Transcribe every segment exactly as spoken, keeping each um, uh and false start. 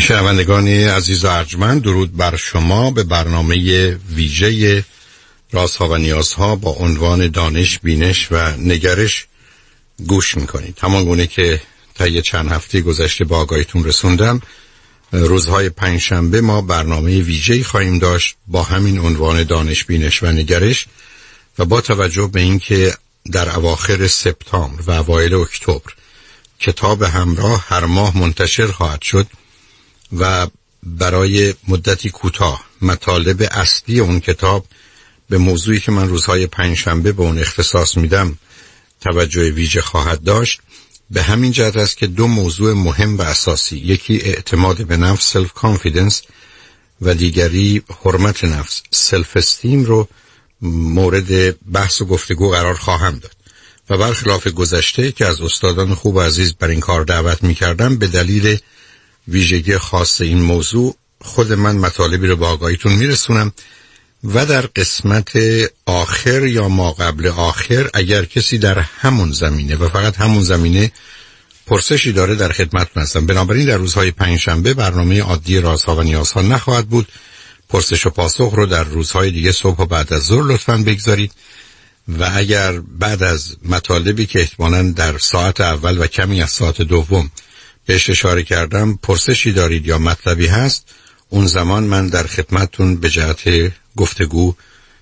شنوندگان عزیز و ارجمند، درود بر شما. به برنامه ویژه رازها و نیازها با عنوان دانش، بینش و نگرش گوش میکنید. همان گونه که طی چند هفته گذشته با آگاهیتون رسوندم، روزهای پنجشنبه ما برنامه ویژه‌ای خواهیم داشت با همین عنوان دانش، بینش و نگرش، و با توجه به اینکه در اواخر سپتامبر و اوایل اکتبر کتاب همراه هر ماه منتشر خواهد شد و برای مدتی کوتاه مطالب اصلی اون کتاب به موضوعی که من روزهای پنجشنبه به اون اختصاص میدم توجه ویژه خواهد داشت. به همین جهت است که دو موضوع مهم و اساسی، یکی اعتماد به نفس سلف کانفیدنس و دیگری حرمت نفس سلف استیم رو مورد بحث و گفتگو قرار خواهم داد. و برخلاف گذشته که از استادان خوب و عزیز بر این کار دعوت می‌کردم، به دلیل ویژگی خاص این موضوع خود من مطالبی رو با آگاهیتون میرسونم و در قسمت آخر یا ما قبل آخر اگر کسی در همون زمینه و فقط همون زمینه پرسشی داره در خدمتتون هستم. بنابراین در روزهای پنجشنبه برنامه عادی رازها و نیازها نخواهد بود. پرسش و پاسخ رو در روزهای دیگه صبح و بعد از ظهر لطفاً بگذارید و اگر بعد از مطالبی که احتمالاً در ساعت اول و کمی از ساعت دوم بهش اشاره کردم پرسشی دارید یا مطلبی هست، اون زمان من در خدمتتون به جهت گفتگو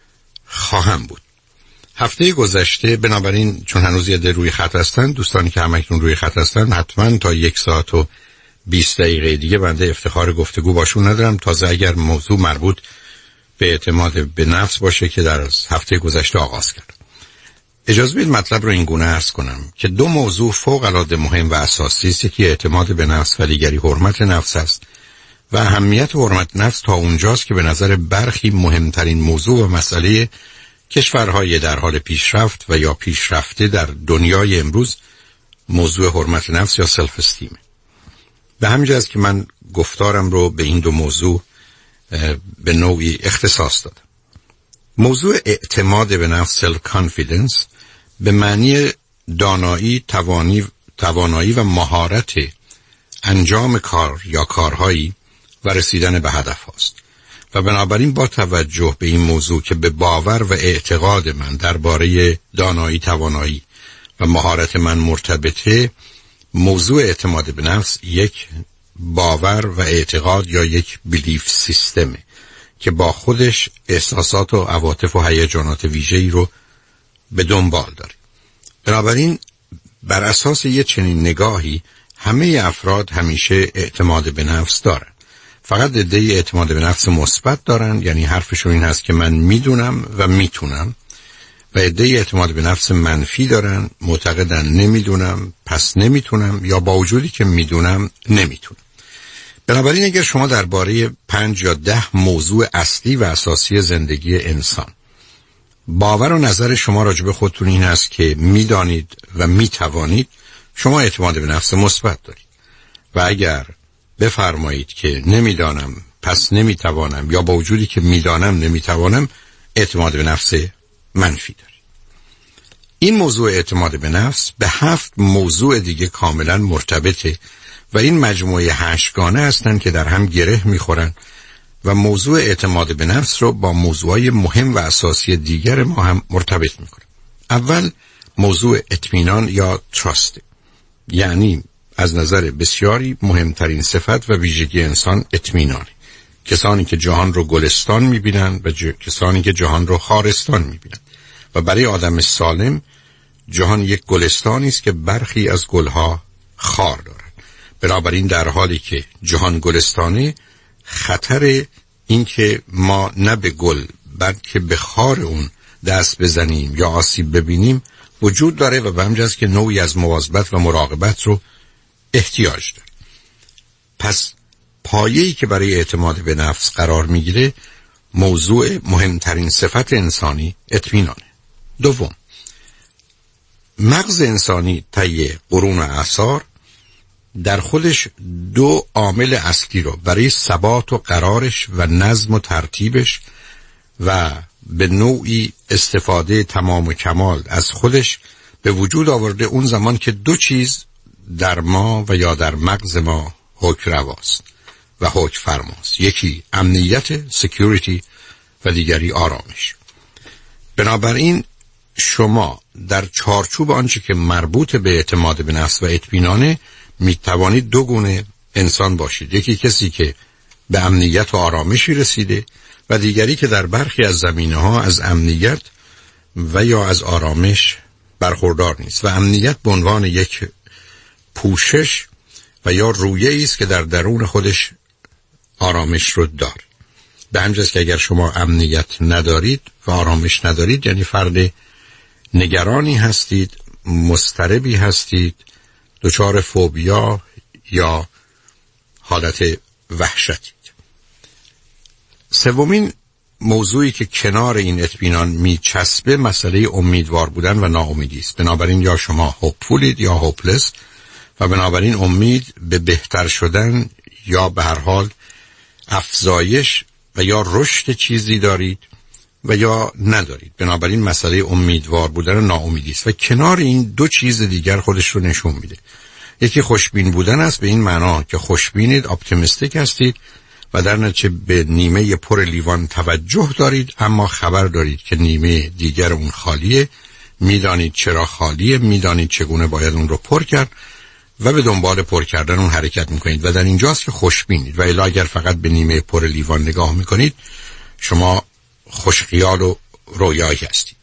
خواهم بود. هفته گذشته بنابراین چون هنوز یه روی خط هستن، دوستانی که همکنون روی خط هستن حتما تا یک ساعت و بیست دقیقه دیگه بنده افتخار گفتگو باشون ندارم، تازه اگر موضوع مربوط به اعتماد به نفس باشه که در هفته گذشته آغاز کردم. اجازه بدید مطلب رو این گونه عرض کنم که دو موضوع فوق العاده مهم و اساسی است که اعتماد به نفس و دیگری حرمت نفس است و اهمیت حرمت نفس تا اونجاست که به نظر برخی مهمترین موضوع و مسئله کشورهای در حال پیشرفت و یا پیشرفته در دنیای امروز موضوع حرمت نفس یا سلف استیم. به همین جهت که من گفتارم رو به این دو موضوع به نوعی اختصاص دادم. موضوع اعتماد به نفس سلف کانفیدنس به معنی دانایی، توانی، توانایی و مهارت انجام کار یا کارهایی و رسیدن به هدف هاست و بنابراین با توجه به این موضوع که به باور و اعتقاد من درباره دانایی، توانایی و مهارت من مرتبطه، موضوع اعتماد به نفس یک باور و اعتقاد یا یک بیلیف سیستمه که با خودش احساسات و عواطف و هیجانات ویژه‌ای رو به دنبال داره. بنابراین بر اساس یه چنین نگاهی همه افراد همیشه اعتماد به نفس دارن. فقط عده‌ای اعتماد به نفس مثبت دارن، یعنی حرفشون این هست که من میدونم و میتونم، و عده‌ای اعتماد به نفس منفی دارن، معتقدن نمیدونم پس نمیتونم یا با وجودی که میدونم نمیتونم. بنابراین اگر شما درباره پنج یا ده موضوع اصلی و اساسی زندگی انسان باور و نظر شما راجع به خودتون این است که میدانید و میتوانید، شما اعتماد به نفس مثبت دارید. و اگر بفرمایید که نمیدانم پس نمیتوانم یا با وجودی که میدانم نمیتوانم، اعتماد به نفس منفی دارید. این موضوع اعتماد به نفس به هفت موضوع دیگه کاملا مرتبطه و این مجموعه هشتگانه هستند که در هم گره میخورن و موضوع اعتماد به نفس رو با موضوعای مهم و اساسی دیگر ما هم مرتبط میکنه. اول موضوع اطمینان یا تراست، یعنی از نظر بسیاری مهمترین صفت و ویژگی انسان اطمینانه. کسانی که جهان رو گلستان میبینن و ج... کسانی که جهان رو خارستان میبینن و برای آدم سالم جهان یک گلستانی است که برخی از گلها خار دارن. بنابراین در حالی که جهان گلستانه، خطر این که ما نه به گل بلکه به خار اون دست بزنیم یا آسیب ببینیم وجود داره و به همین جهت که نوعی از مواظبت و مراقبت رو احتیاج داره. پس پایه‌ای که برای اعتماد به نفس قرار میگیره موضوع مهمترین صفت انسانی اطمینانه. دوم، مغز انسانی طی قرون و اعصار در خودش دو عامل اصلی رو برای ثبات و قرارش و نظم و ترتیبش و به نوعی استفاده تمام و کمال از خودش به وجود آورده اون زمان که دو چیز در ما و یا در مغز ما حکم رواست. و حکم فرماست. یکی امنیت، سکیوریتی، و دیگری آرامش. بنابراین شما در چارچوب آنچه که مربوط به اعتماد به نفس و اطمینانه می توانید دو گونه انسان باشید. یکی کسی که به امنیت و آرامشی رسیده و دیگری که در برخی از زمینه‌ها از امنیت و یا از آرامش برخوردار نیست و امنیت به عنوان یک پوشش و یا رویه‌ای است که در درون خودش آرامش رو داره. به همین جاست که اگر شما امنیت ندارید و آرامش ندارید، یعنی فرد نگرانی هستید، مضطربی هستید، دچار فوبیا یا حالت وحشتید. سومین موضوعی که کنار این اطمینان میچسبه مسئله امیدوار بودن و ناامیدی است. بنابراین یا شما هوپفولید یا هوپلس و بنابراین امید به بهتر شدن یا به هر حال افزایش و یا رشد چیزی دارید و یا ندارید. بنابراین مسئله امیدوار بودن و ناامیدی است و کنار این دو چیز دیگر خودش رو نشون میده. یکی خوشبین بودن است، به این معنا که خوشبینید، اپتیمیستیک هستید و در نتیجه به نیمه پر لیوان توجه دارید، اما خبر دارید که نیمه دیگر اون خالیه، میدانید چرا خالیه، میدانید چگونه باید اون رو پر کرد و به دنبال پر کردن اون حرکت میکنید و در اینجاست که خوشبینید. و الا اگر فقط به نیمه پر لیوان نگاه میکنید، شما خوشخیال و رویایی هستید.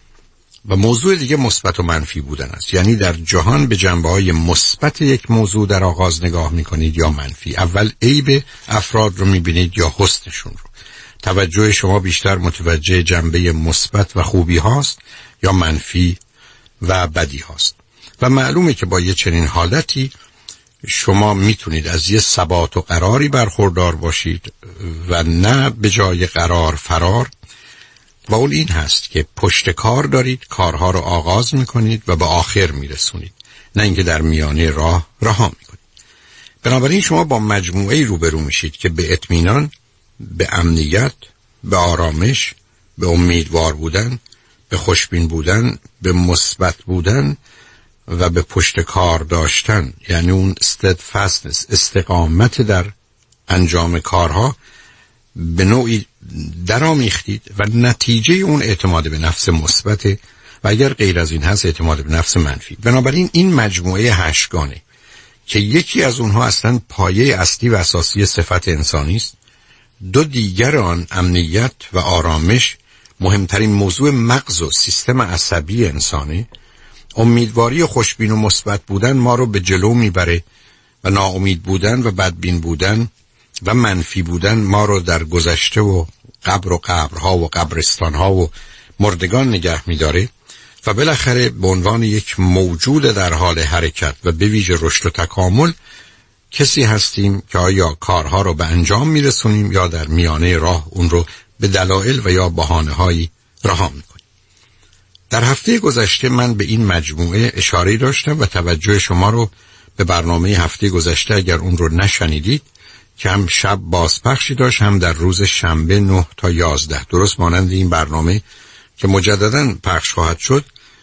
و موضوع دیگه مثبت و منفی بودن است، یعنی در جهان به جنبه‌های مثبت یک موضوع در آغاز نگاه میکنید یا منفی. اول عیب افراد رو میبینید یا حسنشون رو. توجه شما بیشتر متوجه جنبه مثبت و خوبی هاست یا منفی و بدی هاست. و معلومه که با یه چنین حالتی شما میتونید از یه ثبات و قراری برخوردار باشید و نه به جای قرار فرار. و اون این هست که پشت کار دارید، کارها رو آغاز میکنید و به آخر میرسونید، نه اینکه در میانه راه رها میکنید. بنابراین شما با مجموعه روبرو میشید که به اطمینان، به امنیت، به آرامش، به امیدوار بودن، به خوشبین بودن، به مثبت بودن و به پشت کار داشتن، یعنی اون steadfastness، استقامت در انجام کارها، به نوعی درآمیختید و نتیجه اون اعتماد به نفس مثبت و اگر غیر از این هست اعتماد به نفس منفی. بنابراین این مجموعه هشتگانه که یکی از اونها اصلا پایه اصلی و اساسی صفت انسانی است، دو دیگر آن امنیت و آرامش مهمترین موضوع مغز و سیستم عصبی انسانه. امیدواری و خوشبین و مثبت بودن ما رو به جلو میبره و ناامید بودن و بدبین بودن و منفی بودن ما رو در گذشته و قبر و قبرها و قبرستانها و مردگان نگه می‌داره و بالاخره به عنوان یک موجود در حال حرکت و به ویژه رشد و تکامل کسی هستیم که آیا کارها رو به انجام میرسونیم یا در میانه راه اون رو به دلایل و یا بهانه‌هایی رها میکنیم. در هفته گذشته من به این مجموعه اشاره داشتم و توجه شما رو به برنامه هفته گذشته، اگر اون رو نشنیدید، که هم شب بازپخشی داشت هم در روز شنبه نه تا یازده، درست مانند این برنامه که مجدداً پخش خواهد شد،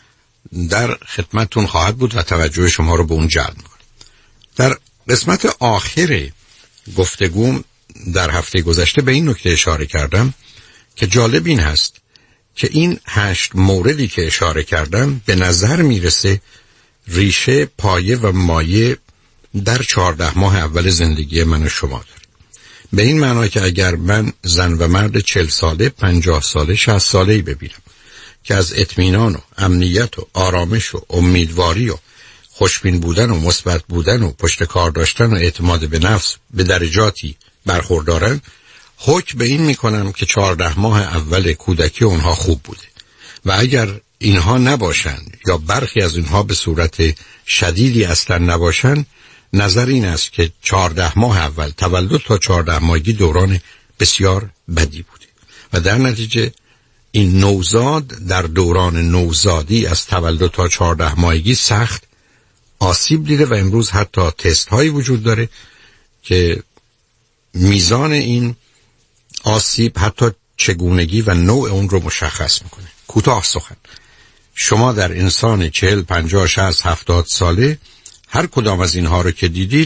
در خدمتتون خواهد بود و توجه شما رو به اون جلب می‌کنه. در قسمت آخر گفتگوم در هفته گذشته به این نکته اشاره کردم که جالب این هست که این هشت موردی که اشاره کردم به نظر میرسه ریشه، پایه و مایه در چهارده ماه اول زندگی من و شما داره. به این معنی که اگر من زن و مرد چل ساله، پنجاه ساله، شصت ساله‌ای ببینم که از اطمینان و امنیت و آرامش و امیدواری و خوشبین بودن و مثبت بودن و پشت کار داشتن و اعتماد به نفس به درجاتی برخوردارن، حکم به این میکنم که چهارده ماه اول کودکی اونها خوب بوده و اگر اینها نباشن یا برخی از اینها به صورت شدیدی اصلا نباشن، نظر این است که چهارده ماه اول تولد تا چهارده ماهگی دوران بسیار بدی بوده و در نتیجه این نوزاد در دوران نوزادی از تولد تا چهارده ماهگی سخت آسیب دیده و امروز حتی تست هایی وجود داره که میزان این آسیب حتی چگونگی و نوع اون رو مشخص میکنه. کوتاه سخن، شما در انسان چهل، پنجاه، شصت، هفتاد ساله هر کدام از اینها رو که دیدید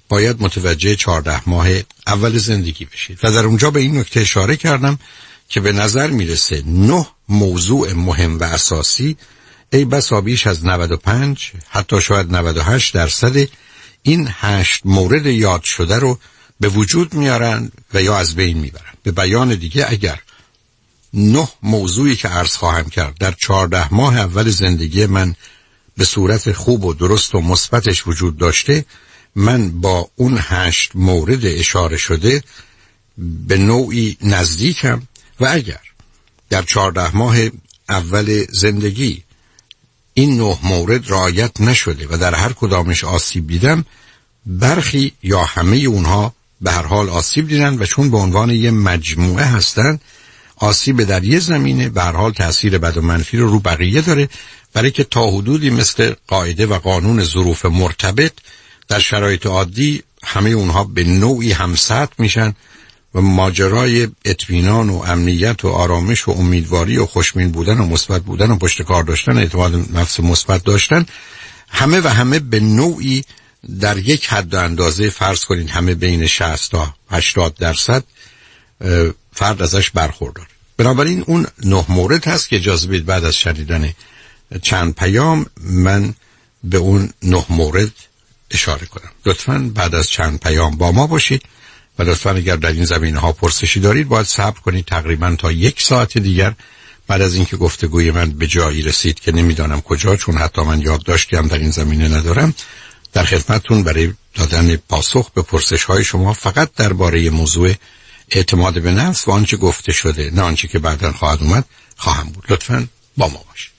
باید متوجه چهارده ماه اول زندگی بشید و در اونجا به این نکته اشاره کردم که به نظر میرسه نه موضوع مهم و اساسی ای بسا بیش از نود و پنج حتی شاید نود و هشت درصد این هشت مورد یاد شده رو به وجود میارن و یا از بین میبرن. به بیان دیگه اگر نه موضوعی که عرض خواهم کرد در چهارده ماه اول زندگی من به صورت خوب و درست و مثبتش وجود داشته، من با اون هشت مورد اشاره شده به نوعی نزدیکم و اگر در چهارده ماه اول زندگی این نه مورد رعایت نشده و در هر کدامش آسیب دیدم، برخی یا همه اونها به هر حال آسیب دیدن و چون به عنوان یه مجموعه هستن، آسیب در یه زمینه به هر حال تأثیر بد و منفی رو رو بقیه داره، برای که تا حدودی مثل قاعده و قانون ظروف مرتبط در شرایط عادی همه اونها به نوعی همسط میشن و ماجرای اطمینان و امنیت و آرامش و امیدواری و خوشبین بودن و مثبت بودن و پشت کار داشتن، اعتماد نفس مثبت داشتن، همه و همه به نوعی در یک حد و اندازه فرض کنین همه بین شصت تا هشتاد درصد فرد ازش برخورداره. بنابراین اون نه مورد هست که اجازه بدید بعد از شنیدن چند پیام من به اون نه مورد اشاره کنم. لطفاً بعد از چند پیام با ما باشید و لطفاً اگر در این زمینه ها پرسشی دارید باید صبر کنید تقریباً تا یک ساعت دیگر بعد از اینکه گفتگوی من به جایی رسید که نمیدانم کجا، چون حتی من یادداشتی هم در این زمینه ندارم، در خدمتتون برای دادن پاسخ به پرسش های شما فقط درباره موضوع اعتماد به نفس و آنچه گفته شده، نه آنچه که بعداً خواهد اومد، خواهم بود. لطفاً با ما باشید.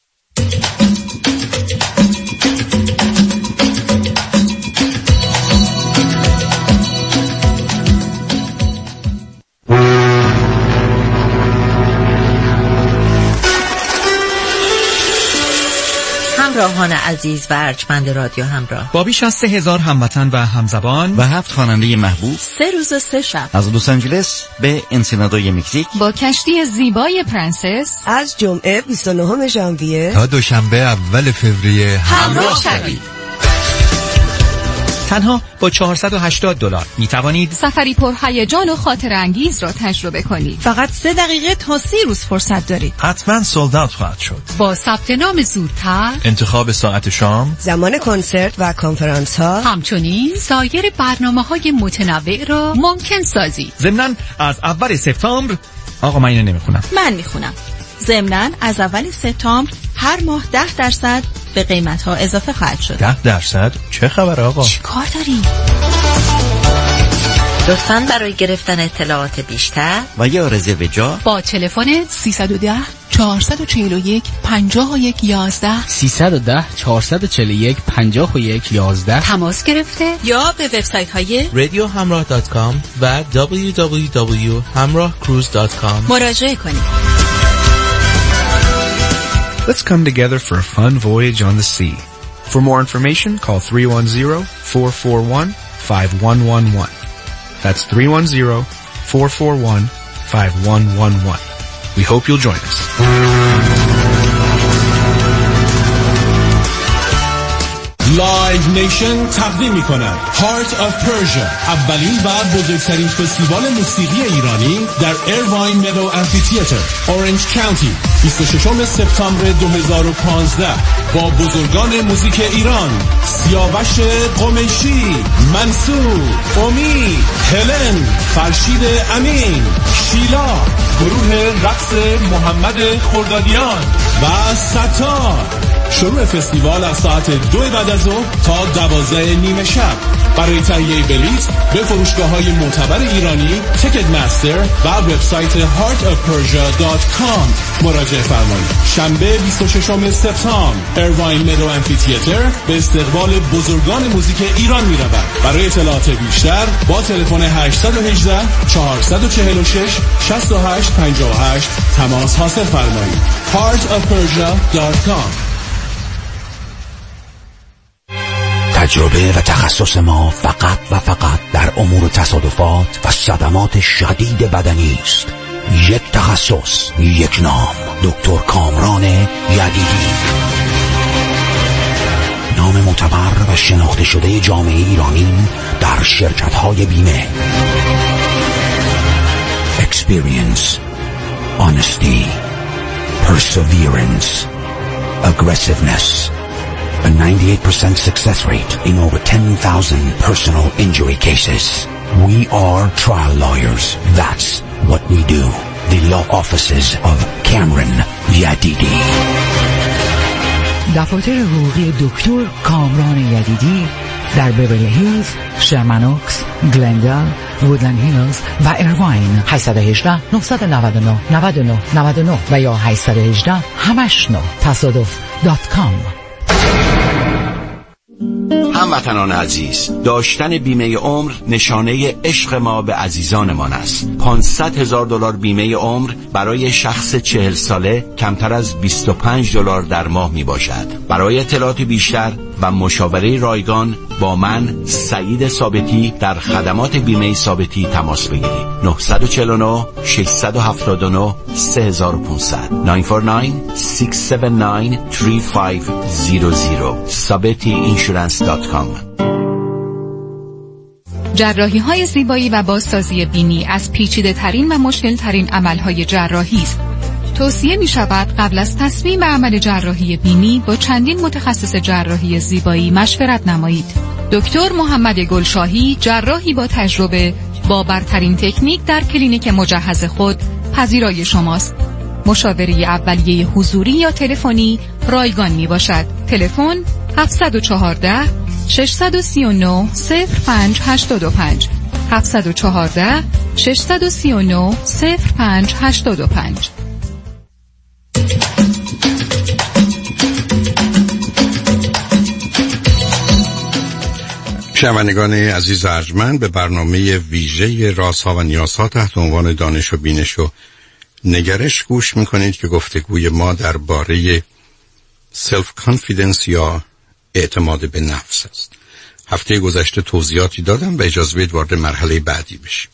همراهان عزیز و ارجمند رادیو همراه، با بیش از سه هزار هموطن و همزبان و هفت خواننده محبوب، سه روز و سه شب از لس آنجلس به انسینادوی مکزیک، با کشتی زیبای پرنسس از جمعه بیست و نهم ژانویه تا دوشنبه اول فوریه همراه شوید. تنها با چهارصد و هشتاد دلار می توانید سفری پر هیجان و خاطر انگیز را تجربه کنید. فقط سه دقیقه تا سی روز فرصت دارید. حتما سولد اوت خواهد شد. با ثبت نام زودتر، انتخاب ساعت شام، زمان کنسرت و کنفرانس ها، همچنین سایر برنامه‌های متنوع را ممکن سازید. ضمناً از اول سپتامبر، آقا من اینو نمیخونم، من میخونم. ضمناً از اول سپتامبر هر ماه ده درصد به قیمت ها اضافه خواهد شد. ده درصد؟ چه خبر آقا؟ چی کار داریم؟ لطفاً برای گرفتن اطلاعات بیشتر و یا رزرو جا با تلفن سیصد و ده چهارصد و چهل و یک پنجاه و یک یازده سیصد و ده چهارصد و چهل و یک پنجاه و یک یازده تماس گرفته یا به وبسایت های رادیو همراه دات کام و دبلیو دبلیو دبلیو دات همراه کروز دات کام مراجعه کنید. Let's come together for a fun voyage on the sea. For more information, call three one zero, four four one, five one one one. That's three one zero, four four one, five one one one. We hope you'll join us. لایو نیشن تقدیم می کند Heart of Persia، اولین و بزرگترین فستیوال موسیقی ایرانی در ایرواین مدو امفی‌تئاتر، اورنج کانتی، بیست و ششم سپتامبر دو هزار و پانزده با بزرگان موزیک ایران سیاوش قمیشی، منصور، امید، هلن، فرشید امین، شیلا، گروه رقص محمد خردادیان و ستار. شروع فستیوال از ساعت دو بعد از ظهر تا دوازده نیمه شب. برای تهیه بلیط به فروشگاه‌های معتبر ایرانی، تیکت مستر و وبسایت هارت آف پرژیا دات کام مراجعه فرمایید. شنبه بیست و ششم سپتامبر ایرواین مدو امفی‌تئاتر به استقبال بزرگان موزیک ایران می‌رود. برای اطلاعات بیشتر با تلفن هشت یک هشت چهار چهار شش شش هشت پنج هشت تماس حاصل فرمایید. هارت آف پرژیا دات کام. تجربه و تخصص ما فقط و فقط در امور تصادفات و صدمات شدید بدنی است. یک تخصص، یک نام، دکتر کامران یدیدی. نام معتبر و شناخته شده جامعه ایرانی در شرکت‌های بیمه. Experience, honesty, perseverance, aggressiveness. A ninety-eight percent success rate in over ten thousand personal injury cases. We are trial lawyers. That's what we do. The law offices of Cameron Yadidi. دفاتر حقوقی دکتر کامران یدیدی در بیورلی هیلز، شرمن اوکس، گلندال، وودلند هیلز و ایرواین. هشت یک هشت، نه نه نه، نه نه نه نه و یا هشت یک هشت همش نه تصادف دات کام. هموطنان عزیز، داشتن بیمه عمر نشانه عشق ما به عزیزانمان است. پانصد هزار دلار بیمه عمر برای شخص چهل ساله کمتر از بیست و پنج دلار در ماه می باشد. برای اطلاعات بیشتر و مشاوره رایگان با من سعید ثابتی در خدمات بیمه ثابتی تماس بگیرید. نه چهار نه، شش هفت نه، سه پانصد صفر نه چهار نه، شش هفت نه، سه پنج صفر صفر sabeti insurance dot com. جراحی های زیبایی و بازسازی بینی از پیچیده ترین و مشکل ترین عمل های جراحی است. توصیه می شود قبل از تصمیم به عمل جراحی بینی با چندین متخصص جراحی زیبایی مشورت نمایید. دکتر محمد گلشاهی، جراحی با تجربه با برترین تکنیک در کلینیک مجهز خود پذیرای شماست. مشاوره اولیه حضوری یا تلفنی رایگان می باشد. تلفن هفت یک چهار، شش سه نه، صفر پنج هشت پنج هفت یک چهار، شش سه نه، صفر پنج هشت پنج. شنوندگان عزیز ارجمند، به برنامه ویژه رازها و نیازها تحت عنوان دانش و بینش و نگرش گوش میکنید که گفتگوی ما درباره سلف کانفیدنس یا اعتماد به نفس است. هفته گذشته توضیحاتی دادم و اجازه بدید وارد مرحله بعدی بشیم.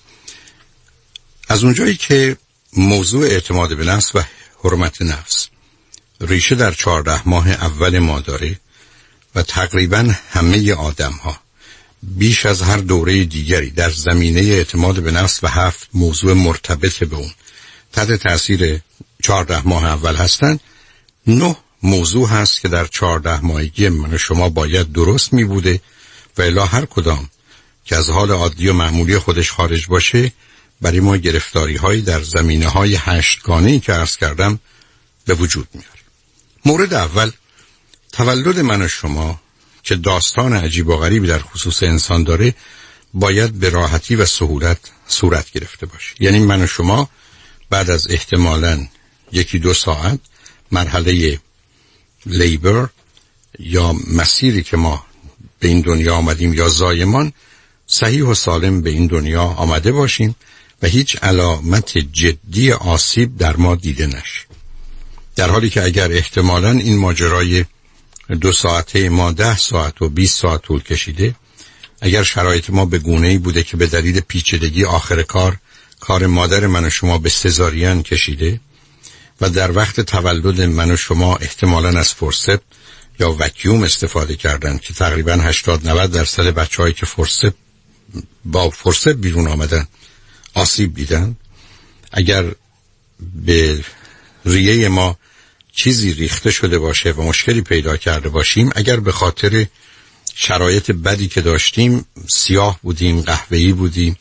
از اونجایی که موضوع اعتماد به نفس و حرمت نفس ریشه در چهارده ماه اول ما داره و تقریبا همه آدم ها بیش از هر دوره دیگری در زمینه اعتماد به نفس و هفت موضوع مرتبط به اون تحت تأثیر چهارده ماه اول هستند. نه موضوع هست که در چهارده ماهگی من و شما باید درست می بوده و الا هر کدام که از حال عادی و معمولی خودش خارج باشه برای ما گرفتاری هایی در زمینه های هشتگانه‌ای که عرض کردم به وجود میاره. مورد اول، تولد من و شما که داستان عجیب و غریبی در خصوص انسان داره باید به راحتی و سهولت صورت گرفته باشه. یعنی من و شما بعد از احتمالاً یکی دو ساعت مرحله لیبر یا مسیری که ما به این دنیا آمدیم یا زایمان صحیح و سالم به این دنیا آمده باشیم و هیچ علامت جدی آسیب در ما دیده نشه. در حالی که اگر احتمالاً این ماجرای دو ساعته ما ده ساعت و بیست ساعت طول کشیده، اگر شرایط ما به گونه‌ای بوده که به دلیل پیچیدگی آخر کار کار مادر من و شما به سزارین کشیده و در وقت تولد من و شما احتمالاً از فورسپ یا وکیوم استفاده کردن که تقریباً هشتاد نود درصد بچه‌هایی که فورسپ با فورسپ بیرون آمدن آسیب دیدن، اگر به ریه ما چیزی ریخته شده باشه و مشکلی پیدا کرده باشیم، اگر به خاطر شرایط بدی که داشتیم سیاه بودیم، قهوه‌ای بودیم،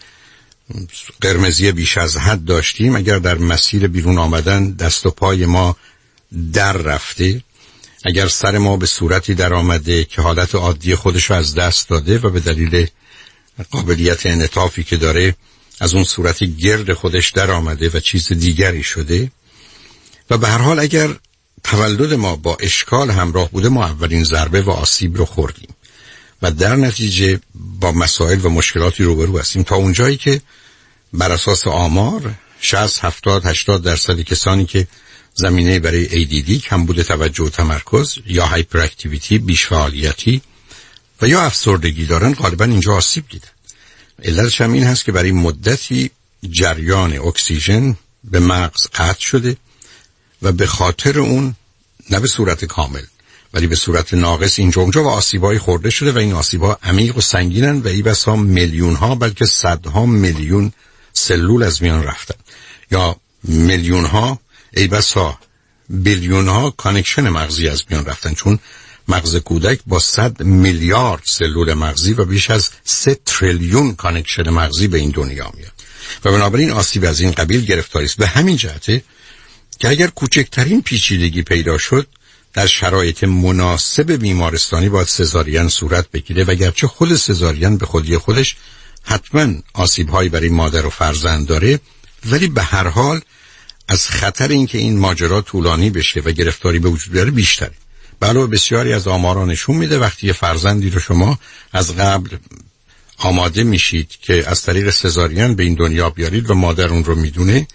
قرمزی بیش از حد داشتیم، اگر در مسیر بیرون آمدن دست و پای ما در رفته، اگر سر ما به صورتی در آمده که حالت عادی خودش رو از دست داده و به دلیل قابلیت انعطافی که داره از اون صورت گرد خودش در آمده و چیز دیگری شده، و به هر حال اگر تولد ما با اشکال همراه بوده، ما اولین ضربه و آسیب رو خوردیم و در نتیجه با مسائل و مشکلاتی روبرو هستیم تا اونجایی که بر اساس آمار شصت، هفتاد، هشتاد درصد کسانی که زمینه برای ای دی دی، کمبود توجه و تمرکز یا هایپر اکتیویتی، بیش فعالیتی و یا افسردگی دارن، غالبا اینجا آسیب دیدن. علتش هم این هست که برای مدتی جریان اکسیژن به مغز قطع شده و به خاطر اون، نه به صورت کامل ولی به صورت ناقص اینجا اونجا و آسیب‌های خورده شده و این آسیب‌ها عمیق و سنگینن و ای بسا میلیون‌ها بلکه صدها میلیون سلول از میان رفتن یا میلیون‌ها ای بسا بیلیون‌ها کانکشن مغزی از میان رفتن، چون مغز کودک با صد میلیارد سلول مغزی و بیش از سه تریلیون کانکشن مغزی به این دنیا میاد و بنابراین آسیب از این قبیل گرفتاری است. به همین جهته که اگر کوچکترین پیچیدگی پیدا شد در شرایط مناسب بیمارستانی باید سزارین صورت بگیره و گرچه خود سزارین به خودی خودش حتما آسیب‌هایی برای مادر و فرزند داره، ولی به هر حال از خطر اینکه این ماجرا طولانی بشه و گرفتاری به وجود بیاره بیشتره. علاوه بسیاری از آمارا نشون میده وقتی یه فرزندی رو شما از قبل آماده میشید که از طریق سزارین به این دنیا بیارید و مادر اون رو میدونه،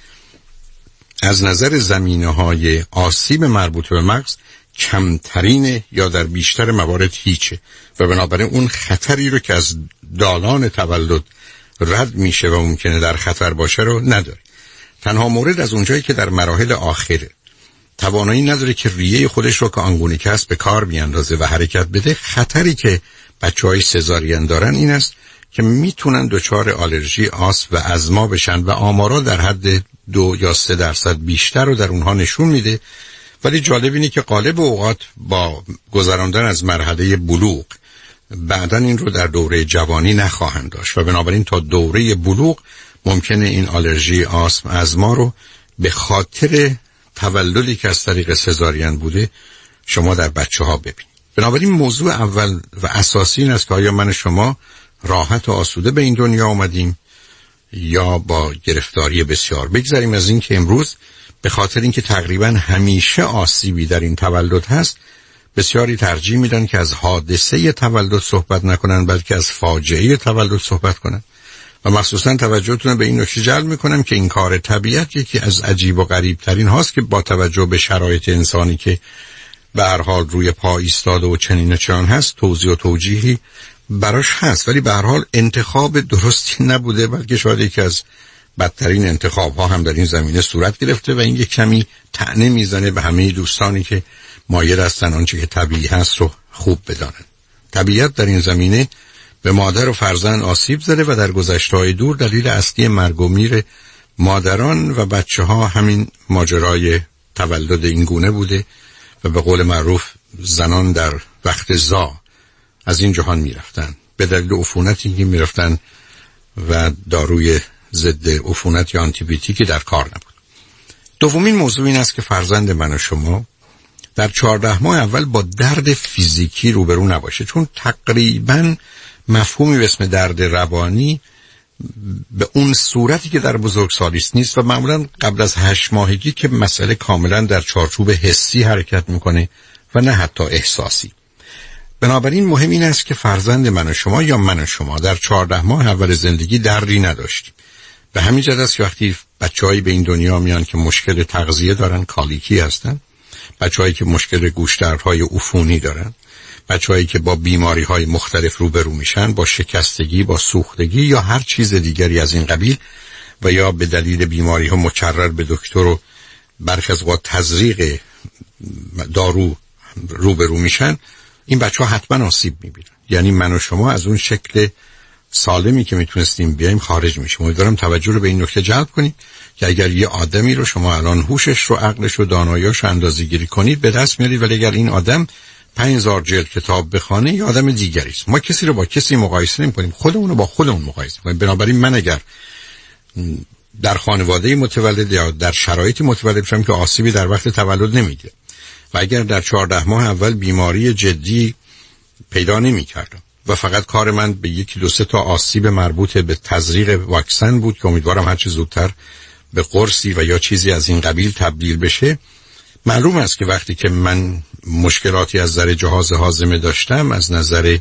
از نظر زمینه‌های آسیب مربوط به مغز کمترین یا در بیشتر موارد هیچه و بنابراین اون خطری رو که از دالان تولد رد میشه و ممکنه در خطر باشه رو نداره. تنها مورد از اونجایی که در مراحل آخره توانایی نداره که ریه خودش رو که آنگونه که هست به کار بیاندازه و حرکت بده، خطری که بچه‌های سزارین دارن این است که میتونن دچار آلرژی، آسم و ازما بشن و آمارا در حد دو یا سه درصد بیشتر رو در اونها نشون میده. ولی جالب اینه که غالب اوقات با گذراندن از مرحله بلوغ بعداً این رو در دوره جوانی نخواهند داشت و بنابراین تا دوره بلوغ ممکنه این آلرژی، آسم، ازما رو به خاطر تولدی که از طریق سزارین بوده شما در بچه ها ببینید. بنابراین موضوع اول و اساسی این است که آیا من شما راحت و آسوده به این دنیا آمدیم یا با گرفتاری بسیار. بگذاریم از این که امروز به خاطر اینکه تقریبا همیشه آسیبی در این تولد هست، بسیاری ترجیح میدن که از حادثه تولد صحبت نکنن بلکه از فاجعه تولد صحبت کنن و مخصوصا توجهتون به این نکته جلب میکنم که این کار طبیعت یکی از عجیب و غریب ترین هاست که با توجه به شرایط انسانی که به هر حال روی پا ایستاده و چنین و چنان هست توضیح و توجیهی براش هست، ولی به هر حال انتخاب درستی نبوده بلکه شاید یکی از بدترین انتخاب ها هم در این زمینه صورت گرفته و این یک کمی طعنه میزنه به همه دوستانی که مایل هستن آنچه که طبیعی هست رو خوب بدانن. طبیعت در این زمینه به مادر و فرزند آسیب زده و در گذشته‌های دور دلیل اصلی مرگ و میر مادران و بچه ها همین ماجرای تولد این گونه بوده و به قول معروف زنان در وقت زا از این جهان میرفتن به دلیل عفونتی که میرفتن و داروی ضد عفونت یا آنتی بیوتیکی در کار نبود. دومین موضوع این است که فرزند من و شما در چهارده ماه اول با درد فیزیکی روبرو نباشه، چون تقریباً مفهومی به اسم درد روانی به اون صورتی که در بزرگسالی نیست و معمولاً قبل از هشت ماهگی که مسئله کاملاً در چارچوب حسی حرکت میکنه و نه حتی احساسی. بنابراین مهم این است که فرزند من و شما یا من و شما در چهارده ماه اول زندگی دردی نداشتیم. به همین جهت است که وقتی بچه‌هایی به این دنیا میان که مشکل تغذیه دارن، کالیکی هستن، بچه‌هایی که مشکل گوشت‌دردهای عفونی دارن، بچه‌هایی که با بیماری‌های مختلف روبرو میشن، با شکستگی، با سوختگی یا هر چیز دیگری از این قبیل و یا به دلیل بیماری‌ها مکرر به دکتر و برخی از اوقات تزریق دارو روبرو میشن، این بچه‌ها حتما آسیب می‌بینن. یعنی من و شما از اون شکل سالمی که میتونستیم بیایم خارج میشیم. امیدوارم توجه رو به این نکته جلب کنید که اگر یه آدمی رو شما الان هوشش رو، عقلش رو، دانایی‌اش رو اندازه‌گیری کنید به دست میارید، ولی اگر این آدم پنج هزار جلد کتاب بخونه یه آدم دیگری است. ما کسی رو با کسی مقایسه نمی‌کنیم، خودمون رو با خودمون مقایسه می‌کنیم. بنابراین من اگر در خانواده متولد یا در شرایطی متولد شدم که آسیبی در وقت تولد نمیگیره و اگر در چهارده ماه اول بیماری جدی پیدا نمی‌کردم و فقط کار من به یکی دو سه تا آسیب مربوط به تزریق واکسن بود که امیدوارم هر چه زودتر به قرصی و یا چیزی از این قبیل تبدیل بشه، معلوم است که وقتی که من مشکلاتی از نظر جهاز هاضمه داشتم، از نظر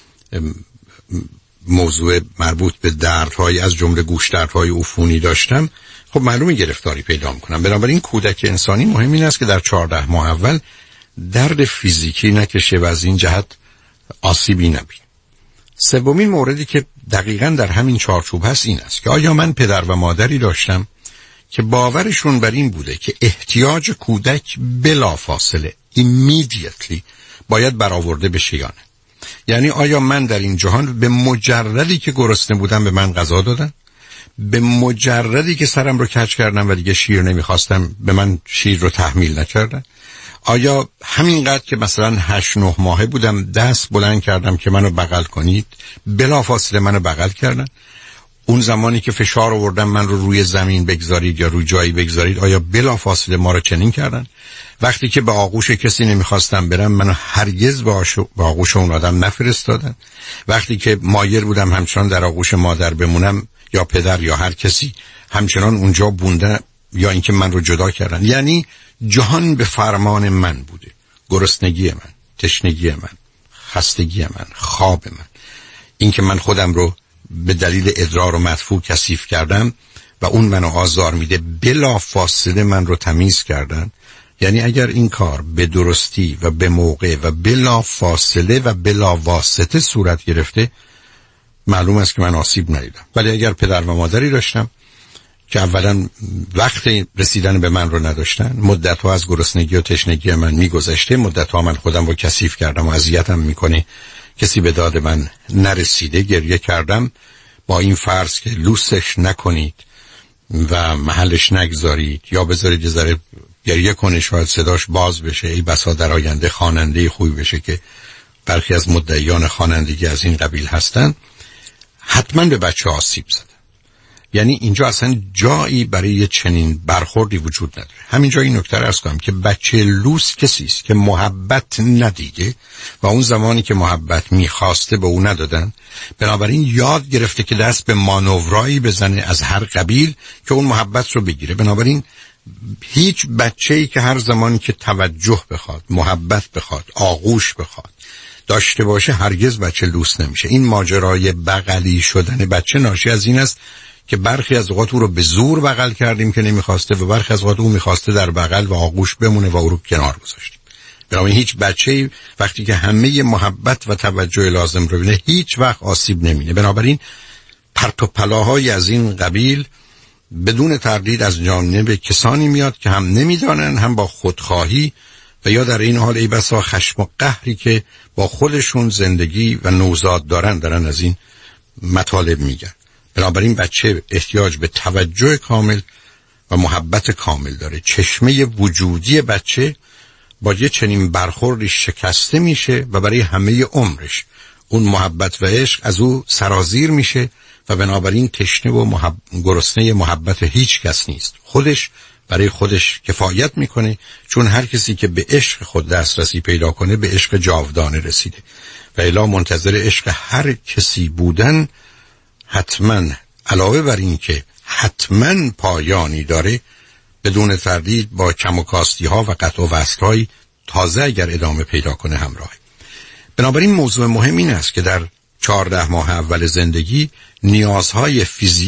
موضوع مربوط به دردهای از جمله گوش دردهای عفونی داشتم، خب معلومه گرفتاری پیدا میکنم. بنابراین کودک انسانی مهم این است که در چهارده ماه اول درد فیزیکی نکشه و از این جهت آسیبی نبینه. سومین موردی که دقیقاً در همین چارچوب هست این است که آیا من پدر و مادری داشتم که باورشون بر این بوده که احتیاج کودک بلافاصله immediately باید برآورده بشه یا نه. یعنی آیا من در این جهان به مجردی که گرسنه بودم به من غذا دادن، به مجردی که سرم رو کج کردم و دیگه شیر نمیخواستم به من شیر رو تحمیل نکردن؟ آیا همینقدر که مثلا هشت نه ماهه بودم دست بلند کردم که منو بغل کنید بلافاصله منو بغل کردن؟ اون زمانی که فشار آوردم من رو روی زمین بگذارید یا روی جایی بگذارید آیا بلافاصله ما رو چنین کردن؟ وقتی که به آغوش کسی نمیخواستم برم منو هرگز به آغوش اون آدم نفرستادن؟ وقتی که مایل بودم همچنان در آغوش مادر بمونم یا پدر یا هر کسی همچنان اونجا بونده یا اینکه من رو جدا کردن؟ یعنی جهان به فرمان من بوده. گرسنگی من، تشنگی من، خستگی من، خواب من، اینکه من خودم رو به دلیل ادرار و مدفوع کثیف کردم و اون منو آزار میده بلا فاصله من رو تمیز کردن. یعنی اگر این کار به درستی و به موقع و بلا فاصله و بلا واسطه صورت گرفته معلوم است که من آسیب ندیدم. ولی اگر پدر و مادری داشتم که اولا وقت رسیدن به من رو نداشتن، مدت‌ها از گرسنگی و تشنگی من میگذشته، مدت‌ها من خودم رو کثیف کردم و اذیتم میکنه، کسی به داد من نرسیده، گریه کردم با این فرض که لوسش نکنید و محلش نگذارید یا بذارید یه ذره گریه کنه شاید صداش باز بشه، ای بسا در آینده خواننده خوبی بشه که برخی از مدعیان خوانندگی از این قبیل هستن، حتما به بچه آسیب زدن. یعنی اینجا اصلا جایی برای چنین برخوردی وجود نداره. همینجا این نکته رو عرض کنم که بچه لوس کسی است که محبت ندیده و اون زمانی که محبت میخواسته به او ندادن، بنابراین یاد گرفته که دست به مانورایی بزنه از هر قبیل که اون محبت رو بگیره. بنابراین هیچ بچه‌ای که هر زمانی که توجه بخواد، محبت بخواد، آغوش بخواد داشته باشه هرگز بچه لوس نمیشه. این ماجرای بغلی شدن بچه ناشی از این است که برخی از اوقات او رو به زور بغل کردیم که نمیخواسته و برخی از اوقات او میخواسته در بغل و آغوش بمونه و او رو کنار گذاشتیم. بنابراین هیچ بچه‌ای وقتی که همه محبت و توجه لازم رو ببینه هیچ وقت آسیب نمینه. بنابراین پرت و پلاهای از این قبیل بدون تردید از جانب کسانی میاد که هم نمیدانن، هم با خودخواهی و یا در این حال ای بسا خشم و قهری که با خودشون زندگی و نوزاد دارن دارن از این مطالب میگن. بنابراین بچه احتیاج به توجه کامل و محبت کامل داره. چشمه وجودی بچه با یه چنین برخوردی شکسته میشه و برای همه عمرش اون محبت و عشق از او سرازیر میشه و بنابراین تشنه و محب... گرسنه محبت هیچ کس نیست. خودش برای خودش کفایت میکنه، چون هر کسی که به عشق خود دسترسی پیدا کنه به عشق جاودانه رسیده و الا منتظر عشق هر کسی بودن حتما علاوه بر این که حتما پایانی داره بدون تردید با کم و کاستی ها و قطع و وصل های تازه اگر ادامه پیدا کنه همراه. بنابراین موضوع مهم این است که در چهارده ماه اول زندگی نیازهای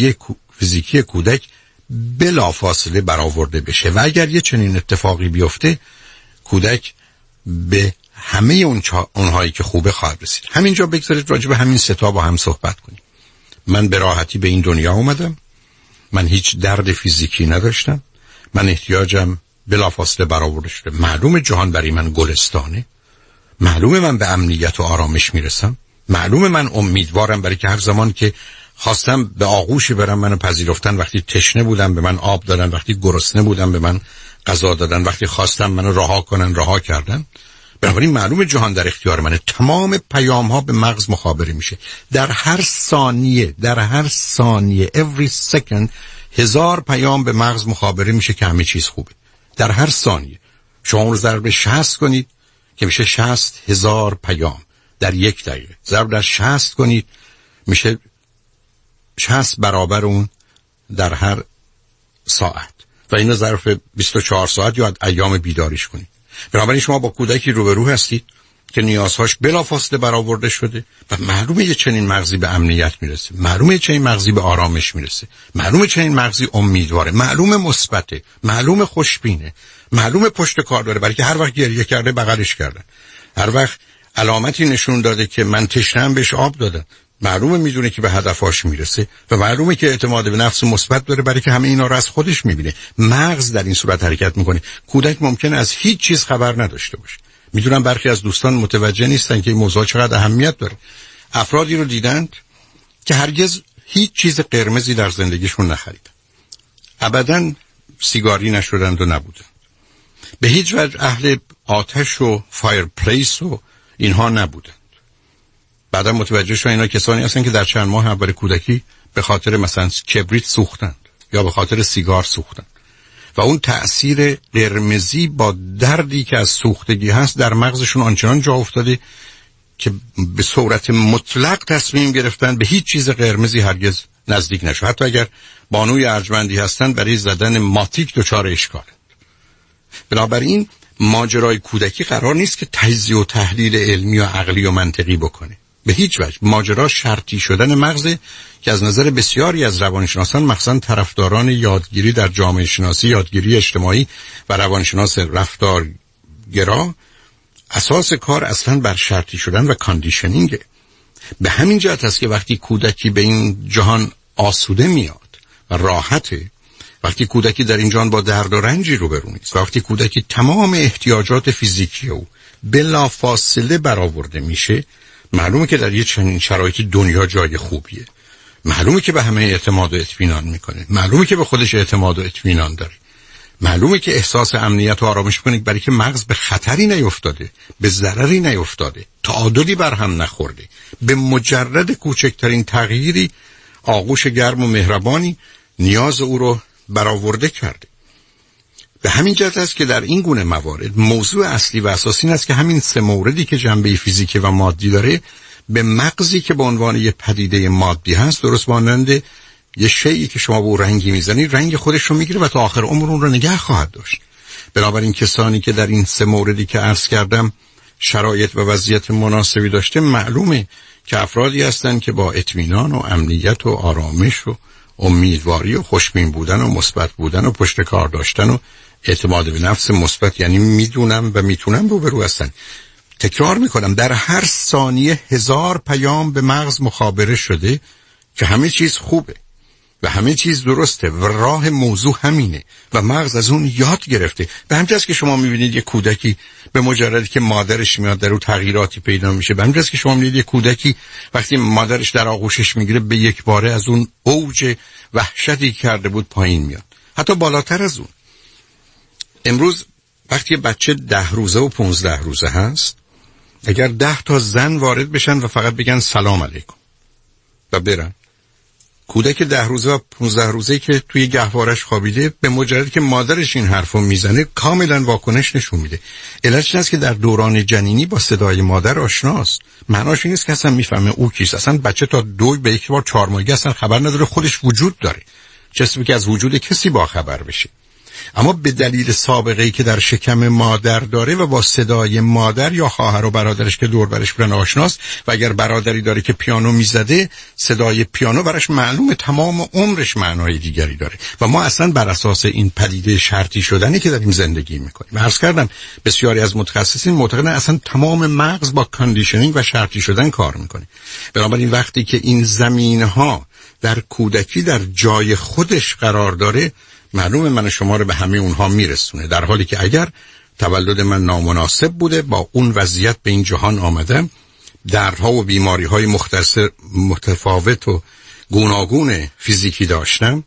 فیزیکی کودک بلافاصله برآورده بشه و اگر یه چنین اتفاقی بیفته کودک به همه اون چا... اونهایی که خوبه خواهد رسید. همینجا بگذارید راجع به همین سه تا با هم صحبت کنیم. من به راحتی به این دنیا اومدم، من هیچ درد فیزیکی نداشتم، من احتیاجم بلافاصله برآورده شده. معلوم جهان برای من گلستانه، معلومه من به امنیت و آرامش میرسم، معلومه من امیدوارم برای که هر زمان که خواستم به آغوشی برم منو پذیرفتن، وقتی تشنه بودم به من آب دادن، وقتی گرسنه بودم به من غذا دادن، وقتی خواستم منو رها کنن رها کردن. بنابراین معلومه جهان در اختیار منه. تمام پیام ها به مغز مخابره میشه. در هر ثانیه در هر ثانیه every second هزار پیام به مغز مخابره میشه که همه چیز خوبه. در هر ثانیه شما رو ضرب شصت کنید که میشه شصت هزار پیام در یک دقیقه. ضرب در شصت کنید میشه شصت برابر اون در هر ساعت و اینو ظرف بیست و چهار ساعت یا ایام بیداریش کنید. بنابراین شما با کودکی روبرو هستید که نیازهاش بلافاصله برآورده شده و معلومه یه چنین مغزی به امنیت میرسه، معلومه چنین مغزی به آرامش میرسه، معلومه چنین مغزی امیدواره، معلومه مثبته، معلومه خوشبینه، معلومه پشت کار داره، برای که هر وقت گریه کرده بغلش کردن، هر وقت علامتی نشون داده که من تشنه‌ام بهش آب دادن، معلومه میدونه که به هدفاش میرسه و معلومه که اعتماد به نفس مثبت داره، برای که همه اینا رو از خودش میبینه. مغز در این صورت حرکت میکنه. کودک ممکنه از هیچ چیز خبر نداشته باشه. میدونم برخی از دوستان متوجه نیستن که این موضوع چقدر اهمیت داره. افرادی رو دیدند که هرگز هیچ چیز قرمزی در زندگیشون نخریدن، ابداً سیگاری نشدند و نبودند، به هیچ وجه اهل آتش و فایر پلیس و اینها نبودند. بعدا متوجه شدن اینا کسانی هستن که در چند ماه اول کودکی به خاطر مثلا کبریت سوختند یا به خاطر سیگار سوختند و اون تأثیر قرمزی با دردی که از سوختگی هست در مغزشون آنچنان جا افتاده که به صورت مطلق تصمیم گرفتن به هیچ چیز قرمزی هرگز نزدیک نشو. حتی اگر بانوی ارجمندی هستن برای زدن ماتیک دچار اشکالند. بنابراین ماجرای کودکی قرار نیست که تجزیه و تحلیل علمی و عقلی و منطقی بکنه، به هیچ وجه. ماجرا شرطی شدن مغز که از نظر بسیاری از روانشناسان، مخصوصا طرفداران یادگیری در جامعه شناسی، یادگیری اجتماعی و روانشناس رفتارگرا، اساس کار اصلا بر شرطی شدن و کاندیشنینگه. به همین جهت است که وقتی کودکی به این جهان آسوده میاد و راحته، وقتی کودکی در این جهان با درد و رنجی روبرو نیست، وقتی کودکی تمام احتیاجات فیزیکی او بلافاصله برآورده میشه، معلومه که در یه چنین شرایطی دنیا جای خوبیه. معلومه که به همه اعتماد و اطمینان میکنه، معلومه که به خودش اعتماد و اطمینان داره، معلومه که احساس امنیت و آرامش کنه برای که مغز به خطری نیفتاده، به ضرری نیفتاده، تعادلی بر هم نخورده، به مجرد کوچکترین تغییری آغوش گرم و مهربانی نیاز او رو برآورده کرده. به همین جهت است که در این گونه موارد موضوع اصلی و اساسی این است که همین سه موردی که جنبه فیزیکی و مادی داره به مغزی که به عنوان یه پدیده مادی هست، درست مانند یه شیئی که شما به او رنگی میزنی، رنگ خودش رو میگیره و تا آخر عمر اون رو نگه خواهد داشت. بنابراین کسانی که در این سه موردی که عرض کردم شرایط و وضعیت مناسبی داشته، معلومه که افرادی هستند که با اطمینان و امنیت و آرامش و امیدواری و خوشبین بودن و مثبت بودن و پشت کار داشتن و اعتماد به نفس مثبت، یعنی میدونم و میتونم روبرو هستن. تکرار میکنم، در هر ثانیه هزار پیام به مغز مخابره شده که همه چیز خوبه و همه چیز درسته و راه موضوع همینه و مغز از اون یاد گرفته. به همین جاست که شما میبینید یک کودکی به مجردی که مادرش میاد در اون تغییراتی پیدا میشه. به همین جاست که شما میبینید یک کودکی وقتی مادرش در آغوشش میگیره به یک باره از اون اوج وحشتی کرده بود پایین میاد، حتی بالاتر از اون. امروز وقتی بچه ده روزه و پونزده روزه هست، اگر ده تا زن وارد بشن و فقط بگن سلام علیکم و برن، کودک ده روزه و پونزده روزه که توی گهوارش خوابیده به مجردی که مادرش این حرفو میزنه کاملا واکنش نشون میده. علتش این است که در دوران جنینی با صدای مادر آشناست. معناش این است که اصلا میفهمه او کیست. اصلا بچه تا دو به یک بار چهار ماهگی اصلا خبر نداره خودش وجود داره، چه که از وجود کسی با خبر بشه. اما به دلیل سابقه‌ای که در شکم مادر داره و با صدای مادر یا خواهر و برادرش که دور برش بودن آشناست، و اگر برادری داره که پیانو میزده، صدای پیانو براش معلومه، تمام عمرش معنای دیگری داره. و ما اصلا بر اساس این پدیده شرطی شدنی که داریم زندگی میکنیم، عرض کردم بسیاری از متخصصین معتقدن اصلا تمام مغز با کاندیشنینگ و شرطی شدن کار میکنه. بنابراین وقتی که این زمینها در کودکی در جای خودش قرار داره، معلومه من شما رو به همه اونها میرسونه، در حالی که اگر تولد من نامناسب بوده، با اون وضعیت به این جهان آمدم، دردها و بیماری‌های متفاوت و گوناگون فیزیکی داشتم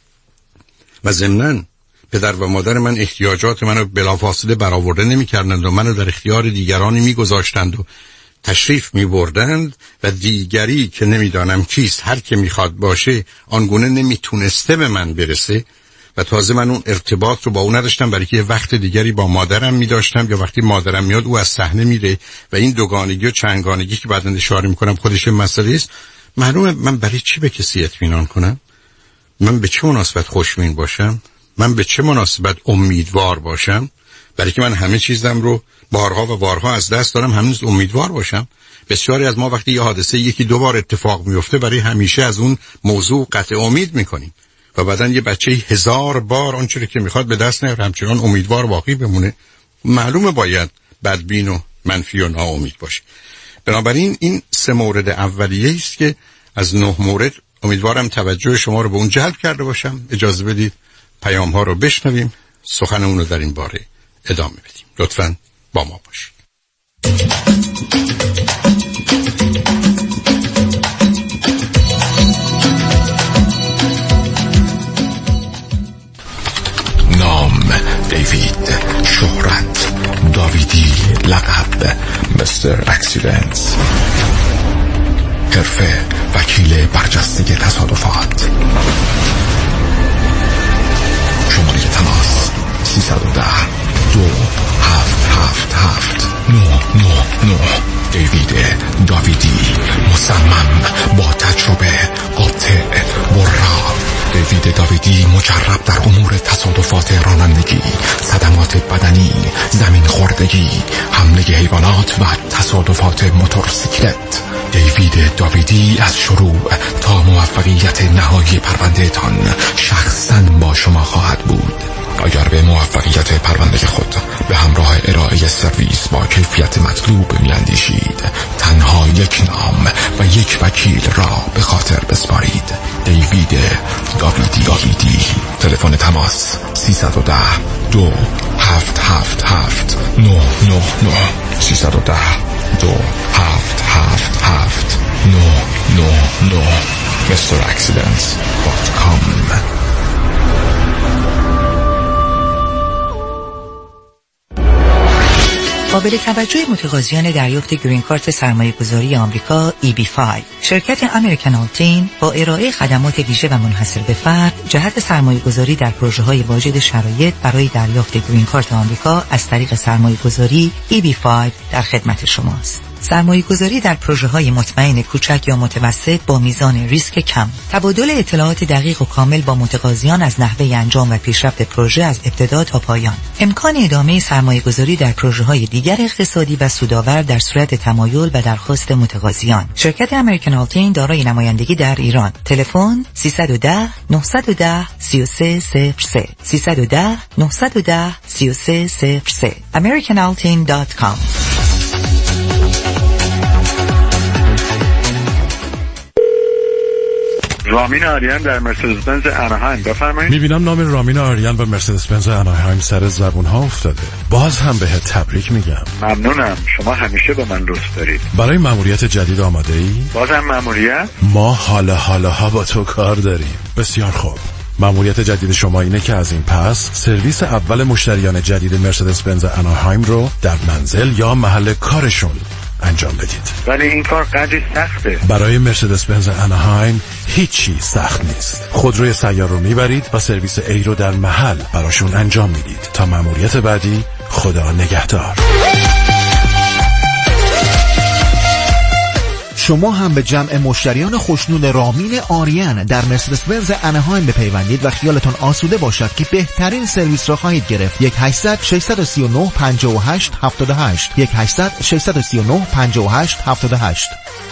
و ضمناً پدر و مادر من احتیاجات منو بلافاصله برآورده نمی‌کردند و منو در اختیار دیگرانی می‌گذاشتند و تشریف می‌بردند و دیگری که نمی‌دانم کیست، هر که می‌خواد باشه، آنگونه نمی‌تونسته به من برسه. و تازه من اون ارتباط رو با اون نداشتم، برای که وقت دیگری با مادرم می داشتم، یا وقتی مادرم میاد او از صحنه میره و این دوگانگی و چندگانگی که بعداً اشاره میکنم خودش مسئله است. معلومه من برای چی به کسی اطمینان کنم؟ من به چه مناسبت خوشبین باشم؟ من به چه مناسبت امیدوار باشم؟ برای که من همه چیزم رو بارها و بارها از دست دارم، هنوز امیدوار باشم. بسیاری از ما وقتی یه حادثه یکی دو بار اتفاق میفته، برای همیشه از اون موضوع قطع امید میکنیم و بعدن یه بچه هزار بار آنچه که میخواد به دست نیاره، همچنان امیدوار باقی بمونه. معلومه باید بدبین و منفی و ناامید باشه. بنابراین این سه مورد اولیه است که از نه مورد امیدوارم توجه شما رو به اون جلب کرده باشم. اجازه بدید پیام ها رو بشنویم، سخنمون رو در این باره ادامه بدیم. لطفاً با ما باشید. نام دیوید، شهرت داویدی، لقب مستر اکسیدنس، حرفه وکیل برجسته تصادفات، شماره تماس سیصد و ده دو هفت هفت هفت نه نه نه. دیوید داویدی، مصمم، با تجربه، قاطع، برا. دیوید داویدی مجرب در امور تصادفات رانندگی، صدمات بدنی، زمین خوردگی، حمله حیوانات و تصادفات موتورسیکلت. دیوید داویدی از شروع تا موفقیت نهایی پرونده تان شخصاً با شما خواهد بود. اگر به موفقیت پرونده خود به همراه ارائه سرویس با کیفیت مطلوب میاندیشید، تنها یک نام و یک وکیل را به خاطر بسپارید: دیوید داویدی. داویدی. تلفن تماس سیصد و ده دو هفت هفت هفت نه نه نه. سیصد و ده دو هفت هفت هفت نه نه نه. مستر اکسیدنس دات کام. قابل توجه متقاضیان دریافت گرین کارت سرمایه گذاری آمریکا ای بی پنج، شرکت امریکن آلتین با ارائه خدمات ویژه و منحصر به فرد جهت سرمایه گذاری در پروژه های واجد شرایط برای دریافت گرین کارت آمریکا از طریق سرمایه گذاری ای بی پنج در خدمت شماست. سرمایه گذاری در پروژه های مطمئن کوچک یا متوسط با میزان ریسک کم، تبادل اطلاعات دقیق و کامل با متقاضیان از نحوه انجام و پیشرفت پروژه از ابتدا تا پایان، امکان ادامه سرمایه گذاری در پروژه های دیگر اقتصادی و سودآور در صورت تمایل و درخواست متقاضیان. شرکت امریکن آلتین دارای نمایندگی در ایران. تلفن سیصد و ده نهصد و ده سی و سه صفر سه سیصد و ده نهصد و ده سی و سه صفر سه امریکن آلتین دات کام. رامین آریان در مرسدس بنز اناهایم، بفرمایید. میبینم نام رامین آریان و مرسدس بنز اناهایم سر زبون ها افتاده. باز هم بهت تبریک میگم. ممنونم، شما همیشه به من لطف دارید. برای مأموریت جدید آماده ای؟ بازم مأموریت؟ ما حالا حالا ها با تو کار داریم. بسیار خوب. مأموریت جدید شما اینه که از این پس سرویس اول مشتریان جدید مرسدس بنز اناهایم رو در منزل یا محل کارشون انجام بدید. ولی این کار قدری سخته. برای مرسدس بنز اناهایم هیچی سخت نیست. خودروی سیار رو میبرید و سرویس ای رو در محل براشون انجام میدید. تا مأموریت بعدی، خدا نگهدار. شما هم به جمع مشتریان خوشنود رامین آریان در مرسدس بنز اناهایم بپیوندید و خیالتون آسوده باشد که بهترین سرویس را خواهید گرفت. یک هشتصد ششصد و سی و نه پنجاه و هشت هفتاد و هشت یک هشتصد ششصد و سی و نه پنجاه و هشت هفتاد و هشت.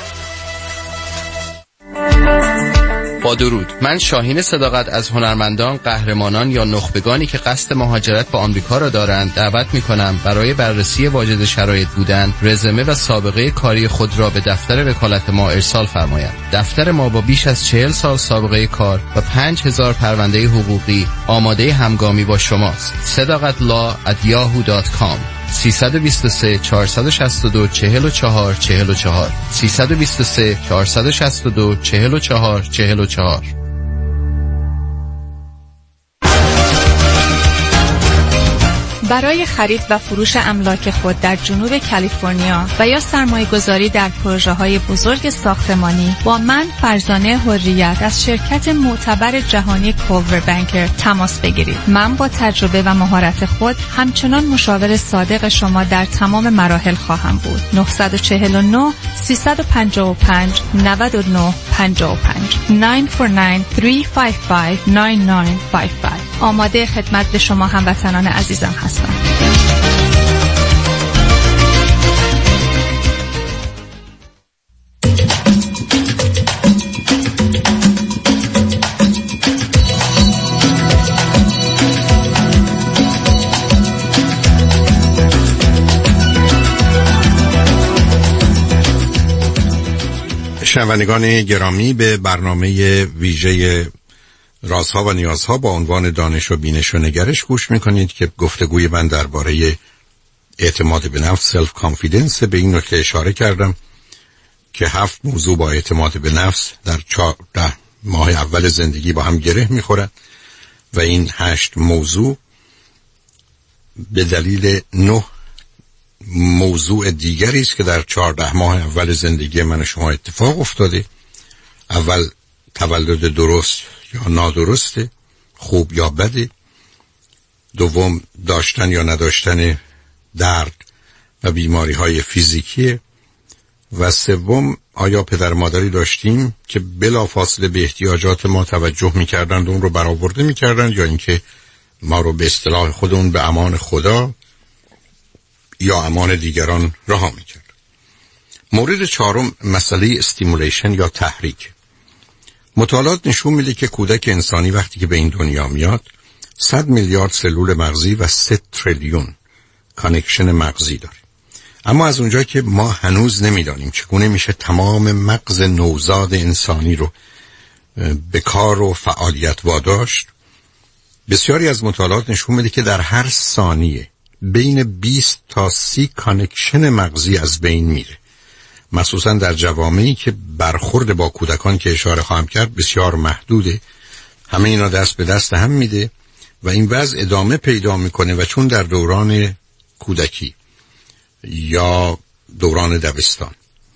با درود، من شاهین صداقت از هنرمندان، قهرمانان یا نخبگانی که قصد مهاجرت به آمریکا را دارند دعوت می‌کنم برای بررسی واجد شرایط بودن، رزومه و سابقه کاری خود را به دفتر وکالت ما ارسال فرمایند. دفتر ما با بیش از چهل سال سابقه کار و پنج هزار پرونده حقوقی آماده همگامی با شماست. صداقت لا ات یاهو دات کام. سیصد و بیست و سه چهارصد و شصت و دو چهل و چهار چهل و چهار سیصد و بیست و سه چهارصد و شصت و دو چهل و چهار چهل و چهار. برای خرید و فروش املاک خود در جنوب کالیفرنیا و یا سرمایه گذاری در پروژه های بزرگ ساختمانی با من فرزانه حریت از شرکت معتبر جهانی کولور بانکر تماس بگیرید. من با تجربه و مهارت خود همچنان مشاور صادق شما در تمام مراحل خواهم بود. نه چهار نه سه پنج پنج نه نه پنج پنج نه چهار نه سه پنج پنج نه نه پنج پنج. آماده خدمت به شما هموطنان عزیزم هستم. شنوندگان گرامی، به برنامه ویژه رازها و نیازها با عنوان دانش و بینش و نگرش گوش میکنید که گفتگوی من درباره اعتماد به نفس، سلف کانفیدنس. به این نکته اشاره کردم که هفت موضوع با اعتماد به نفس در چهارده ماه اول زندگی با هم گره میخورن و این هشت موضوع به دلیل نه موضوع دیگری است که در چهارده ماه اول زندگی من و شما اتفاق افتاده. اول تولد درست یا نادرسته، خوب یا بده. دوم داشتن یا نداشتن درد و بیماری های فیزیکیه. و سوم آیا پدر مادری داشتیم که بلافاصله به احتیاجات ما توجه میکردند و اون رو برآورده میکردند، یا اینکه ما رو به اصطلاح خودمون به امان خدا یا امان دیگران رها میکرد. مورد چهارم مسئله استیمولیشن یا تحریک. مطالعات نشون میده که کودک انسانی وقتی که به این دنیا میاد صد میلیارد سلول مغزی و سه تریلیون کانکشن مغزی داره. اما از اونجایی که ما هنوز نمیدانیم چگونه میشه تمام مغز نوزاد انسانی رو به کار و فعالیت واداشت، بسیاری از مطالعات نشون میده که در هر ثانیه بین بیست تا سی کانکشن مغزی از بین میره، مخصوصا در جوامعی که برخورد با کودکان که اشاره خواهم کرد بسیار محدوده. همه اینا دست به دست هم میده و این وضع ادامه پیدا میکنه و چون در دوران کودکی یا دوران دبستان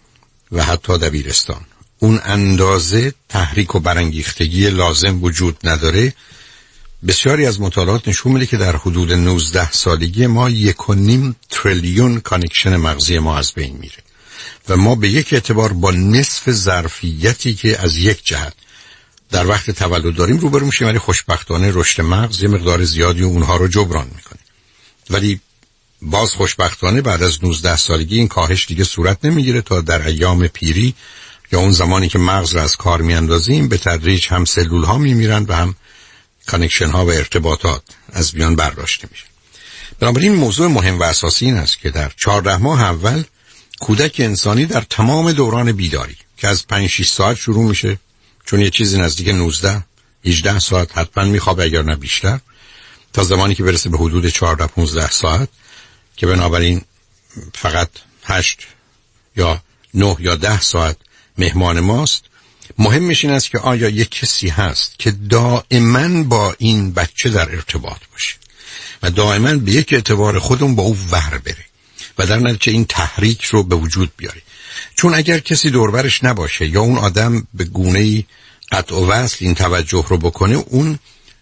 و حتی دبیرستان اون اندازه تحریک و برانگیختگی لازم وجود نداره، بسیاری از مطالعات نشون میده که در حدود نوزده سالگی ما یک و نیم تریلیون کانکشن مغزی ما از بین میره و ما به یک اعتبار با نصف ظرفیتی که از یک جهت در وقت تولد داریم روبرو میشیم، ولی خوشبختانه رشد مغز یه مقدار زیادی اونها رو جبران میکنه. ولی باز خوشبختانه بعد از نوزده سالگی این کاهش دیگه صورت نمیگیره تا در ایام پیری یا اون زمانی که مغز رو از کار میاندازیم به تدریج هم سلول ها میمیرن و هم کانکشن ها و ارتباطات از میان برداشته میشن. بنابراین موضوع مهم و اساسی این است که در چهارده ماه اول کودک انسانی در تمام دوران بیداری که از پنج شش ساعت شروع میشه، چون یه چیزی نزدیک نوزده هجده ساعت حتما میخوابه اگر نه بیشتر، تا زمانی که برسه به حدود چهارده پانزده ساعت که بنابراین فقط هشت یا نه یا ده ساعت مهمان ماست. مهمش این است که آیا یک کسی هست که دائما با این بچه در ارتباط باشه و دائما به یک اعتبار خودمون با او ور بره و در نتیجه این تحریک رو به وجود بیاره. چون اگر کسی دوربرش نباشه یا اون آدم به گونه‌ای قطع و وصل این توجه رو بکنه، اون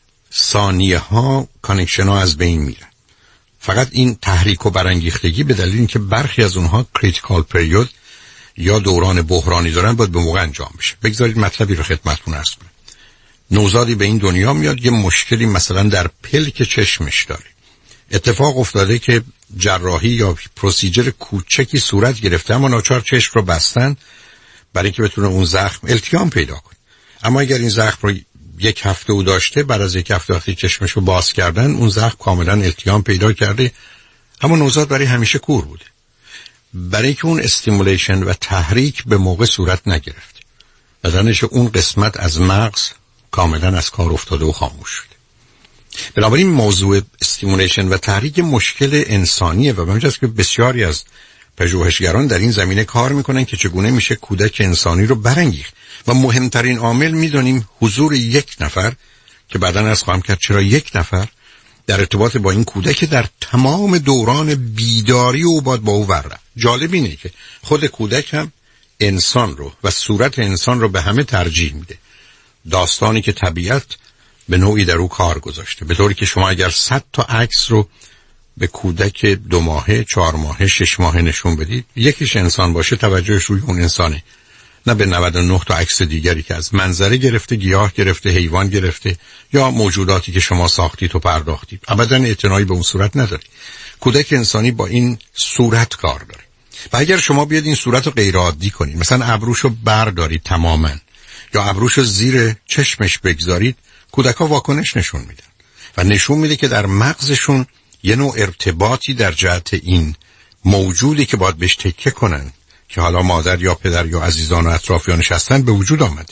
ثانیه ها کانکشن ها از بین میرن. فقط این تحریک و برانگیختگی به دلیل اینکه برخی از اونها کریتیکال پریود یا دوران بحرانی دارن باید به موقع انجام بشه. بگذارید مطلبی رو خدمتتون عرض کنم. نوزادی به این دنیا میاد، یه مشکلی مثلا در پلک چشمش داره، اتفاق افتاده که جراحی یا پروسیجر کوچکی صورت گرفته اما ناچار چشم رو بستن برای اینکه بتونه اون زخم التیام پیدا کنه. اما اگر این زخم رو یک هفته او داشته، بعد از یک هفته وقتی چشمش رو باز کردن اون زخم کاملا التیام پیدا کرده، اما نوزاد برای همیشه کور بوده، برای اینکه اون استیمولیشن و تحریک به موقع صورت نگرفته و در نتیجه اون قسمت از مغز کاملا از کار افتاده و خاموش شده. بنابراین موضوع استیمولیشن و تحریک مشکل انسانیه و همینجاست که بسیاری از پژوهشگران در این زمینه کار میکنن که چگونه میشه کودک انسانی رو برانگیخت و مهمترین عامل میدونیم حضور یک نفر که بعداً از خواهم کرد چرا یک نفر در ارتباط با این کودک در تمام دوران بیداری او باید با او ور. جالب اینه که خود کودک هم انسان رو و صورت انسان رو به همه ترجیح میده، داستانی که طبیعت به نوعی در او کار گذاشته، به طوری که شما اگر صد تا عکس رو به کودک دو ماهه، چهار ماهه، شش ماهه نشون بدید، یکیش انسان باشه توجهش روی اون انسانه، نه به نود و نه تا عکس دیگری که از منظره گرفته، گیاه گرفته، حیوان گرفته یا موجوداتی که شما ساختید و پرداختید. ابداً اعتنایی به اون صورت نداری. کودک انسانی با این صورت کار داره و اگر شما بیاد این صورت رو غیر عادی کنید، مثلا ابروشو بردارید تماماً یا ابروشو زیر چشمش بگذارید، کودک‌ها واکنش نشون میدن و نشون میده که در مغزشون یه نوع ارتباطی در جهت این موجودی که باید بهش تکیه کنن که حالا مادر یا پدر یا عزیزان و اطرافیانش هستن به وجود آمده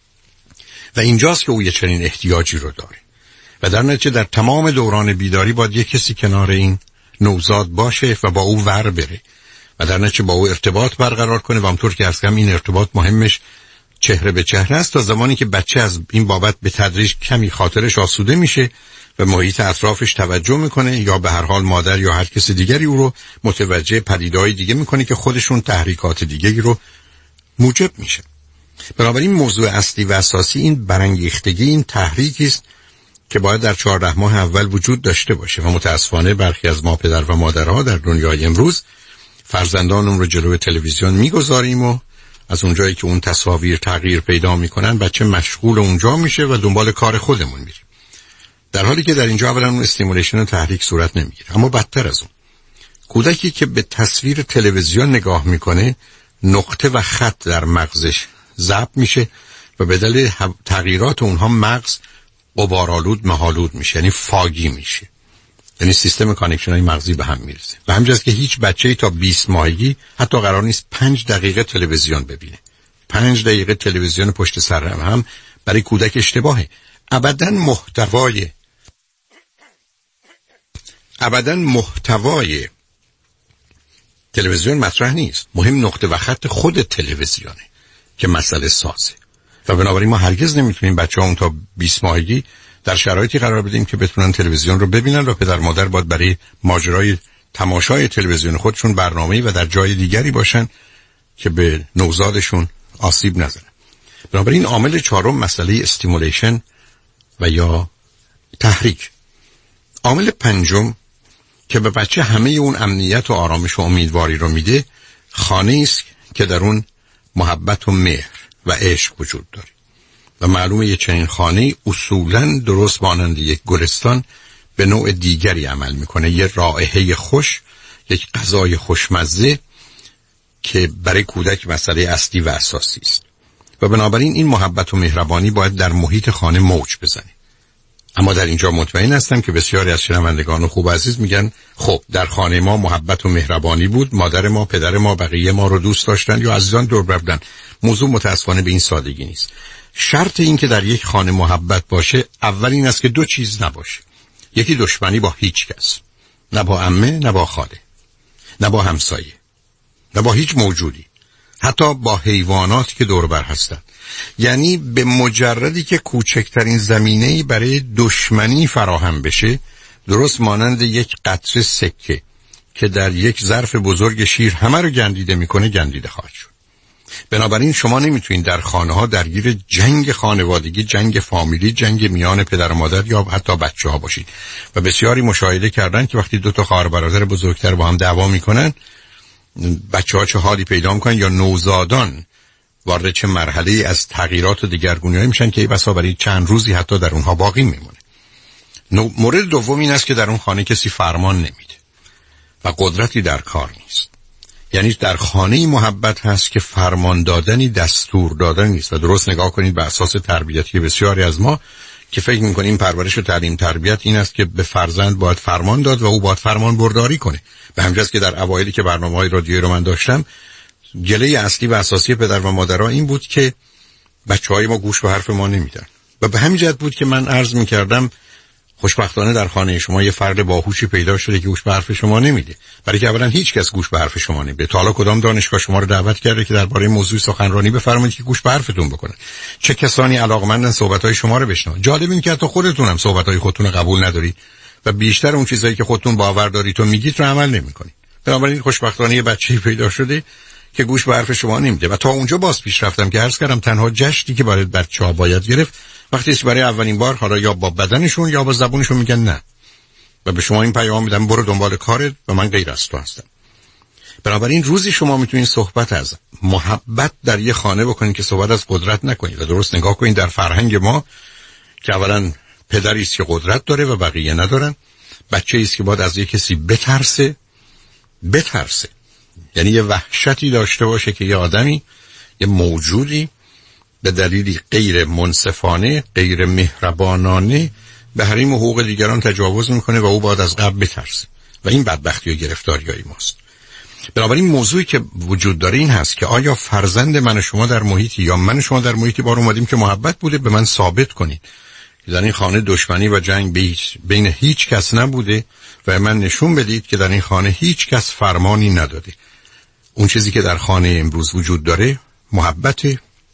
و اینجاست که او یه چنین احتیاجی رو داره و در نتیجه در تمام دوران بیداری باید یه کسی کنار این نوزاد باشه و با او ور بره و در نتیجه با او ارتباط برقرار کنه و همونطور که عرض کردم این ارتباط مهمش چهره به چهره است تا زمانی که بچه از این بابت به تدریج کمی خاطرش آسوده میشه و محیط اطرافش توجه میکنه یا به هر حال مادر یا هر کس دیگری او رو متوجه پدیده‌های دیگه میکنه که خودشون تحریکات دیگری رو موجب میشه. بنابراین موضوع اصلی و اساسی این برانگیختگی، این تحریکی است که باید در چهارده ماه اول وجود داشته باشه و متاسفانه برخی از ما پدر و مادرها در دنیای امروز فرزندانمون رو جلوی تلویزیون میگذاریم و از اونجایی که اون تصاویر تغییر پیدا میکنن بچه مشغول اونجا میشه و دنبال کار خودمون میریم، در حالی که در اینجا اولا اون استیمولیشن و تحریک صورت نمیگیره. اما بدتر از اون، کودکی که به تصویر تلویزیون نگاه میکنه نقطه و خط در مغزش ضبط میشه و به دلیل تغییرات اونها مغز غبارآلود مه‌آلود میشه، یعنی فاگی میشه، یعنی سیستم کانکشن های مغزی به هم میرسه. و همینجاست که هیچ بچه‌ای تا بیست ماهگی حتی قرار نیست پنج دقیقه تلویزیون ببینه. پنج دقیقه تلویزیون پشت سر هم, هم برای کودک اشتباهه. ابداً محتوای ابداً محتوای تلویزیون مطرح نیست، مهم نقطه و خط خود تلویزیونه که مسئله سازه. و بنابراین ما هرگز نمیتونیم بچه‌هامون تا بیست ماهگی در شرایطی قرار بدیم که بتونن تلویزیون رو ببینن و پدر مادر باید برای ماجرای تماشای تلویزیون خودشون برنامه‌ای و در جای دیگری باشن که به نوزادشون آسیب نزنه. بنابراین عامل چهارم مسئله استیمولیشن و یا تحریک. عامل پنجم که به بچه همه اون امنیت و آرامش و امیدواری رو میده، خانه است که در اون محبت و مهر و عشق وجود داره. و معلومه یه چنین خانه اصولاً درست مانند یک گلستان به نوع دیگری عمل میکنه، یه رائحه خوش، یک غذای خوشمزه که برای کودک مسئله اصلی و اساسی است. و بنابراین این محبت و مهربانی باید در محیط خانه موج بزنه. اما در اینجا مطمئن هستم که بسیاری از شنوندگان خوب عزیز میگن خب در خانه ما محبت و مهربانی بود، مادر ما، پدر ما، بقیه ما رو دوست داشتن یا عزیزان دور بر بودن. موضوع متاسفانه به این سادگی نیست. شرط این که در یک خانه محبت باشه اول این است که دو چیز نباشه. یکی دشمنی با هیچ کس، نه با عمه، نه با خاله، نه با همسایه، نه با هیچ موجودی، حتی با حیوانات که دور بر هستن. یعنی به مجردی که کوچکترین زمینه‌ای برای دشمنی فراهم بشه، درست مانند یک قطره سکه که در یک ظرف بزرگ شیر همه رو گندیده میکنه، گندیده خواهد شد. بنابراین شما نمیتونید در خانه ها درگیر جنگ خانوادگی، جنگ فامیلی، جنگ میان پدر و مادر یا حتی بچه ها باشید. و بسیاری مشاهده کردن که وقتی دو تا خواهر برادر بزرگتر با هم دعوا میکنن، بچه ها چه حالی پیدا میکنن یا نوزادان وارد چه مرحله از تغییرات و دگرگونی‌های میشن که بسا برای چند روزی حتی در اونها باقی میمونه. مورد دوم این است که در اون خانه کسی فرمان نمیده و قدرتی در کار نیست. یعنی در خانه محبت هست که فرمان دادنی، دستور دادن نیست. و درست نگاه کنید به اساس تربیتی بسیاری از ما که فکر میکنیم پرورش و تعلیم تربیت این است که به فرزند باید فرمان داد و او باید فرمان برداری کنه. به همین جاست که در اوایلی که برنامه‌های رادیویی رو من داشتم، گله اصلی و اساسی پدر و مادرها این بود که بچه‌های ما گوش به حرف ما نمیدن. و به همین جهت بود که من عرض میکردم خوشبختانه در خانه شما یه فرد باهوشی پیدا شده که گوش به حرف شما نمیده. برای که اولا هیچ کس گوش به حرف شما نمیده. تا حالا کدام دانشگاه شما رو دعوت کرده که درباره موضوع سخنرانی بفرمایید که گوش به حرفتون بکنن؟ چه کسانی علاقمندن صحبت‌های شما رو بشنون؟ جالب این که حتی خودتون هم صحبت‌های خودتون رو قبول ندارید و بیشتر اون چیزایی که خودتون باور دارید و میگید رو عمل نمی‌کنید. بنابراین خوشبختانه یه بچه‌ای پیدا شده که گوش به حرف شما نمیده. و تا اونجا باز پیش رفتم که عرض کردم تنها جشنی که برای بچه‌ها باید گرفت وقتی برای اولین بار حالا یا با بدنشون یا با زبونشون میگن نه و به شما این پیام میدم برو دنبال کارت و من غیر از تو هستم. بنابراین روزی شما میتونید صحبت از محبت در یه خانه بکنید که صحبت از قدرت نکنید. و درست نگاه کنید در فرهنگ ما که اولا پدری است که قدرت داره و بقیه ندارن، بچه‌ای است که باید از یه کسی بترسه بترسه یعنی یه وحشتی داشته باشه که یه آدمی، یه موجودی به دلیلی غیر منصفانه، غیر مهربانانه به حریم و حقوق دیگران تجاوز میکنه و او باید از قبل بترسه. و این بدبختی و گرفتاریای ماست. بنابراین موضوعی که وجود داره این هست که آیا فرزند من و شما در محیطی یا من و شما در محیطی بار اومدیم که محبت بوده، به من ثابت کنید در این خانه دشمنی و جنگ بین هیچ کس نبوده و من نشون بدید که در این خانه هیچ کس فرمانی نداده. اون چیزی که در خانه امروز وجود داره محبت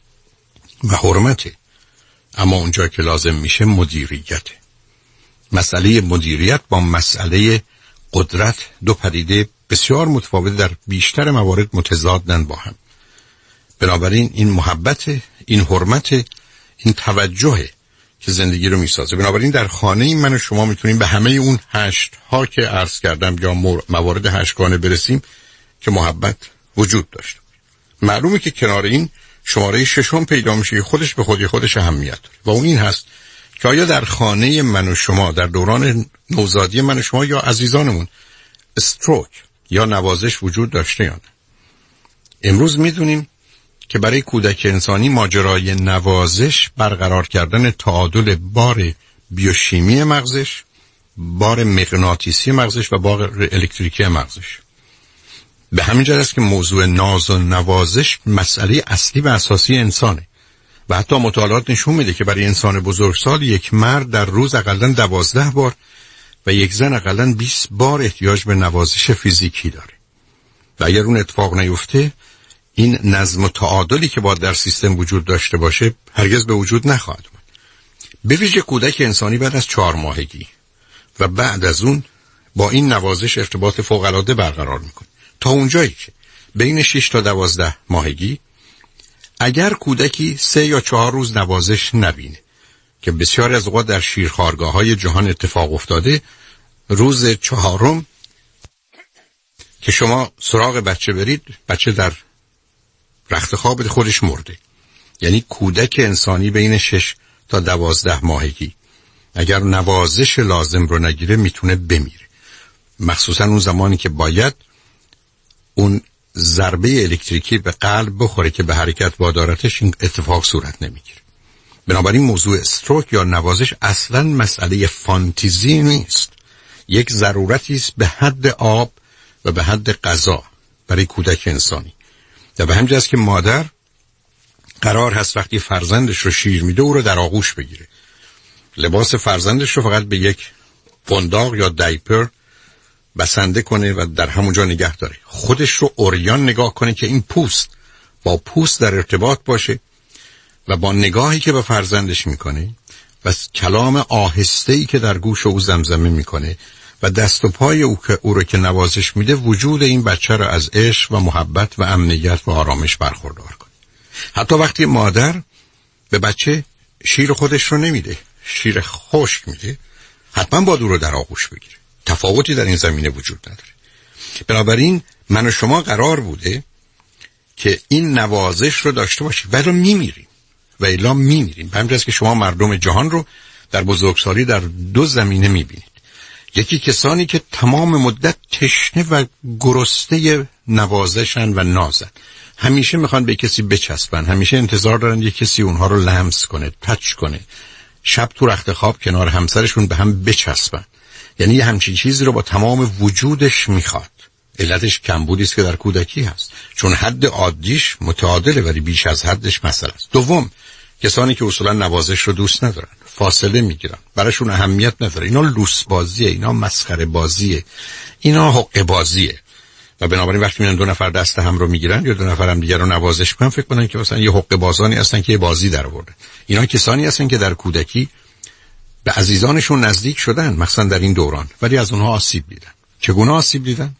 و حرمته، اما اونجا که لازم میشه مدیریته. مسئله مدیریت با مسئله قدرت دو پدیده بسیار متفاوت، در بیشتر موارد متضادن با هم. بنابراین این محبت، این حرمت، این توجه که زندگی رو میسازه. بنابراین در خانه من و شما میتونیم به همه اون هشت ها که عرض کردم یا موارد هشتگانه برسیم که محبت وجود داشته. معلومه که کنار این شماره ششم پیدا میشه که خودش به خودی خودش اهمیت داره و اون این هست که آیا در خانه من و شما در دوران نوزادی من و شما یا عزیزانمون استروک یا نوازش وجود داشته یا نه؟ امروز میدونیم که برای کودک انسانی ماجرای نوازش برقرار کردن تعادل بار بیوشیمی مغزش، بار مغناطیسی مغزش و بار الکتریکی مغزش. به همین جهت است که موضوع ناز و نوازش مسئله اصلی و اساسی انسانه و حتی مطالعات نشون میده که برای انسان بزرگسال یک مرد در روز حداقل دوازده بار و یک زن حداقل بیست بار احتیاج به نوازش فیزیکی داره و اگر اون اتفاق نیفته این نظم و تعادلی که باید در سیستم وجود داشته باشه هرگز به وجود نخواهد اومد. به ویژه کودک انسانی بعد از چهار ماهگی و بعد از اون با این نوازش ارتباط فوق العاده برقرار میکنه تا اونجایی که بین شش تا دوازده ماهگی اگر کودکی سه یا چهار روز نوازش نبینه که بسیاری از اوقات در شیرخوارگاه‌های جهان اتفاق افتاده، روز چهارم که شما سراغ بچه برید بچه در رخت خواب خودش مرده. یعنی کودک انسانی بین شش تا دوازده ماهگی اگر نوازش لازم رو نگیره میتونه بمیره، مخصوصا اون زمانی که باید اون ضربه الکتریکی به قلب بخوره که به حرکت وادارتش. این اتفاق صورت نمیگیره. بنابراین موضوع استروک یا نوازش اصلا مسئله فانتزی نیست، یک ضرورتی است به حد آب و به حد غذا برای کودک انسانی. و به همین جاست که مادر قرار هست وقتی فرزندش رو شیر میده او رو در آغوش بگیره، لباس فرزندش رو فقط به یک قنداق یا دایپر بسنده کنه و در همونجا نگه داره، خودش رو عریان نگاه کنه که این پوست با پوست در ارتباط باشه و با نگاهی که به فرزندش میکنه و کلام آهسته‌ای که در گوش او زمزمه میکنه و دست و پای او که او رو که نوازش میده وجود این بچه رو از عشق و محبت و امنیت و آرامش برخوردار کنه. حتی وقتی مادر به بچه شیر خودش رو نمیده، شیر خشک میده، حتما باید او رو در آغوش بگیره. تفاوتی در این زمینه وجود نداره. بنابراین من و شما قرار بوده که این نوازش رو داشته باشیم ولی میمیریم و الا میمیریم. به همین جاست که شما مردم جهان رو در بزرگسالی در دو زمینه میبینید. یکی کسانی که تمام مدت تشنه و گرسنه نوازشن و نازن، همیشه میخوان به کسی بچسبن، همیشه انتظار دارن یک کسی اونها رو لمس کنه، تچ کنه، شب تو رخت خواب کنار همسرشون به هم بچسبن. یعنی یه همچین چیزی رو با تمام وجودش میخواد. علتش کمبودی است که در کودکی هست، چون حد عادیش متعادله ولی بیش از حدش مسئله است. دوم، کسانی که اصولا نوازش رو دوست ندارن، فاصله میگیرن، براشون اهمیت نداره، اینا لوس بازیه، اینا مسخره بازیه، اینا حق بازیه و بنابراین وقتی میان دو نفر دست هم رو میگیرن یا دو نفر هم دیگر رو نوازش کنن فکر کنن که مثلا یه حق بازانی هستن که یه بازی در آورده. اینا کسانی هستن که در کودکی به عزیزانشون نزدیک شدن، مثلا در این دوران، ولی از اونها آسیب دیدن. چگونه آسیب دیدن؟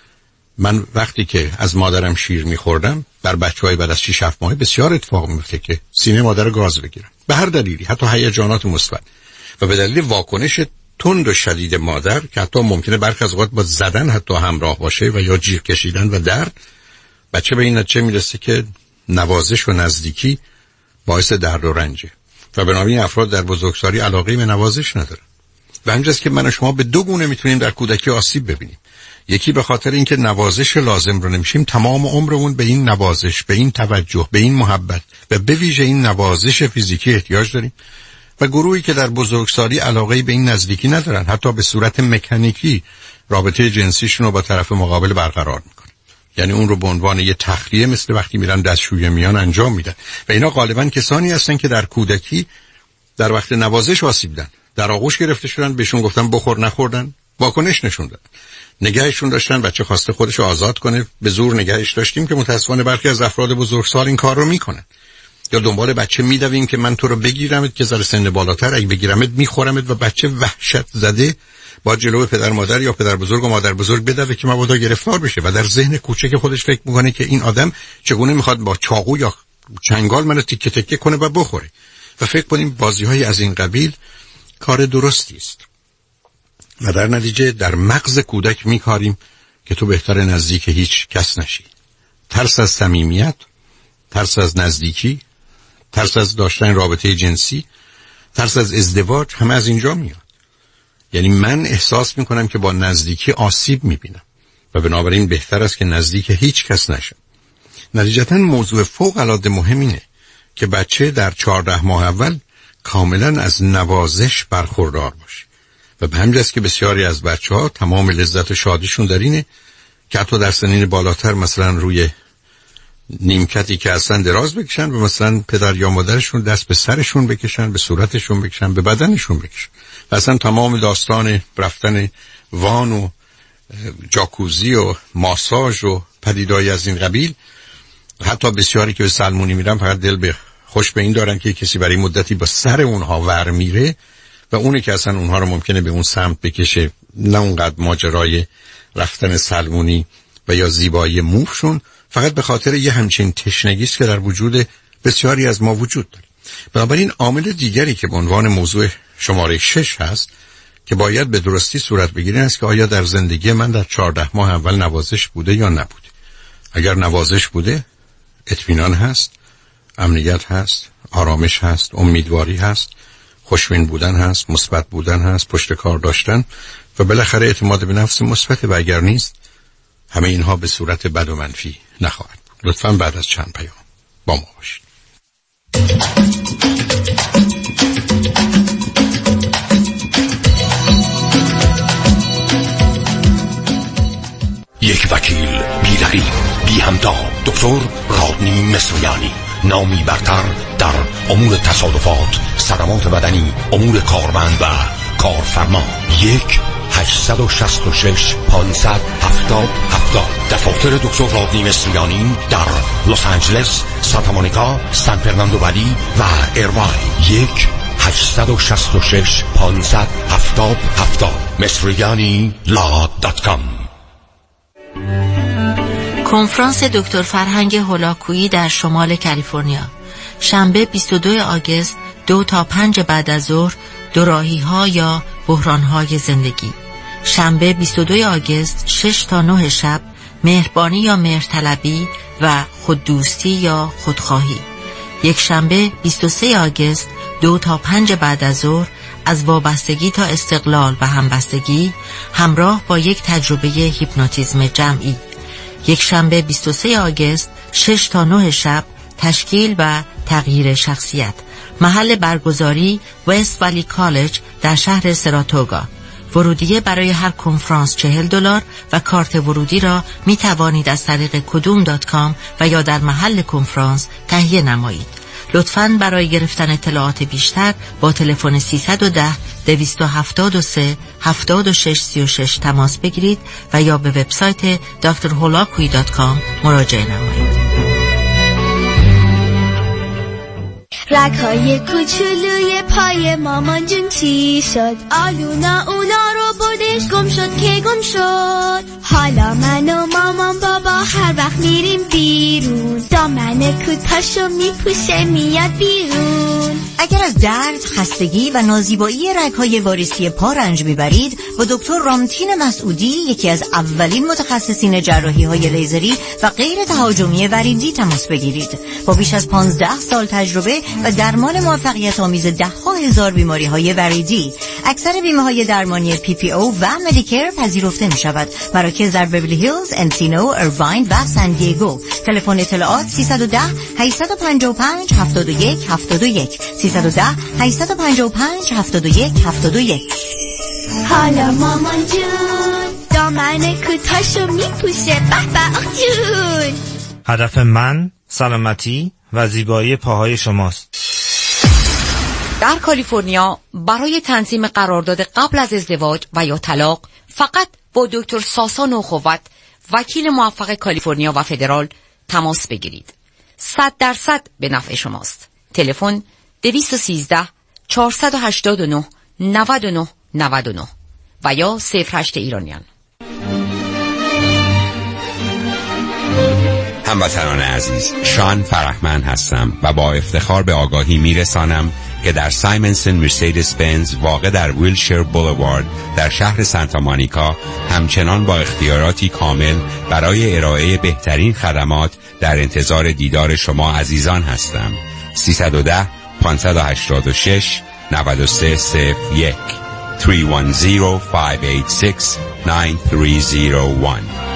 من وقتی که از مادرم شیر میخوردم بر بچهای بعد از شش هفت ماه بسیار اتفاق میفته که سینه مادر گاز بگیرن به هر دلیلی، حتی هیجانات مثبت و به دلیل واکنش تند و شدید مادر که حتی ممکنه برخی از اوقات با زدن حتی همراه باشه و یا جیغ کشیدن و درد، بچه به این نتیجه میرسه که نوازش و نزدیکی باعث درد و رنجه و بنابراین افراد در بزرگسالی علاقه به نوازش ندارن. و همینجاست که من و شما به دو گونه میتونیم در کودکی آسیب ببینیم. یکی به خاطر اینکه نوازش لازم رو نمیشیم، تمام عمرمون به این نوازش، به این توجه، به این محبت و به ویژه این نوازش فیزیکی احتیاج داریم و گروهی که در بزرگسالی علاقه به این نزدیکی ندارن، حتی به صورت مکانیکی رابطه جنسیشون رو با طرف مقابل برقرار میکنن، یعنی اون رو به عنوان یه تخلیه مثل وقتی میرن دستشویی میان انجام میدن و اینا غالبا کسانی هستن که در کودکی در وقت نوازش آسیب دیدن، در آغوش گرفته شدن، بهشون گفتن بخور، نخوردن، واکنش نشون دادن. نگهشون داشتن، بچه خواسته خودشو آزاد کنه، به زور نگهش داشتیم که متاسفانه برخی از افراد بزرگسال این کار رو میکنن. یا دنبال بچه میدویم که من تو رو بگیرمت که ذره سن بالاتر، اگه بگیرمت میخورمت، و بچه وحشت زده با جلو پدر مادر یا پدر بزرگ و مادر بزرگ بدوه که مبادا گرفتار بشه و در ذهن کوچک خودش فکر میکنه که این آدم چگونه میخواد با چاقو یا چنگال منو تیکه تیکه کنه و بخوره، و فکر کنیم بازی‌های از این قبیل کار درستی است. و در نتیجه در مغز کودک میکاریم که تو بهتر نزدیک هیچ کس نشی. ترس از صمیمیت، ترس از نزدیکی، ترس از داشتن رابطه جنسی، ترس از ازدواج، همه از اینجا میاد. یعنی من احساس میکنم که با نزدیکی آسیب میبینم و بنابراین بهتر است که نزدیک هیچ کس نشم. نتیجتا موضوع فوق العاده مهم اینه که بچه در چهارده ماه اول کاملا از نوازش برخوردار باشه و به همین جاست که بسیاری از بچه ها تمام لذت و شادیشون در اینه که حتی در سنین بالاتر مثلا روی نیمکتی که اصلا دراز بکشن و مثلا پدر یا مادرشون دست به سرشون بکشن، به صورتشون بکشن، به بدنشون بکشن و اصلا تمام داستان رفتن وان و جاکوزی و ماساژ و پدیدایی از این قبیل. حتی بسیاری که به سلمونی میرن فقط دل به خوش به این دارن که کسی برای مدتی با سر اونها ور میره و اونه که اصلا اونها رو ممکنه به اون سمت بکشه، نه اونقدر ماجرای رفتن سلمونی و یا زیبایی موشون، فقط به خاطر یه همچین تشنگی است که در وجود بسیاری از ما وجود داره. بنابراین عامل دیگری که به عنوان موضوع شماره شش هست که باید به درستی صورت بگیره است که آیا در زندگی من در چهارده ماه اول نوازش بوده یا نبوده. اگر نوازش بوده، اطمینان هست، امنیت هست، آرامش هست، امیدواری هست، خوشبین بودن هست، مثبت بودن هست، پشت کار داشتن و بالاخره اعتماد به نفس مثبت. و اگر نیست، همه اینها به صورت بد و منفی نخواهد بود. لطفاً بعد از چند پیام با ما باشید. یک وکیل بی رقیب بی همتا، دکتر رادنی مصریانی، نامی برتر در امور تصادفات، صدمات بدنی، امور کارمند و کارفرما. یک هشتصد و شصت و شش پانصد هفتاد هفتاد. دفاتر دکتر رادنی مصریانی در لس آنجلس، سانتا مونیکا، سان فرناندو ولی و ایرواین. یک هشتصد و شصت و شش پانصد هفتاد هفتاد. مصریانی لا دات کام. کنفرانس دکتر فرهنگ هولاکویی در شمال کالیفرنیا، شنبه بیست و دوم آگوست، دو تا پنج بعد از ظهر، دوراهی ها یا بحران های زندگی. شنبه بیست و دوم آگوست، شش تا نه شب، مهربانی یا مهرطلبی و خوددوستی یا خودخواهی. یک شنبه بیست و سوم آگوست، دو تا پنج بعد از ظهر، از وابستگی تا استقلال و همبستگی، همراه با یک تجربه هیپنوتیزم جمعی. یک شنبه بیست و سوم آگوست، شش تا نه شب، تشکیل و تغییر شخصیت. محل برگزاری وست والی کالج در شهر سراتوگا. ورودیه برای هر کنفرانس چهل دلار و کارت ورودی را می توانید از طریق کدوم دات کام و یا در محل کنفرانس تهیه نمایید. لطفاً برای گرفتن اطلاعات بیشتر با تلفن سیصد و ده دویست و هفتاد و سه هفتاد و شش سی و شش تماس بگیرید و یا به وبسایت دکتر هولاکویی دات کام مراجعه نمایید. رگ‌های کوچولوی پای مامان جون چی شد؟ آلونا اونا رو بردش، گم شد که گم شد. حالا من و مامان بابا هر وقت میریم بیرون، دامن کوتاشو میپوشه میاد بیرون. اگر از درد، خستگی و نازیبایی رگ‌های واریسی پا رنج میبرید، با دکتر رامتین مسعودی، یکی از اولین متخصصین جراحی‌های لیزری و غیر تهاجمی وریدی تماس بگیرید. با بیش از پانزده سال تجربه و درمان موفقیت آمیز ده ها هزار بیماری های وریدی، اکثر بیمه های درمانی پی پی او و مدیکر پذیرفته می شود. مراکز در بیولی هیلز، انسینو، ایرواین و سان دیگو. تلفن اطلاعات سیصد و ده هشتصد و پنجاه و پنج هفتاد و یک هفتاد و یک سیصد و ده هشتصد و پنجاه و پنج هفتاد و یک هفتاد و یک. حالا مامان جون دامن کوتاشو میپوشه، به به آخ جون. هدف من سلامتی و زیبایی پاهای شماست. در کالیفرنیا برای تنظیم قرارداد قبل از ازدواج و یا طلاق فقط با دکتر ساسا نوخوت، وکیل موفق کالیفرنیا و فدرال تماس بگیرید. صد درصد به نفع شماست. تلفن دویست و سیزده چهارصد و هشتاد و نه نود و نه نود و نه و یا صفر هشت ایرانیان. هموطنان عزیز، شان فرحمند هستم و با افتخار به آگاهی میرسانم که در سایمنسن مرسدس بنز واقع در ویلشیر بولوارد در شهر سانتا مونیکا همچنان با اختیاراتی کامل برای ارائه بهترین خدمات در انتظار دیدار شما عزیزان هستم. سیصد و ده پانصد و هشتاد و شش نود و سه صفر یک سه یک صفر پنج هشت شش نه سه صفر یک.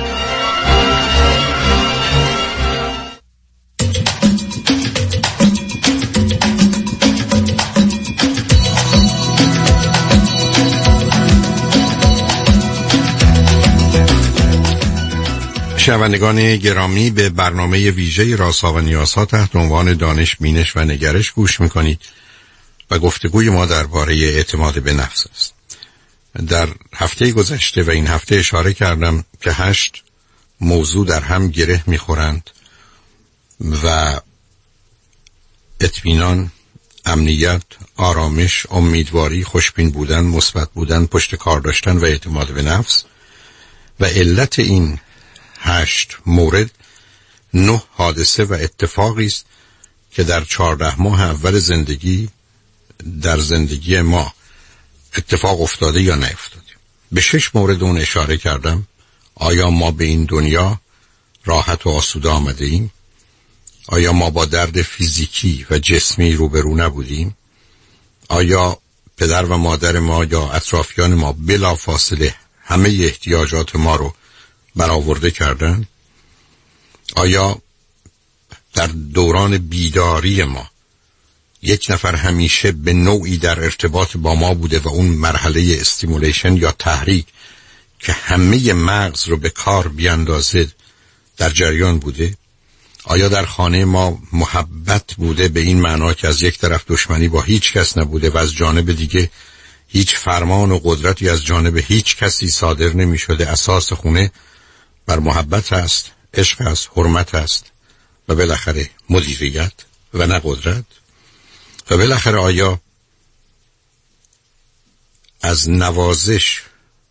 شنوندگان گرامی، به برنامه ویژه رازها و نیازها تحت عنوان دانش، بینش و نگرش گوش میکنید و گفتگوی ما درباره اعتماد به نفس است. در هفته گذشته و این هفته اشاره کردم که هشت موضوع در هم گره میخورند و اطمینان، امنیت، آرامش، امیدواری، خوشبین بودن، مثبت بودن، پشت کار داشتن و اعتماد به نفس. و علت این هشت مورد نه حادثه و اتفاقی است که در چهارده ماه اول زندگی در زندگی ما اتفاق افتاده یا نیفتاده. به شش مورد اون اشاره کردم. آیا ما به این دنیا راحت و آسوده آمده ایم؟ آیا ما با درد فیزیکی و جسمی روبرو نبودیم؟ آیا پدر و مادر ما یا اطرافیان ما بلافاصله همه احتیاجات ما رو برآورده کردن؟ آیا در دوران بیداری ما یک نفر همیشه به نوعی در ارتباط با ما بوده و اون مرحله استیمولیشن یا تحریک که همه مغز رو به کار بیاندازه در جریان بوده؟ آیا در خانه ما محبت بوده به این معنا که از یک طرف دشمنی با هیچ کس نبوده و از جانب دیگه هیچ فرمان و قدرتی از جانب هیچ کسی صادر نمی شده؟ اساس خونه بر محبت است، عشق است، حرمت است و بالاخره مدیریت و نه قدرت. و بالاخره آیا از نوازش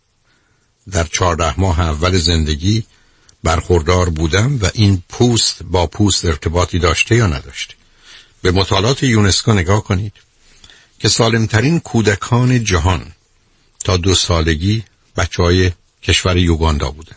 در چهارده ماه اول زندگی برخوردار بودم و این پوست با پوست ارتباطی داشته یا نداشته؟ به مطالعات یونسکو نگاه کنید که سالمترین کودکان جهان تا دو سالگی بچهای کشور یوگاندا بودند.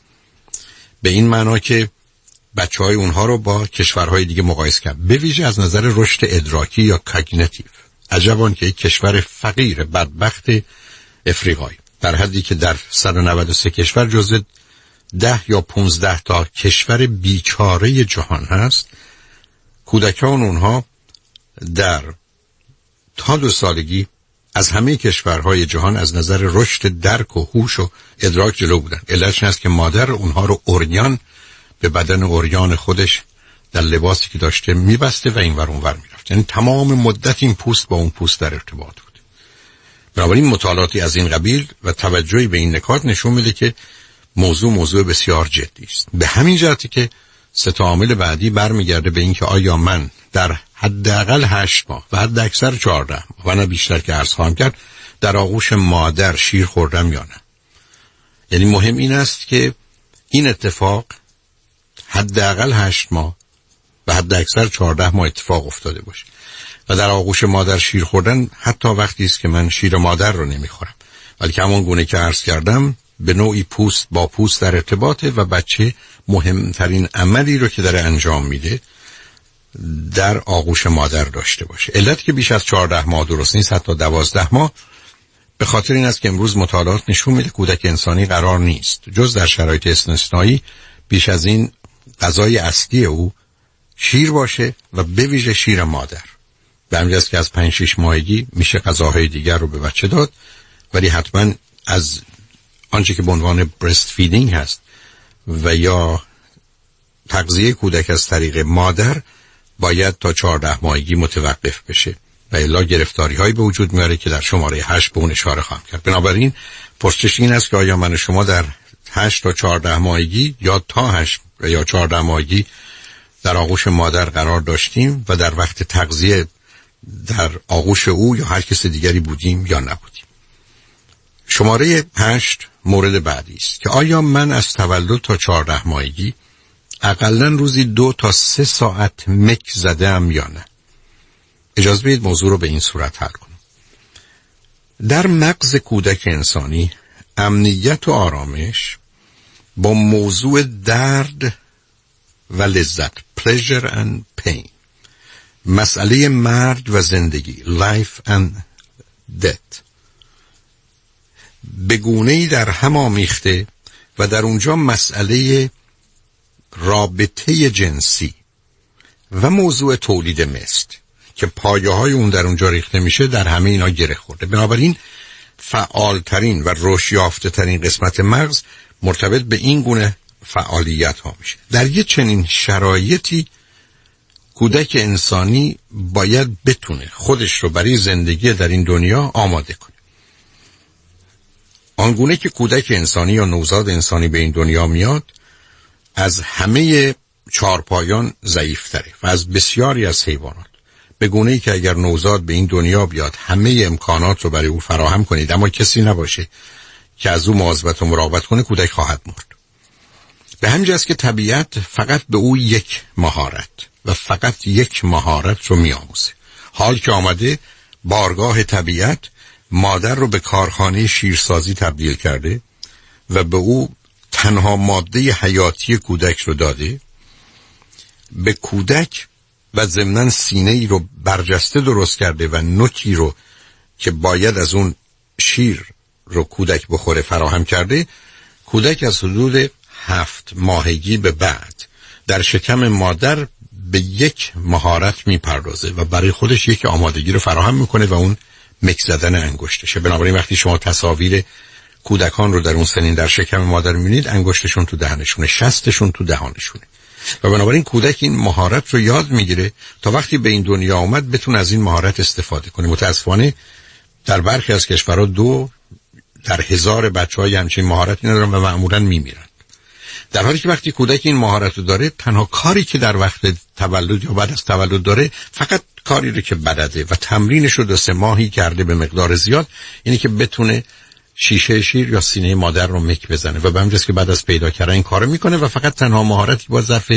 به این معنا که بچهای اونها رو با کشورهای دیگه مقایسه کرد، به ویژه از نظر رشد ادراکی یا کاگنیتیو. عجبان که یک کشور فقیر بدبخت افریقایی در حدی که در صد و نود و سه کشور جزو ده یا پونزده تا کشور بیچاره جهان هست، کودکان اونها در تا دو سالگی از همه کشورهای جهان از نظر رشد درک و هوش و ادراک جلو بودن. علتش این است که مادر اونها رو اوریان به بدن اوریان خودش در لباسی که داشته میبسته و اینور اونور میرفت. یعنی تمام مدت این پوست با اون پوست در ارتباط بود. بنابراین مطالعاتی از این قبیل و توجهی به این نکات نشون میده که موضوع موضوع بسیار جدی است. به همین جهتی که سه تا عامل بعدی برمیگرده به این که آیا من در حداقل هشت ماه و حد اکثر چهارده ماه و نه بیشتر که عرض خواهم کرد در آغوش مادر شیر خوردم یا نه. یعنی مهم این است که این اتفاق حداقل هشت ماه و حد اکثر چهارده ماه اتفاق افتاده باشه. و در آغوش مادر شیر خوردن حتی وقتی است که من شیر مادر رو نمیخورم، ولی که همون گونه که عرض کردم به نوعی پوست با پوست در ارتباطه و بچه مهمترین عملی رو که داره انجام میده در آغوش مادر داشته باشه. علت که بیش از چهارده ماه درست نیست، حتی دوازده ماه، به خاطر این است که امروز مطالعات نشون میده کودک انسانی قرار نیست جز در شرایط استثنایی بیش از این غذای اصلی او شیر باشه و به ویژه شیر مادر. به همین جاست که از پنج شش ماهگی میشه غذاهای دیگر رو به بچه داد، ولی حتما از آنچه که به عنوان برست فیدینگ هست و یا تغذیه کودک از طریق مادر باید تا چهارده ماهگی متوقف بشه. و الا گرفتاری هایی به وجود میاره که در شماره هشت به اون اشاره خواهم کرد. بنابراین پرسش این است که آیا من و شما در هشت تا چهارده ماهگی یا تا هشت یا چهارده ماهگی در آغوش مادر قرار داشتیم و در وقت تغذیه در آغوش او یا هر کس دیگری بودیم یا نبودیم. شماره هشت مورد بعدی است که آیا من از تولد تا چهارده ماهگی اقلاً روزی دو تا سه ساعت مک زدم یا نه؟ اجازه بدید موضوع رو به این صورت حل کنم. در مغز کودک انسانی امنیت و آرامش با موضوع درد و لذت pleasure and pain، مسئله مرگ و زندگی life and death، به گونه‌ای در هم آمیخته و در اونجا مسئله رابطه جنسی و موضوع تولید مثل که پایه های اون در اونجا ریخته میشه در همه اینا گره خورده. بنابراین فعالترین و رشد یافته ترین قسمت مغز مرتبط به این گونه فعالیت ها میشه. در یه چنین شرایطی کودک انسانی باید بتونه خودش رو برای زندگی در این دنیا آماده کنه. آنگونه که کودک انسانی یا نوزاد انسانی به این دنیا میاد از همه چارپایان ضعیف‌تره و از بسیاری از حیوانات، به گونه‌ای که اگر نوزاد به این دنیا بیاد همه امکانات رو برای او فراهم کنید اما کسی نباشه که از او مواظبت و مراقبت کنه، کودک خواهد مرد. به همین جاست که طبیعت فقط به او یک مهارت و فقط یک مهارت رو میآموزه. حال که آمده بارگاه طبیعت مادر رو به کارخانه شیرسازی تبدیل کرده و به او تنها ماده حیاتی کودک رو داده، به کودک و ضمناً سینه ای رو برجسته درست کرده و نوکی رو که باید از اون شیر رو کودک بخوره فراهم کرده. کودک از حدود هفت ماهگی به بعد در شکم مادر به یک مهارت میپردازه و برای خودش یک آمادگی رو فراهم میکنه و اون مک زدن انگشتشه. بنابراین وقتی شما تصاویر کودکان رو در اون سنین در شکم مادر میبینید، انگشتشون تو دهنشونه، شستشون تو دهانشونه و بنابراین کودک این مهارت رو یاد میگیره تا وقتی به این دنیا آمد بتونه از این مهارت استفاده کنه. متاسفانه در برخی از کشورها دو در هزار بچه‌ها همچین مهارتی ندارن و معمولاً میمیرن، در حالی که وقتی کودک این مهارت رو داره تنها کاری که در وقت تولد یا بعد از تولد داره فقط کاری رو که بلده و تمرینش رو دو سه ماهی کرده به مقدار زیاد، اینه که بتونه شیشه شیر یا سینه مادر رو مک بزنه و به همین جاست که بعد از پیدا کردن این کارو میکنه و فقط تنها مهارتی با ظرف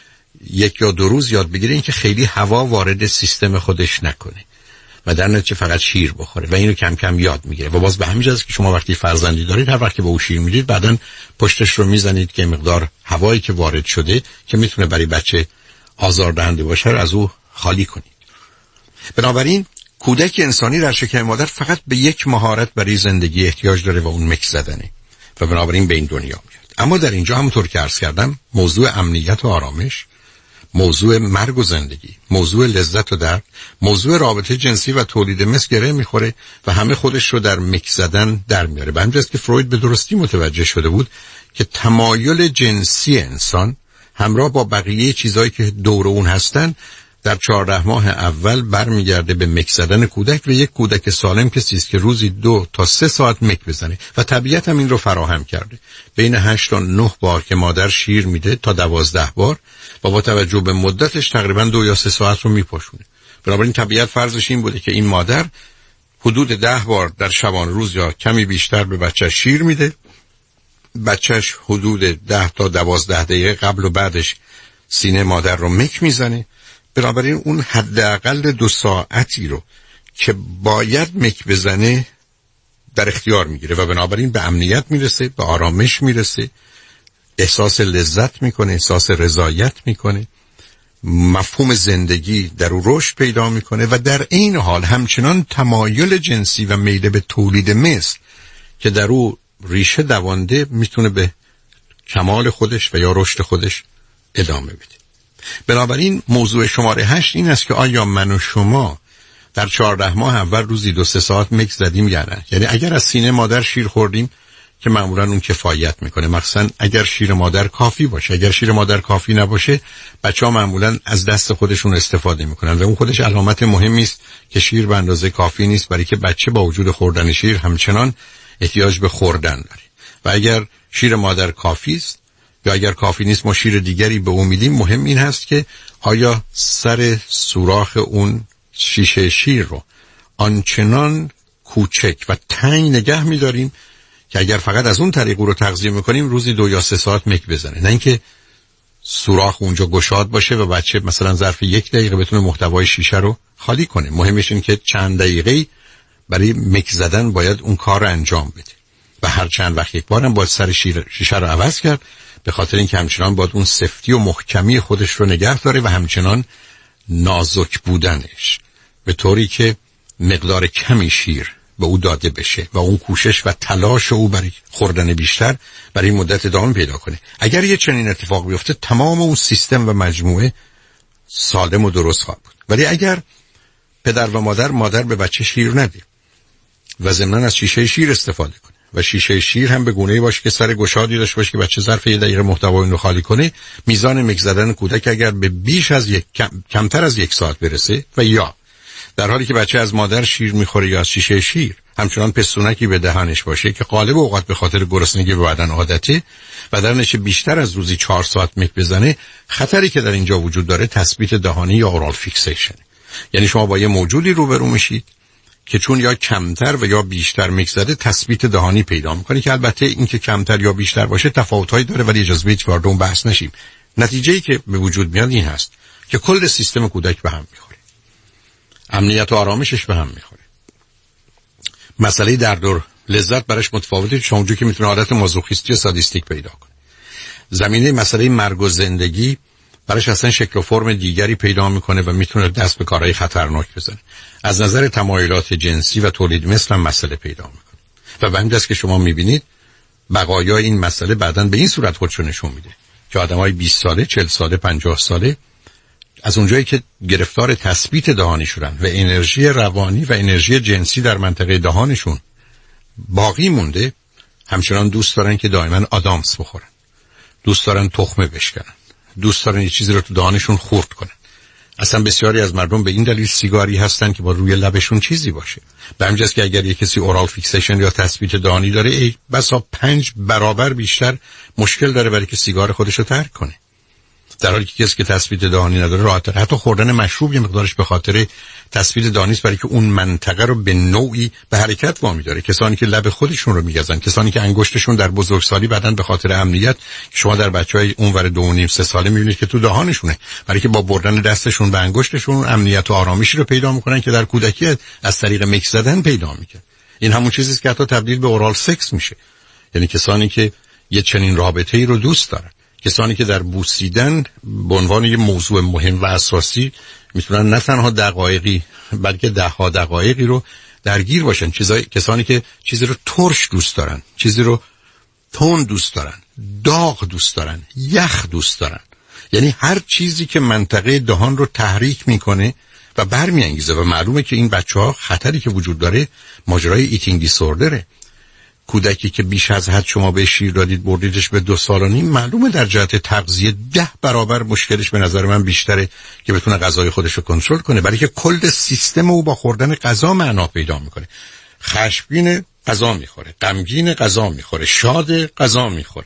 یک یا دو روز یاد بگیره این که خیلی هوا وارد سیستم خودش نکنه و در نتیجه فقط شیر بخوره و اینو کم کم یاد میگیره. و باز به همین جاست که شما وقتی فرزندی دارید هر وقت که به او شیر میدید بعدن پشتش رو میزنید که مقدار هوایی که وارد شده که میتونه برای بچه آزاردهنده باشه رو از او خالی کنید. بنابراین کودک انسانی در شکم مادر فقط به یک مهارت برای زندگی احتیاج داره و اون مک زدنه و بنابراین به این دنیا میاد. اما در اینجا همونطور که عرض کردم موضوع امنیت و آرامش، موضوع مرگ و زندگی، موضوع لذت و درد، موضوع رابطه جنسی و تولید مثل گره میخوره و همه خودش رو در مک زدن در میاره. به همین جاست که فروید به درستی متوجه شده بود که تمایل جنسی انسان همراه با بقیه چیزایی که دور اون هستن در چهارده ماه اول برمیگرده به مک زدن کودک و یک کودک سالم کسی است که روزی دو تا سه ساعت مک بزنه و طبیعت هم این رو فراهم کرده. بین هشت تا نه بار که مادر شیر میده تا دوازده بار و با توجه به مدتش تقریبا دو یا سه ساعت رو میپاشونه. بنابراین طبیعت فرضش این بوده که این مادر حدود ده بار در شبانه روز یا کمی بیشتر به بچه شیر میده، بچهش حدود ده تا دوازده دقیقه قبل و بعدش سینه مادر رو مک میزنه. بنابراین اون حداقل دو ساعتی رو که باید مک بزنه در اختیار میگیره و بنابراین به امنیت میرسه، به آرامش میرسه، احساس لذت میکنه، احساس رضایت میکنه، مفهوم زندگی در او رشد پیدا میکنه و در این حال همچنان تمایل جنسی و میل به تولید مثل که در او ریشه دوانده میتونه به کمال خودش و یا رشد خودش ادامه بده. بنابراین موضوع شماره هشت این است که آیا من و شما در چهارده ماه اول روزی دو سه ساعت مک زدیم یا نه؟ یعنی اگر از سینه مادر شیر خوردیم که معمولا اون کفایت میکنه، مخصوصا اگر شیر مادر کافی باشه. اگر شیر مادر کافی نباشه بچه‌ها معمولا از دست خودشون استفاده میکنن و اون خودش علامت مهمی است که شیر به اندازه کافی نیست، برای که بچه با وجود خوردن شیر همچنان احتیاج به خوردن داره. و اگر شیر مادر کافی است یا اگر کافی نیست ما شیر دیگری به اون میدیم، مهم این هست که آیا سر سوراخ اون شیشه شیر رو آنچنان کوچک و تنگ نگه می‌داریم که اگر فقط از اون طریق رو تغذیه می‌کنیم روزی دو یا سه ساعت مک بزنه، نه اینکه سوراخ اونجا گشاد باشه و بچه مثلا ظرف یک دقیقه بتونه محتوای شیشه رو خالی کنه. مهمش این که چند دقیقه برای مک زدن باید اون کار رو انجام بده و هر چند وقت یک بارم باید سر شیشه رو عوض کرد، به خاطر اینکه همچنان باید اون سفتی و محکمی خودش رو نگه داره و همچنان نازک بودنش، به طوری که مقدار کمی شیر به او داده بشه و اون کوشش و تلاش او برای خوردن بیشتر برای مدت ادامه پیدا کنه. اگر یه چنین اتفاق بیفته تمام اون سیستم و مجموعه سالم و درست خواهد بود. ولی اگر پدر و مادر مادر به بچه شیر نده و ضمناً از شیشه شیر استفاده کنه و شیشه شیر هم به گونه‌ای باشه که سر گشادی داشته باشه که بچه ظرف یک دقیقه محتوای رو خالی کنه، میزان مک زدن کودک اگر به بیش از یک کم، کمتر از یک ساعت برسه و یا در حالی که بچه از مادر شیر میخوره یا از شیشه شیر همچنان پستونکی به دهنش باشه که غالب اوقات به خاطر گرسنگی به بدن عادته، بدنش بیشتر از روزی چهار ساعت مک بزنه، خطری که در اینجا وجود داره تثبیت دهانی یا اورال فیکسیشن. یعنی شما با یه موجودی روبرو میشید که چون یا کمتر و یا بیشتر مک زده تثبیت دهانی پیدا میکنه که البته این که کمتر یا بیشتر باشه تفاوت‌هایی داره، ولی اجازه بدید وارد اون بحث نشیم. نتیجه‌ای که به وجود میاد این هست که کل سیستم کودک به هم میخوره، امنیت و آرامشش به هم میخوره، مسئله درد و لذت براش متفاوته، چونجوری که میتونه حالت مازوخیستی و سادیستیک پیدا کنه. زمینه مسئله مرگ و زندگی براش اصلا شکل و فرم دیگری پیدا میکنه و میتونه دست به کارهای خطرناک بزنه. از نظر تمایلات جنسی و تولید مثل هم مسئله پیدا میکنه و به همین دست که شما میبینید بقایای این مسئله بعداً به این صورت خودشو نشون میده که آدمای بیست ساله، چهل ساله، پنجاه ساله از اونجایی که گرفتار تثبیت دهانی شدن و انرژی روانی و انرژی جنسی در منطقه دهانشون باقی مونده، همچنان دوست دارن که دائما آدامس بخورن، دوست دارن تخمه بشکنن، دوست دارن یه چیزی رو تو دهانشون خورد کنن. اصلا بسیاری از مردم به این دلیل سیگاری هستن که با روی لبشون چیزی باشه. به همین جاست که اگر یک کسی اورال فیکسیشن یا تثبیت دهانی داره، ای بسا پنج برابر بیشتر مشکل داره برای که سیگار خودش رو ترک کنه، در حالی که کسی که تثبیت دهانی نداره راحت‌تر. حتی خوردن مشروب یه مقدارش به خاطر تثبیت دهانی است، برای که اون منطقه رو به نوعی به حرکت وامی داره. کسانی که لب خودشون رو میگزن، کسانی که انگشتشون در بزرگسالی بعدن به خاطر امنیت، شما در بچهای اونور دو و نیم سه ساله میبینید که تو دهانشونه، برای که با بردن دستشون به انگشتشون امنیت و آرامشی رو پیدا میکنن که در کودکی از طریق مکس زدن پیدا میکنن. این همون چیزی است که حتی تبدیل به اورال سکس میشه. یعنی کسانی که یه چنین رابطه‌ای رو دوست دارن، کسانی که در بوسیدن به عنوان یه موضوع مهم و اساسی میتونن نه تنها دقایقی بلکه ده ها دقایقی رو درگیر باشن. چیزای کسانی که چیزی رو ترش دوست دارن، چیزی رو تند دوست دارن، داغ دوست دارن، یخ دوست دارن، یعنی هر چیزی که منطقه دهان رو تحریک میکنه و برمیانگیزه. و معلومه که این بچه‌ها خطری که وجود داره ماجرای ایتینگ دیسوردره. کودکی که بیش از حد شما به شیر دادید بردیدش به دو سال و نیم، معلومه در جهت تغذیه ده برابر مشکلش به نظر من بیشتره که بتونه غذای خودش رو کنترل کنه، برای که کل سیستم او با خوردن غذا معنا پیدا میکنه. خشمگین غذا میخوره، غمگین غذا میخوره، شاد غذا میخوره،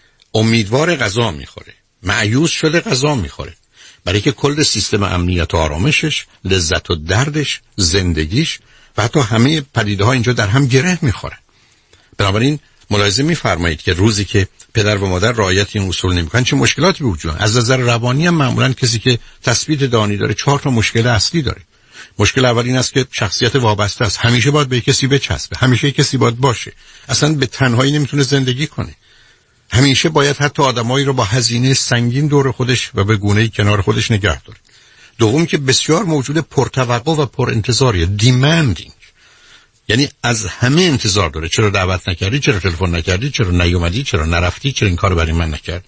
امیدوار غذا میخوره، مایوس شده غذا میخوره، برای که کل سیستم امنیت و آرامشش، لذت و دردش، زندگیش و حتی همه پدیده ها اینجا در هم گره میخوره. بنابراین ملاحظه می‌فرمایید که روزی که پدر و مادر رعایت این اصول نمی‌کنن چه مشکلاتی به وجود میاد. از نظر روانی هم معمولاً کسی که تثبیت دهانی داره چهار تا مشکل اصلی داره. مشکل اول این است که شخصیت وابسته است، همیشه باید به کسی بچسبه، همیشه کسی باید باشه، اصلا به تنهایی نمیتونه زندگی کنه، همیشه باید حتی آدمایی رو با هزینه سنگین دور خودش و به گونه‌ای کنار خودش نگه داره. دوم که بسیار موجود پرتوقع و پرانتظاریه، دیماندینگ، یعنی از همه انتظار داره. چرا دعوت نکردی؟ چرا تلفن نکردی؟ چرا نیومدی؟ چرا نرفتی؟ چرا این کارو برای من نکردی؟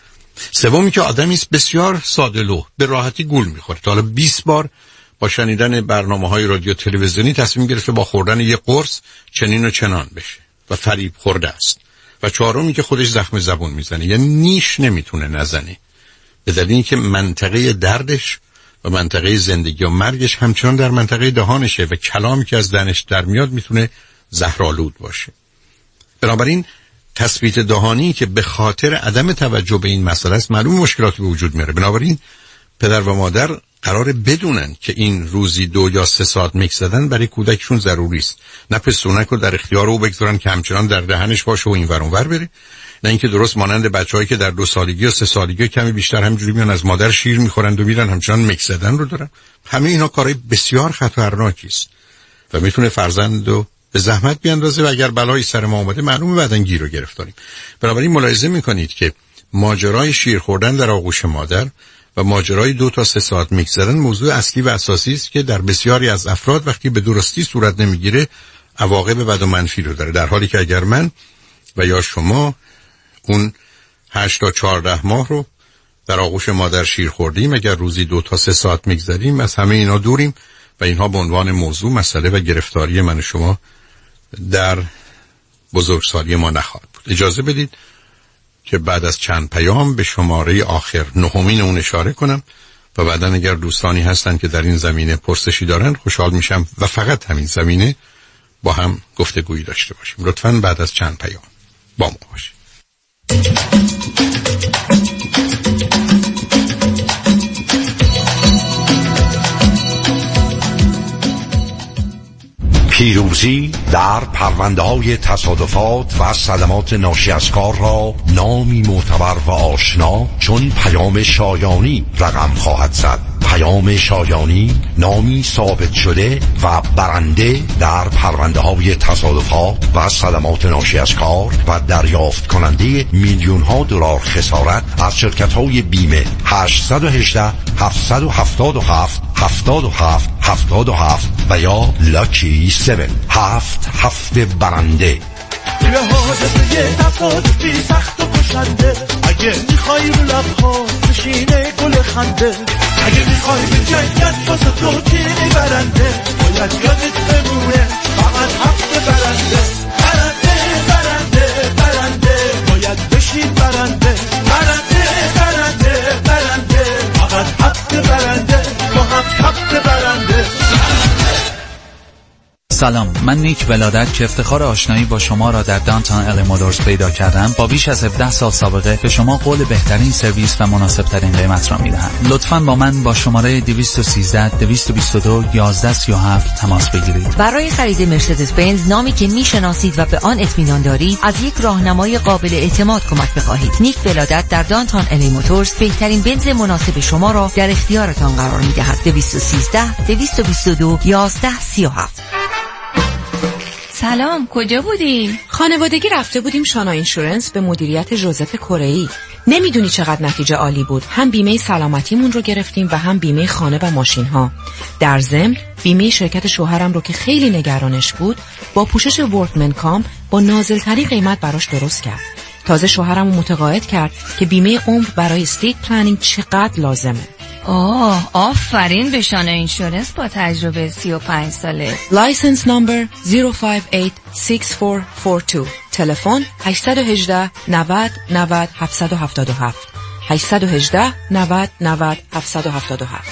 سومی که آدمی است بسیار ساده‌لوح، به راحتی گول میخوره. تا حالا بیست بار با شنیدن برنامه‌های رادیو تلویزیونی تصمیم گرفته با خوردن یه قرص چنین و چنان بشه و فریب خورده است. و چهارمی که خودش زخم زبون میزنه، یعنی نیش نمیتونه نزنه، به دلیل اینکه منطقه دردش و منطقه زندگی و مرگش همچنان در منطقه دهانشه و کلامی که از دهنش در میاد میتونه زهرآلود باشه. بنابراین تثبیت دهانی که به خاطر عدم توجه به این مسئله است، معلوم مشکلاتی به وجود میاره. بنابراین پدر و مادر قراره بدونن که این روزی دو یا سه ساعت میکس زدن برای کودکشون ضروری است. نه پستونک رو در اختیار او بگذارن که همچنان در دهنش باشه و این ور اون ور بره، نه اینکه درست مانند بچه‌هایی که در دو سالگی و سه سالگی کمی بیشتر همینجوری میان از مادر شیر میخورن و میرن همچنان میکس زدن رو دارن. همه اینا کارهای بسیار خطرناکی است و میتونه فرزند رو به زحمت بیاندازه و اگر بلایی سر ما اومده معلومه بعداً گیر رو گرفتاریم. بنابراین ملاحظه میکنید که ماجرای شیر خوردن در آغوش مادر و ماجرای دو تا سه ساعت میکس زدن موضوع اصلی و اساسی است که در بسیاری از افراد وقتی به درستی صورت نمیگیره عواقب بد و منفی رو داره، در حالی که اگر من و یا شما اون هشت تا چهارده ماه رو در آغوش مادر شیر خوردیم، اگر روزی دو تا سه ساعت میگذریم از همه اینا دوریم و اینها به عنوان موضوع مسئله و گرفتاری من و شما در بزرگسالی ما نخواهد بود. اجازه بدید که بعد از چند پیام به شماره آخر نهمین اون اشاره کنم و بعدن اگر دوستانی هستن که در این زمینه پرسشی دارن خوشحال میشم و فقط همین زمینه با هم گفتگویی داشته باشیم. لطفاً بعد از چند پیام با ما باشید. پیروزی در پرونده‌های تصادفات و صدمات ناشی از کار را نامی معتبر و آشنا چون پیام شایانی رقم خواهد زد. پیام شایانی نامی ثابت شده و برنده در پرونده‌های تصادفات و صدمات ناشی از کار و دریافت کننده میلیون‌ها دلار خسارت از شرکت‌های بیمه. هشت یک هشت هفت هفت هفت هفتاد و هفت هفتاد و هفت و یا لاکی سیون. هفت هفت برنده. توی حادثه تصادفی سخت و کشنده، اگه میخوای رو لبها بشینه گل خنده، اگه میخوای به جنگت واسه تو تیری برنده، باید یادت بمونه فقط هفت برنده. برنده برنده برنده باید بشین برنده. برنده برنده برنده فقط هفت برنده با هفت هفت برنده. سلام، من نیک ولادت که افتخار آشنایی با شما را در دانتون الی موتورز پیدا کردم با بیش از هفده سال سابقه به شما قول بهترین سرویس و مناسب ترین قیمت را میدهم. لطفاً با من با شماره دویست و سیزده دویست و بیست و دو یازده سی و هفت تماس بگیرید. برای خرید مرسدس بنز نامی که میشناسید و به آن اطمینان دارید از یک راهنمای قابل اعتماد کمک بخواهید. نیک ولادت در دانتون الی موتورز بهترین بنز مناسب شما را در اختیارتان قرار میدهد. دویست و سیزده دویست و بیست و دو یازده سی و هفت. سلام، کجا بودی؟ خانوادگی رفته بودیم شانا اینشورنس به مدیریت ژوزف کره‌ای. نمیدونی چقدر نتیجه عالی بود. هم بیمه سلامتیمون رو گرفتیم و هم بیمه خانه و ماشین ها. در ضمن بیمه شرکت شوهرم رو که خیلی نگرانش بود با پوشش ورکمن کام با نازل‌ترین قیمت براش درست کرد. تازه شوهرم رو متقاعد کرد که بیمه عمر برای استیت پلنینگ چقدر لازمه. آه، آفرین به شانا اینشورنس با تجربه سی و پنج ساله. لایسنس نمبر صفر پنج هشت شش چهار چهار دو. تلفن هشت یک هشت نود نود هفت هفت هفت. هشت یک هشت نود نود هفت هفت هفت.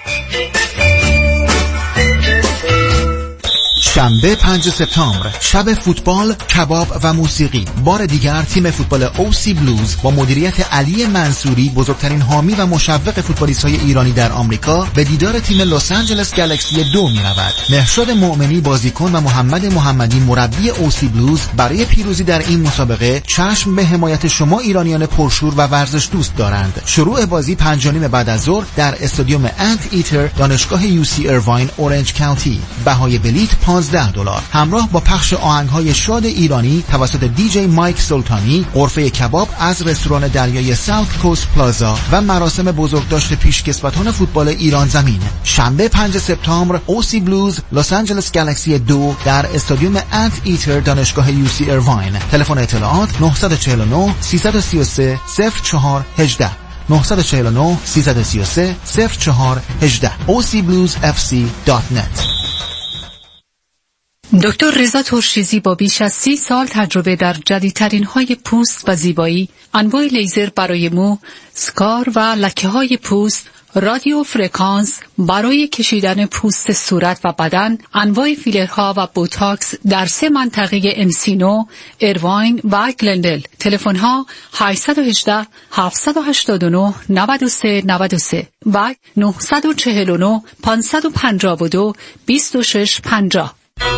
شنبه پنجم سپتامبر، شب فوتبال، کباب و موسیقی. بار دیگر تیم فوتبال او سی بلوز با مدیریت علی منصوری، بزرگترین حامی و مشوق فوتبالیست‌های ایرانی در آمریکا، به دیدار تیم لس آنجلس گالاکسی دو می‌رود. مهرشاد مؤمنی بازیکن و محمد محمدی مربی او سی بلوز برای پیروزی در این مسابقه چشم به حمایت شما ایرانیان پرشور و ورزش دوست دارند. شروع بازی پنج و نیم بعد از ظهر در استادیوم انت ایتر دانشگاه یو سی ایرواین اورنج کانتی. بهای بلیت پانزده دلار. همراه با پخش آهنگ‌های شاد ایرانی توسط دیجی مایک سلطانی، غرفه کباب از رستوران دریای ساوت کوست پلازا و مراسم بزرگداشت پیشکسوتان فوتبال ایران زمین. شنبه پنجم سپتامبر، او سی بلوز لس آنجلس گالاکسی دو در استادیوم انت ایتر دانشگاه یو سی ایرواین. تلفن اطلاعات نه چهار نه سه سه سه صفر چهار یک هشت نه چهار نه سه سه سه صفر چهار یک هشت او سی بلوز اف سی دات نت. دکتر رضا ترشیزی با بیش از سی سال تجربه در جدیدترین های پوست و زیبایی، انواع لیزر برای مو، سکار و لکه های پوست، رادیو فرکانس برای کشیدن پوست صورت و بدن، انواع فیلرها و بوتاکس در سه منطقه امسینو، ایرواین و گلندل. تلفن ها هشت یک هشت، هفت هشت نه، نه سه نه سه و نه چهار نه، پنج پنج دو، دو شش پنج صفر.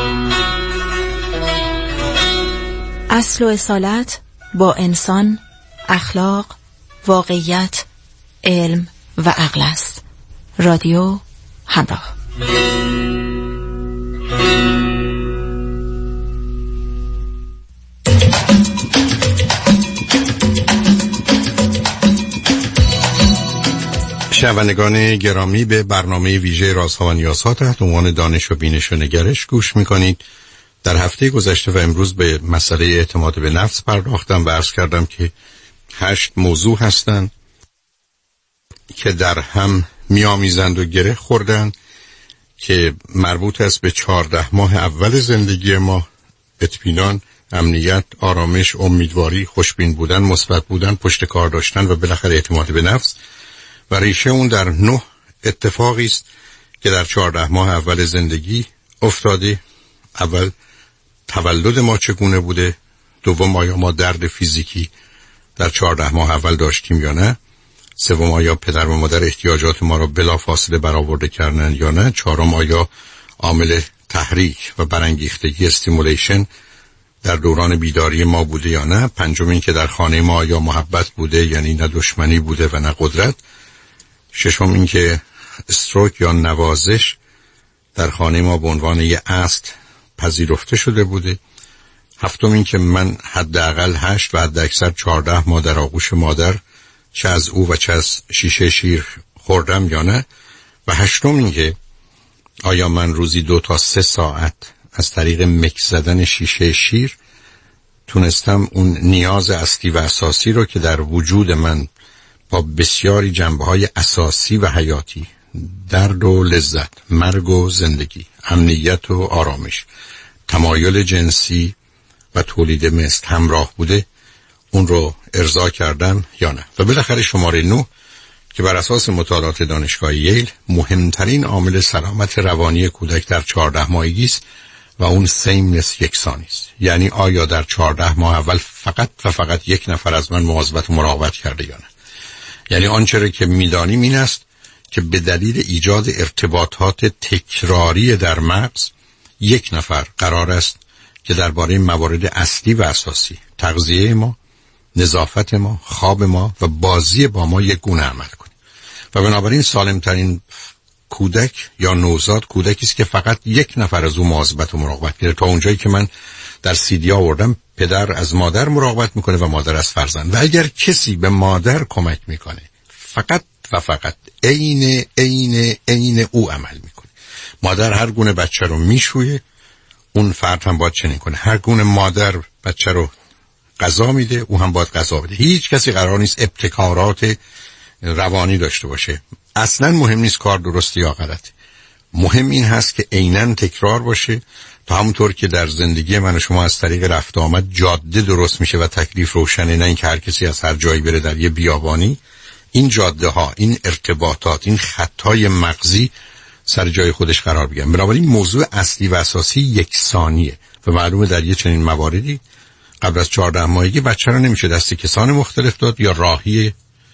اصل و اصالت با انسان، اخلاق، واقعیت، علم و عقل است. رادیو همراه. شنوندگان گرامی، به برنامه ویژه رازها و نیازها تحت عنوان دانش و بینش و نگرش گوش میکنید. در هفته گذشته و امروز به مسئله اعتماد به نفس پرداختم و عرض کردم که هشت موضوع هستند که در هم میامیزند و گره خوردن که مربوط است به چهارده ماه اول زندگی ما: اطمینان، امنیت، آرامش، امیدواری، خوشبین بودن، مثبت بودن، پشت کار داشتن و بالاخره اعتماد به نفس. و ریشه اون در نه اتفاقی است که در چهارده ماه اول زندگی افتاده. اول، تولد ما چگونه بوده. دوم، آیا ما درد فیزیکی در چهارده ماه اول داشتیم یا نه. سوم، آیا پدر و مادر احتیاجات ما را بلافاصله برآورده کردن یا نه. چهارم، آیا عامل تحریک و برانگیختگی استیمولیشن در دوران بیداری ما بوده یا نه. پنجم، این که در خانه ما آیا محبت بوده، یعنی نه دشمنی بوده و نه قدرت. ششم، این که استروک یا نوازش در خانه ما به عنوان یه اصل پذیرفته شده بوده. هفتم، این که من حداقل هشت و حد اکثر چهارده ماه در آغوش مادر چه از او و چه از شیشه شیر خوردم یا نه. و هشتم، این که آیا من روزی دو تا سه ساعت از طریق مکس زدن شیشه شیر تونستم اون نیاز اصلی و اساسی رو که در وجود من با بسیاری جنبه‌های اساسی و حیاتی، درد و لذت، مرگ و زندگی، امنیت و آرامش، تمایل جنسی و تولید مثل همراه بوده، اون رو ارضا کردم یا نه. و بالاخره شماره نه که بر اساس مطالعات دانشگاه ییل مهمترین عامل سلامت روانی کودک در چهارده ماهگی است و اون سیمنس، یکسانی است. یعنی آیا در چهارده ماه اول فقط و فقط یک نفر از من مواظبت و مراقبت کرده یا نه. یعنی آنچه که میدانیم این است که به دلیل ایجاد ارتباطات تکراری در مغز یک نفر قرار است که درباره موارد اصلی و اساسی، تغذیه ما، نظافت ما، خواب ما و بازی با ما یک گونه عمل کنه. و بنابراین سالمترین کودک یا نوزاد کودکی است که فقط یک نفر از او مواظبت و مراقبت کنه. تا اونجایی که من در سیدی آوردم، پدر از مادر مراقبت میکنه و مادر از فرزند. و اگر کسی به مادر کمک میکنه، فقط و فقط عین عین عین او عمل میکنه. مادر هر گونه بچه رو میشویه، اون فرد هم باید چنین کنه. هر گونه مادر بچه رو غذا میده، او هم باید غذا بده. هیچ کسی قرار نیست ابتکارات روانی داشته باشه. اصلا مهم نیست کار درسته یا غلطه. مهم این هست که عیناً تکرار باشه، تا همونطور که در زندگی من و شما از طریق رفت آمد جاده درست میشه و تکلیف روشنه، نه این که هر کسی از هر جایی بره در یه بیابانی. این جاده ها، این ارتباطات، این خطای مغزی سر جای خودش قرار بگیرن. بنابراین موضوع اصلی و اساسی یکسانیه و معلومه در یه چنین مواردی قبل از چهارده ماهگی بچه رو نمیشه دست کسان مختلف داد یا راهی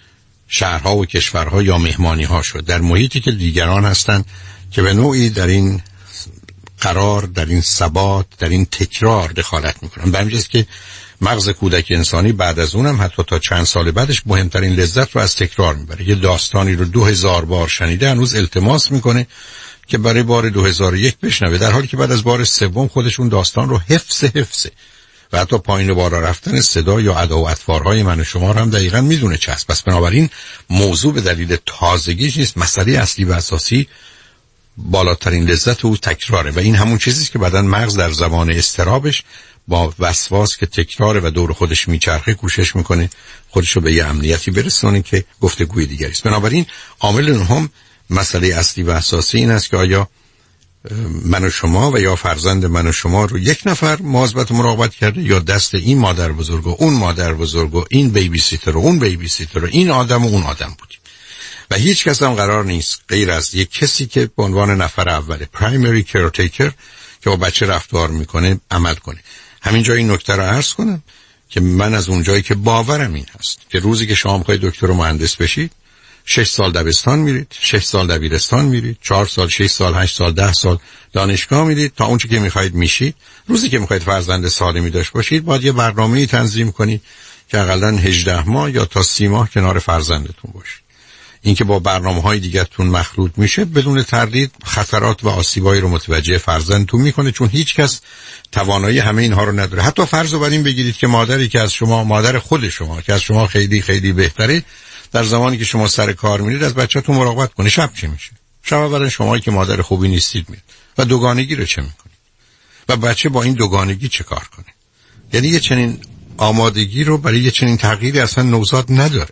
شهرها و کشورها یا مهمانی ها شد، در محیطی که دیگران هستن که به نوعی در این قرار، در این ثبات، در این تکرار دخالت میکنن. به همین جاست که مغز کودک انسانی بعد از اونم حتی تا چند سال بعدش مهمترین لذت رو از تکرار میبره. یه داستانی رو دو هزار بار شنیده، هنوز التماس میکنه که برای بار دو هزار و یک بشنوه، در حالی که بعد از بار سوم خودشون داستان رو حفظ حفظه و حتی پایین و بالا رفتن صدا یا ادا و اطوارهای من و شما رو هم دقیقاً میدونه چه است. پس بنابراین موضوع به دلیل تازگیش نیست، مسئله اصلی و اساسی بالاترین لذت او تکراره و این همون چیزیست که بعداً مغز در زمان اضطرابش با وسواس که تکراره و دور خودش میچرخه کوشش میکنه خودش رو به یه امنیتی برسونه که گفتگوی دیگری است. بنابراین عامل نهم، مسئله اصلی و اساسی این است که آیا من و شما و یا فرزند من و شما رو یک نفر مواظبت و مراقبت کرده یا دست این مادر بزرگ و اون مادر بزرگ و این بیبی سیتر و اون بیبی سیتر و این آدم و اون آدم بودیم و هیچ کس هم قرار نیست غیر از یک کسی که به عنوان نفر اول پرایمری کیرتیکر که با بچه رفتار میکنه عمل کنه. همینجا این نکته رو عرض کنم که من از اونجایی که باورم این هست که روزی که شما میخواید دکتر و مهندس بشید شش سال دبستان میرید، شش سال دبیرستان میرید، چهار سال، شش سال، هشت سال، ده سال دانشگاه میرید تا اونچه که میخواید میشید. روزی که میخواید فرزند سالمی داشته باشید باید یه برنامه‌ای تنظیم کنید که حداقل هجده ماه یا تا سی ماه کنار فرزندتون باشید. اینکه با برنامه‌های دیگه‌تون مخلوط میشه بدون تردید خطرات و آسیبایی رو متوجه فرزندتون میکنه، چون هیچ کس توانایی همه اینها رو نداره. حتی فرض رو بر این بگیرید که مادری که از شما، مادر خود شما که از شما خیلی خیلی بهتره، در زمانی که شما سر کار میرید از بچه‌تون مراقبت کنه. شب چی میشه؟ شب اولا شمایی که مادر خوبی نیستید میاد و دوگانگی رو چه میکنید؟ و بچه با این دوگانگی چه کار کنه؟ یعنی یه چنین آمادگی رو برای یه چنین تغییری اصلا نوزاد نداره.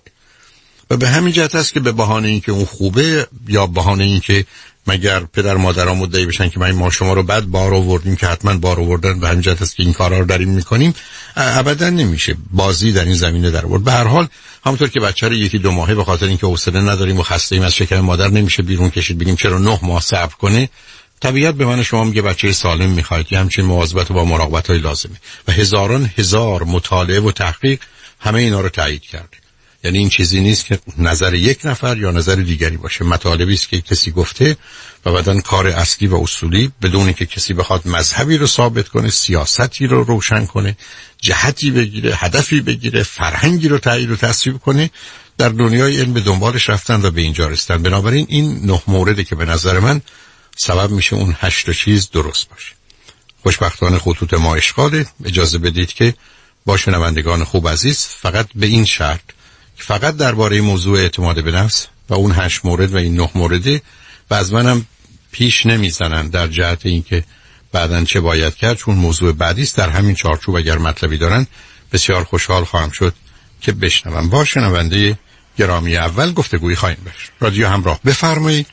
و به همین جهت است که به بهانه اینکه اون خوبه یا بهانه اینکه مگر پدر مادرها مدعی بشن که ما شما رو بعد بار آوردیم که حتما بار آوردن، به همین جهت است که این کارا رو داریم میکنیم، ابدا نمیشه بازی در این زمینه در آورد. به هر حال همونطور که بچه رو یکی دو ماهه به خاطر اینکه حوصله نداریم و خسته ایم از شکم مادر نمیشه بیرون کشید بگیم چرا نه ماه صبر کنه، طبیعت به من شما میگه بچه سالم میخواید که همچین مواظبت و با مراقبت‌های لازمه و هزاران هزار مطالعه و تحقیق همه اینا رو تایید کرده. یعنی این چیزی نیست که نظر یک نفر یا نظر دیگری باشه، مطالبی است که کسی گفته و بعدن کار اصلی و اصولی بدون اینکه کسی بخواد مذهبی رو ثابت کنه، سیاستی رو روشن کنه، جهتی بگیره، هدفی بگیره، فرهنگی رو تایید و تصویب کنه، در دنیای علم به دنبالش رفتن و به اینجا رسیدن. بنابراین این نه موردی که به نظر من سبب میشه اون هشت چیز درست باشه. خوشبختانه خطوط ما اشغاله. اجازه بدید که با شنوندگان خوب عزیز فقط به این شرط، فقط درباره موضوع اعتماد به نفس و اون هشت مورد و این نه مورده و از منم پیش نمیزنن در جهت اینکه بعدن چه باید کرد، چون موضوع بعدی است. در همین چارچوب اگر مطلبی دارن بسیار خوشحال خواهم شد که بشنوم. با شنونده گرامی اول گفتگویی خواهیم داشت. رادیو همراه، بفرمایید.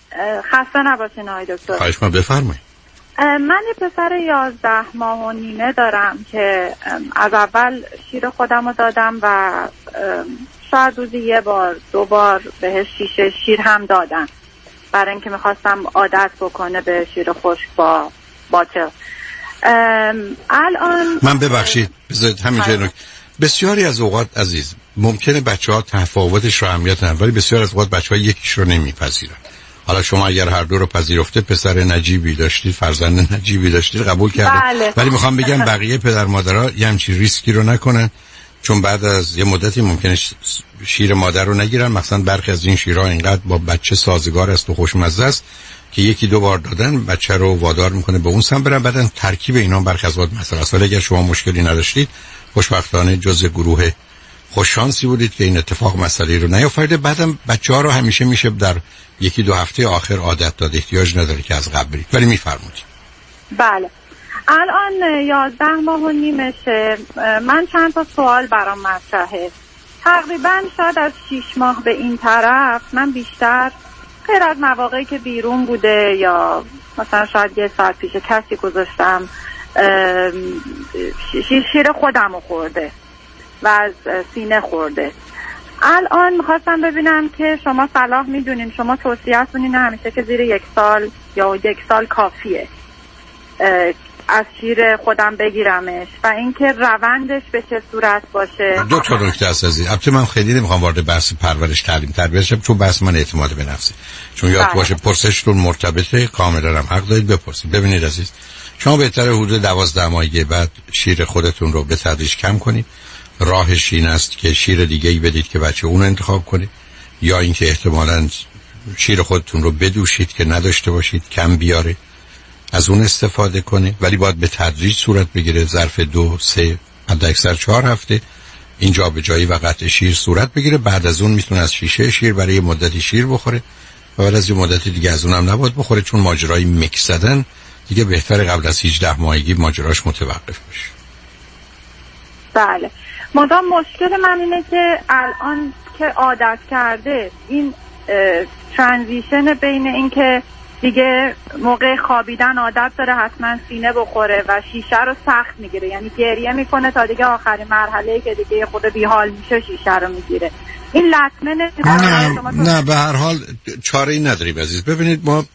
خسته نباشین آقای دکتر. خواهش می‌کنم، بفرمایید. من یه پسر یازده ماه و نیمه دارم که از اول شیر خودم رو دادم و شاید روزی یه بار دو بار بهش شیشه شیر هم دادم برای اینکه میخواستم عادت بکنه به شیر خشک با باطل. الان من ببخشید بذارید همینجا نک... بسیاری از اوقات عزیز ممکنه بچه ها تفاوتش رو اهمیت ندن، ولی بسیار از اوقات بچه ها یکیش رو نمیپذیرن. حالا شما اگر هر دو رو پذیرفته، پسر نجیبی داشتید، فرزند نجیبی داشتید، قبول کرده. بله. ولی میخوام بگم بقیه پدر مادرها یه همچین ریسکی رو نکنن، چون بعد از یه مدتی ممکنه شیر مادر رو نگیرن. مثلا برخی از این شیرها اینقدر با بچه سازگار است و خوشمزه است که یکی دو بار دادن بچه رو وادار میکنه به اون سم برن، بعدن ترکیب اینا برخی از وقت مثلا است. ولی اگر شما مشکلی نداشتید، خوشبختانه جزء گروه خوششانسی بودید که این اتفاق مسئله رو نیافتاده. بعدم بچه‌ها رو همیشه میشه در یکی دو هفته آخر عادت داد، احتیاج نداره که از قبل برید. ولی میفرمایید. بله. الان یازده ماه و نیمشه. من چند تا سوال برام مطرحه. تقریبا شاید از شیش ماه به این طرف من بیشتر غیر از مواقعی که بیرون بوده یا مثلا شاید یه ساعت پیش کسی گذاشتم شیر خودم رو خورده و از سینه خورده. الان میخواستم ببینم که شما صلاح میدونین، شما توصیه‌تون اینه همیشه که زیر یک سال یا یک سال کافیه از شیر خودم بگیرمش و اینکه روندش به چه صورت باشه. دو تا نکته است عزیز. البته من خیلی نمیخوام وارد بحث پرورش تعلیم تربیت شم، چون بحث من اعتماد به نفسه. چون یاد باشه پرسشتون مرتبطه، کاملا هم حق دارید بپرسید. ببینید عزیز، شما بهتره حدود دوازده ماهگی بعد شیر خودتون رو به تدریج کم کنید. راهش این است که شیر دیگه‌ای بدید که بچه اون انتخاب کنه، یا اینکه احتمالاً شیر خودتون رو بدوشید که نداشته باشید، کم بیاره، از اون استفاده کنه. ولی باید به تدریج صورت بگیره، ظرف دو سه حتی اکثر چهار هفته اینجا به جایی و قطع شیر صورت بگیره. بعد از اون میتونه از شیشه شیر برای مدتی شیر بخوره و بعد از یه مدتی دیگه از اونم نباید بخوره، چون ماجرای میکس زدن دیگه بهتره قبل از هجده ماهگی ماجراش متوقف بشه. بله. مدام مشکل من اینه که الان که عادت کرده این ترانزیشن بین این که دیگه موقع خوابیدن عادت داره حتما سینه بخوره و شیشه رو سخت میگیره، یعنی گریه میکنه تا دیگه آخرین مرحله که دیگه خود بیحال میشه شیشه رو میگیره. این لطمه نه نه به هر حال چاره ای نداریم عزیز. ببینید ما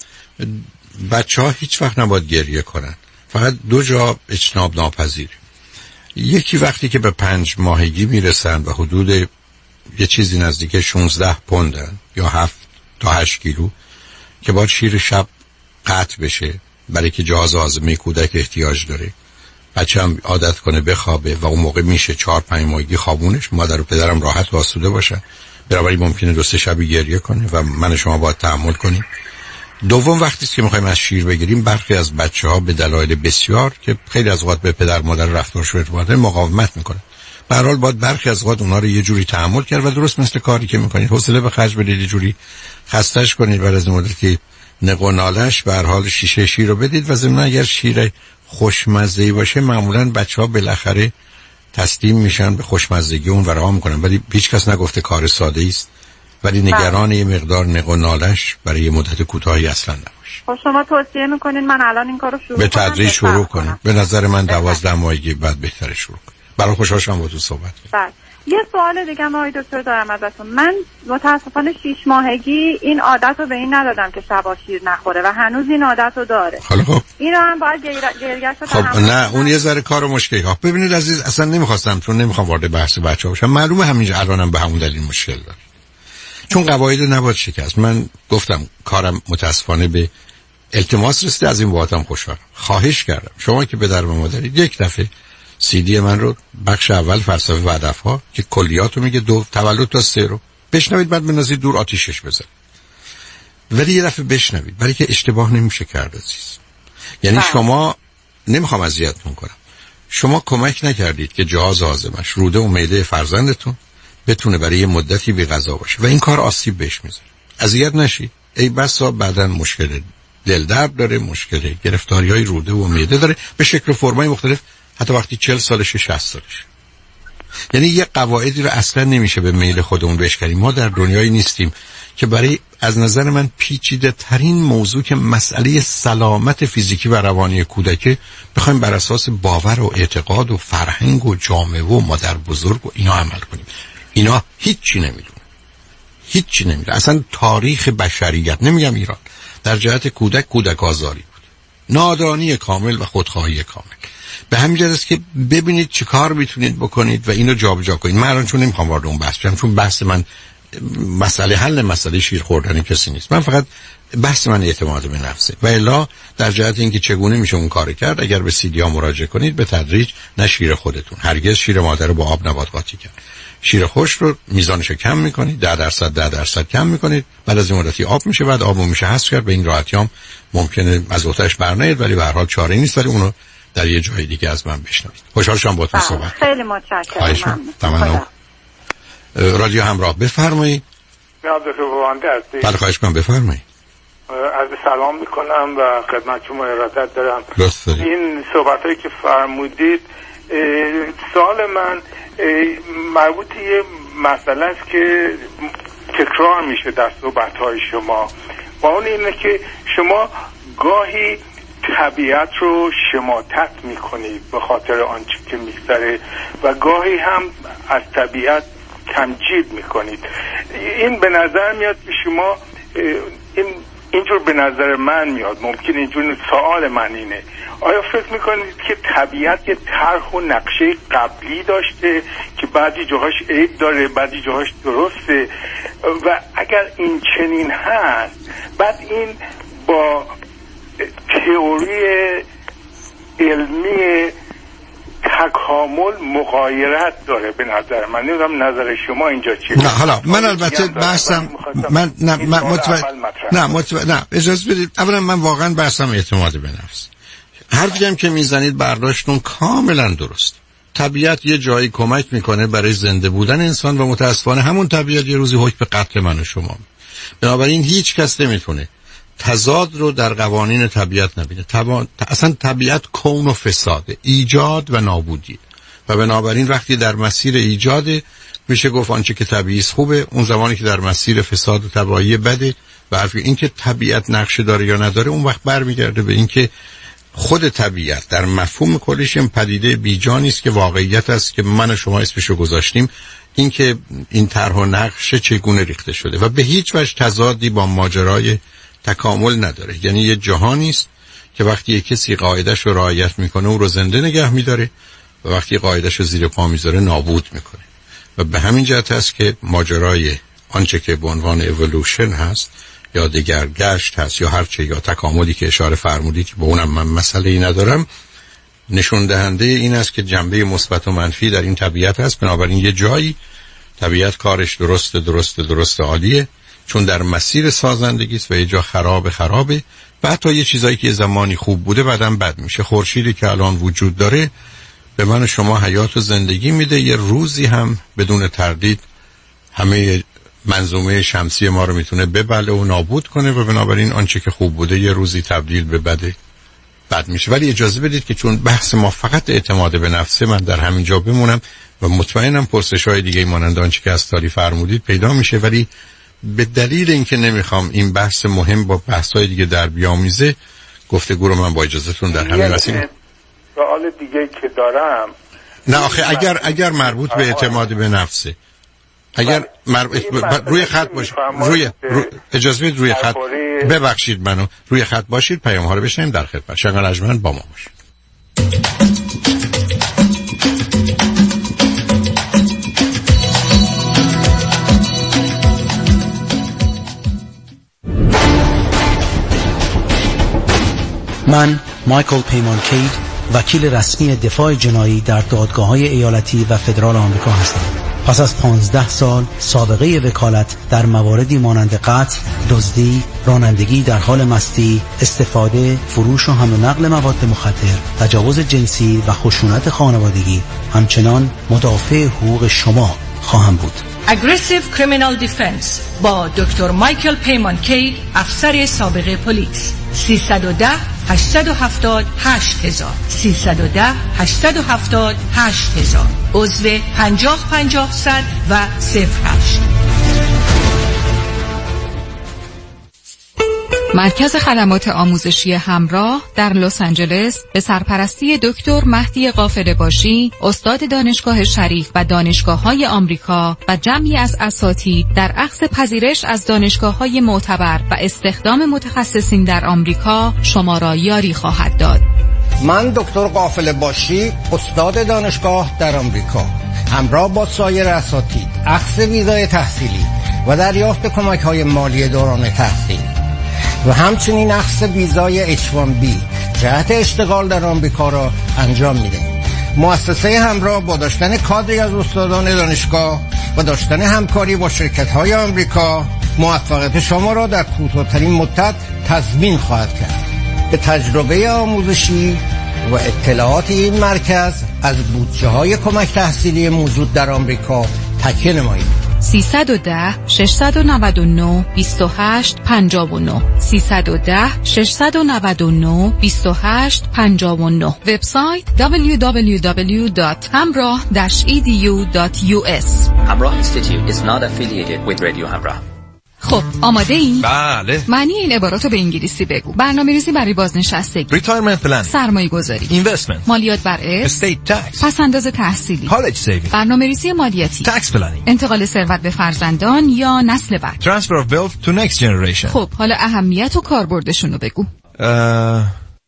بچه ها هیچ وقت نباید گریه کنن، فقط دو جا اجتناب ناپذیر. یکی وقتی که به پنج ماهگی میرسن و حدود یه چیزی نزدیک شانزده پوندن یا هفت تا هشت کیلو که باید شیر شب قطع بشه برای که جهاز هاضمه کودک احتیاج داره، بچه هم عادت کنه بخوابه و اون موقع میشه چهار پنج ماهگی خوابونش، مادر و پدرم راحت و آسوده باشن. بنابراین ممکنه دو سه شبی گریه کنه و من شما باید تحمل کنیم. دوم وقتی که میخوایم از شیر بگیریم، برخی از بچه‌ها به دلایل بسیار که خیلی از اوقات به پدر مادر رفتارشون ارتباطه مقاومت میکنن. به هر حال باید برخی از اوقات اونها رو یه جوری تحمل کرد و درست مثل کاری که میکنید حوصله به خرج بدید، یه جوری خستش کنید بعد از مدتی نق و نالش به هر حال شیشه شیر رو بدید و ضمن اگر شیر خوشمزه‌ای باشه معمولاً بچه‌ها بالاخره تسلیم میشن به خوشمزگی اون و رها میکنن. ولی هیچ کس نگفته کار ساده است، ولی نگران یه مقدار نق و نالش برای یه مدت کوتاهی اصلا نباشه. خب شما توصیه میکنین من الان این کارو شروع به کنم؟ به تدریج شروع کنید. به نظر من دوازده ماهگی بعد بهتره شروع کنید. برای خوشحال شدم با تو صحبت کنم. یه سوال دیگه هم آقای دکتر دارم ازتون. من متاسفانه شیش ماهگی این عادت رو به این ندادم که شبا شیر نخوره و هنوز این عادت رو داره. حالا خب اینو هم باید گریه‌اش رو خب نه اون یه ذره کار مشکلی ها. ببینید عزیز اصلا نمیخواستم چون نمیخوام وارد بحث بچه‌ها بشم. معلومه همینجا الانم به همون دلیل مشکل داره. چون قواعد نباید شکست. من گفتم کارم متاسفانه به التماس رسیده، از این بابتم خوشحالم. خواهش کردم شما که پدر و مادرید یک دفعه سی دی من رو بخش اول فلسفه و هدف‌ها که کلیات رو میگه دو تولد تا سه رو بشنوید، بعد بنازید دور آتیشش بزنید. ولی یه دفعه بشنوید برای که اشتباه نمیشه کرد عزیز. یعنی ها. شما نمیخوام اذیتتون کنم، شما کمک نکردید که جهاز هاضمش روده و معده فرزندتون بتونه برای یه مدتی بی غذا باشه و این کار آسیب بهش میزنه. اذیت نشید. ای بسا بعداً مشکل دل درد داره، مشکل گرفتاری‌های روده و معده داره به شکل و فرمای مختلف، حتی وقتی چهل سالشه شصت سالشه. یعنی یه قواعدی رو اصلا نمیشه به میل خودمون بشکنیم. ما در دنیایی نیستیم که برای از نظر من پیچیده ترین موضوع که مسئله سلامت فیزیکی و روانی کودک بخوایم بر اساس باور و اعتقاد و فرهنگ و جامعه و مادر بزرگ و اینا عمل کنیم. اینا هیچی نمیدونه، هیچی نمیدونه. اصلا تاریخ بشریت، نمیگم ایران، در جهت کودک کودک آزاری بود، نادانی کامل و خودخواهی کامل. به همین جهت است که ببینید چه کار میتونید بکنید و اینو جابجا کنید. من الان چون نمیخوام وارد اون بحث بشم، چون بحث من مسئله حل مسئله شیر خوردن کسی نیست. من فقط بحث من اعتماد به نفسه و الا در جهت اینکه چگونه میشه اون کار کرد. اگر به سی دی ها مراجعه کنید به تدریج، نه شیر خودتون، هرگز شیر مادر رو با آب نباید قاطی کرد. شیر خوش رو میزانش کم میکنید، ده درصد ده درصد کم میکنید، بعد از این مدتی آب میشه، بعد آبو میشه حذف کرد. به این راحتیام ممکنه از اوتش برنید، ولی به هر حال چاره نیست. ولی اونو در یه جای دیگه از من بشنوید. خوشحال شدم باهاتون صحبت. خیلی متشکرم. ممنون. رادیو همراه بفرمایید. جناب دکتر بوانده هستید؟ بله خواهش کنم بفرمایید. عرض سلام میکنم و خدمت شما ارادت دارم. درست دارید. این صحبتایی که فرمودید، سوال من مربوط یه مسئله است که تکرار میشه در صحبت‌های شما، و اون اینه که شما گاهی طبیعت رو شماتت میکنید به خاطر آنچه که میگذره و گاهی هم از طبیعت تمجید میکنید. این به نظر میاد که شما این اینجور به نظر من میاد، ممکن اینجور سوال من اینه، آیا فکر میکنید که طبیعت یه طرح و نقشه قبلی داشته که بعضی جاهاش عیب داره بعضی جاهاش درسته، و اگر این چنین هست بعد این با تئوری علمی تکامل مغایرت داره به نظر من. نمیدونم نظر شما اینجا چیه؟ نه حالا من البته بحثم من نه من متوجه نه متوجه نه اجازه بدید. اولا من واقعا بحثم اعتماد به نفس. حرفی هم که میزنید برداشتون کاملا درست. طبیعت یه جایی کمک میکنه برای زنده بودن انسان و متاسفانه همون طبیعت یه روزی حکم به قتل من و شما. بنابراین هیچ کس نمیتونه تضاد رو در قوانین طبیعت نبینه. طبع... اصلا طبیعت کون و فساده، ایجاد و نابودی، و بنابراین وقتی در مسیر ایجاده میشه گفت آنچه که طبیعی است خوبه، اون زمانی که در مسیر فساد و تباهی بده و حرفی این که طبیعت نقشه داره یا نداره اون وقت برمیگرده به این که خود طبیعت در مفهوم کلش این پدیده بیجانی است که واقعیت است که من و شما اسمشو گذاشتیم، این که این طرح و نقشه چگونه ریخته شده و به هیچ وجه تضادی با ماجرای تکامل نداره. یعنی یه جهانی است که وقتی یک کسی قاعده‌اش رو رعایت میکنه او رو زنده نگه میداره و وقتی قاعده‌اش رو زیر پا میذاره نابود میکنه. و به همین جهت است که ماجرای آنچه که به عنوان اِوولوشن هست یا دگرگشت هست یا هر چه یا تکاملی که اشاره فرمودید که به اونم من مسئله‌ای ندارم، نشون دهنده این است که جنبه مثبت و منفی در این طبیعت هست. بنابراین یه جایی طبیعت کارش درست درست درست عالیه چون در مسیر سازندگی است و یه جا خراب خرابه و حتی یه چیزایی که زمانی خوب بوده بعداً بد میشه. خورشیدی که الان وجود داره به من و شما حیات و زندگی میده، یه روزی هم بدون تردید همه منظومه شمسی ما رو میتونه ببله و نابود کنه و بنابراین آنچه که خوب بوده یه روزی تبدیل به بده بد میشه. ولی اجازه بدید که چون بحث ما فقط اعتماد به نفسه من در همین جا بمونم و مطمئنم پرسش‌های دیگه مانند آنچه که از تالی فرمودید پیدا میشه، ولی به دلیل اینکه نمیخوام این بحث مهم با بحث‌های دیگه در بیامیزه گفتگو رو من با اجازهتون در همین وسیله سوال دیگه که دارم. نه آخه اگر اگر مربوط به اعتماد به نفسه، اگر مربوط روی خط باشید، روی رو... اجازه بدید روی خط ببخشید منو روی خط باشید، پیام ها رو بشنویم، در خدمت شنگان اجمن با ما باشید. من مایکل پیمان کید، وکیل رسمی دفاع جنایی در دادگاه‌های ایالتی و فدرال آمریکا هستم. پس از پانزده سال سابقه وکالت در مواردی مانند قتل، دزدی، رانندگی در حال مستی، استفاده، فروش و حمل و نقل مواد مخدر، تجاوز جنسی و خشونت خانوادگی، همچنان مدافع حقوق شما خواهم بود. Aggressive Criminal Defense با دکتر مایکل پیمان کید، افسر سابق پلیس. سیصد و ده هشتصد و هفتاد هشت هزار سیصد و ده هشتصد و هفتاد هشت هزار عضو پنجاه پنجاه صد و صفر هشت. مرکز خدمات آموزشی همراه در لس آنجلس به سرپرستی دکتر مهدی غافرباشی، استاد دانشگاه شریف و دانشگاه‌های آمریکا و جمعی از اساتید در اخذ پذیرش از دانشگاه‌های معتبر و استخدام متخصصین در آمریکا شما را یاری خواهد داد. من دکتر غافرباشی، استاد دانشگاه در آمریکا، همراه با سایر اساتید اخذ ویزای تحصیلی و دریافت کمک‌های مالی دوران تحصیل و همچنین اخذ ویزای اچ وان بی جهت اشتغال در آمریکا را انجام می‌دهیم. مؤسسه همراه با داشتن کادری از استادان دانشگاه و داشتن همکاری با شرکت‌های آمریکا موفقیت شما را در کوتاه‌ترین مدت تضمین خواهد کرد. به تجربه آموزشی و اطلاعات این مرکز از بودجه‌های کمک تحصیلی موجود در آمریکا تکیه نمایید. سیصد و ده ششصد و نود و نه بیست و هشت پنجاه و نه سیصد و ده ششصد و نود و نه بیست و هشت پنجاه و نه. وبسایت دبلیو دبلیو دبلیو دات همراه داش ای دی یو دات یو اس. همراه Institute is not affiliated with Radio همراه. خب آماده این؟ بله. معنی این عبارات رو به انگلیسی بگو. برنامه‌ریزی برای بازنشستگی، Retirement plan، سرمایه‌گذاری، Investment، مالیات بر ارث، Estate tax، پس‌انداز تحصیلی، College saving، برنامه‌ریزی مالیاتی، Tax planning، انتقال ثروت به فرزندان یا نسل بعد، Transfer of wealth to next generation. خب حالا اهمیت و کاربردشون رو بگو. اه...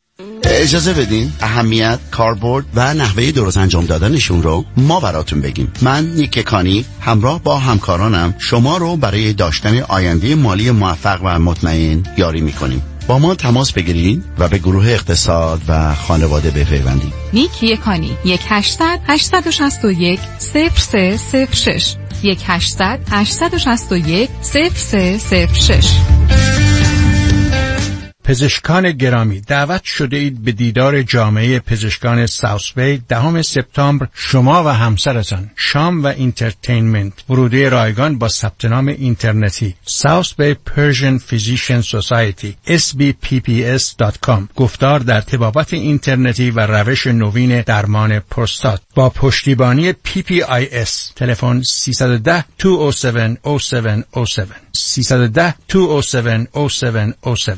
اجازه بدین اهمیت، کاربرد و نحوه درست انجام دادنشون رو ما براتون بگیم. من نیک کانی همراه با همکارانم شما رو برای داشتن آینده مالی موفق و مطمئن یاری میکنیم. با ما تماس بگیرید و به گروه اقتصاد و خانواده بپیوندید. نیک یکانی یک هشتصد هشتصد و شصت و یک صفر سه صفر شش یک هشتصد هشتصد و شصت و یک صفر سه صفر شش. پزشکان گرامی، دعوت شده اید به دیدار جامعه پزشکان ساوث بی دهم سپتامبر. شما و همسرتان شام و اینترتینمنت، ورودی رایگان با ثبت نام اینترنتی South Bay Persian Physician Society اس بی پی پی اس دات کام. گفتار در طبابت اینترنتی و روش نوین درمان پروستات با پشتیبانی پی پی آی اس. تلفن سه یک صفر دو صفر هفت صفر صفر صفر صفر سه یک صفر دو صفر هفت صفر صفر صفر.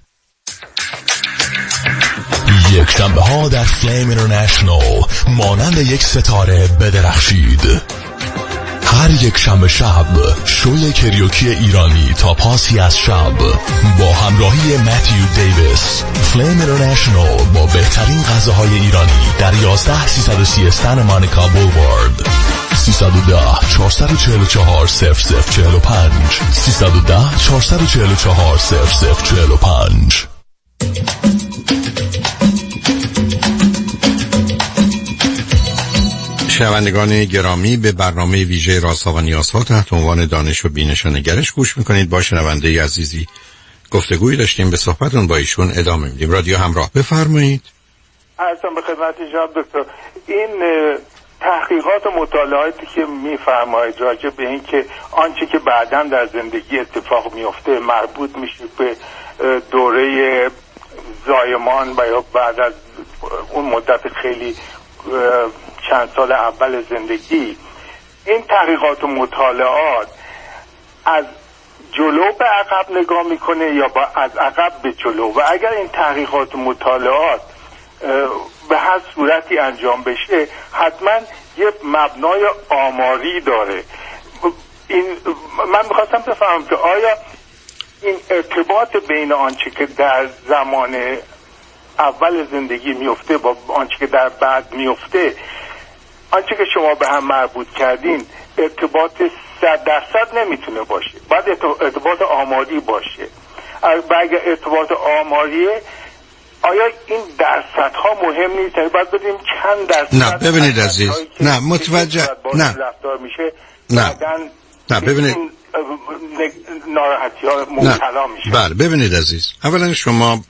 یک شنبه ها در فلیم اینترنشنال مانند یک ستاره بدرخشید. هر یک شنبه شب شوی کریوکی ایرانی تا پاسی از شب با همراهی متیو دیویس. فلیم اینترنشنال با بهترین غذاهای ایرانی در یازده سیصد و سی استن مانیکا بولوارد. سه یک صفر چهار چهار چهار صفر صفر چهار پنج سه یک صفر چهار چهار چهار صفر صفر چهار پنج. شنوندگان گرامی، به برنامه ویژه رازها و نیازها تحت عنوان دانش و بینش و نگرش گوش میکنید. با شنونده عزیزی گفتگوی داشتیم، به صحبتون با ایشون ادامه میدیم. رادیو همراه، بفرمایید. عرضم به خدمت جناب دکتر، این تحقیقات و مطالعاتی که میفرمایید راجع به این که آنچه که بعداً در زندگی اتفاق میفته مربوط میشه به دوره زایمان و یا بعد از اون مدت خیلی چند سال اول زندگی، این تحقیقات و مطالعات از جلو به عقب نگاه میکنه یا با از عقب به جلو؟ و اگر این تحقیقات و مطالعات به هر صورتی انجام بشه حتما یه مبنای آماری داره. این من میخواستم بفهمم که آیا این ارتباط بین آنچه که در زمان اول زندگی میفته با آنچه که در بعد میفته، آنچه که شما به هم مربوط کردین ارتباط صد درصد نمیتونه باشه، باید ارتباط آماری باشه. اگر ارتباط آماریه، آیا این درصدها مهم نیست؟ باید بدیم چند درصد. نه ببینید عزیز، نه متوجه، نه میشه نه نه ببینید ناراحتی ها مبتلا میشه. بله ببینید عزیز، اولا شما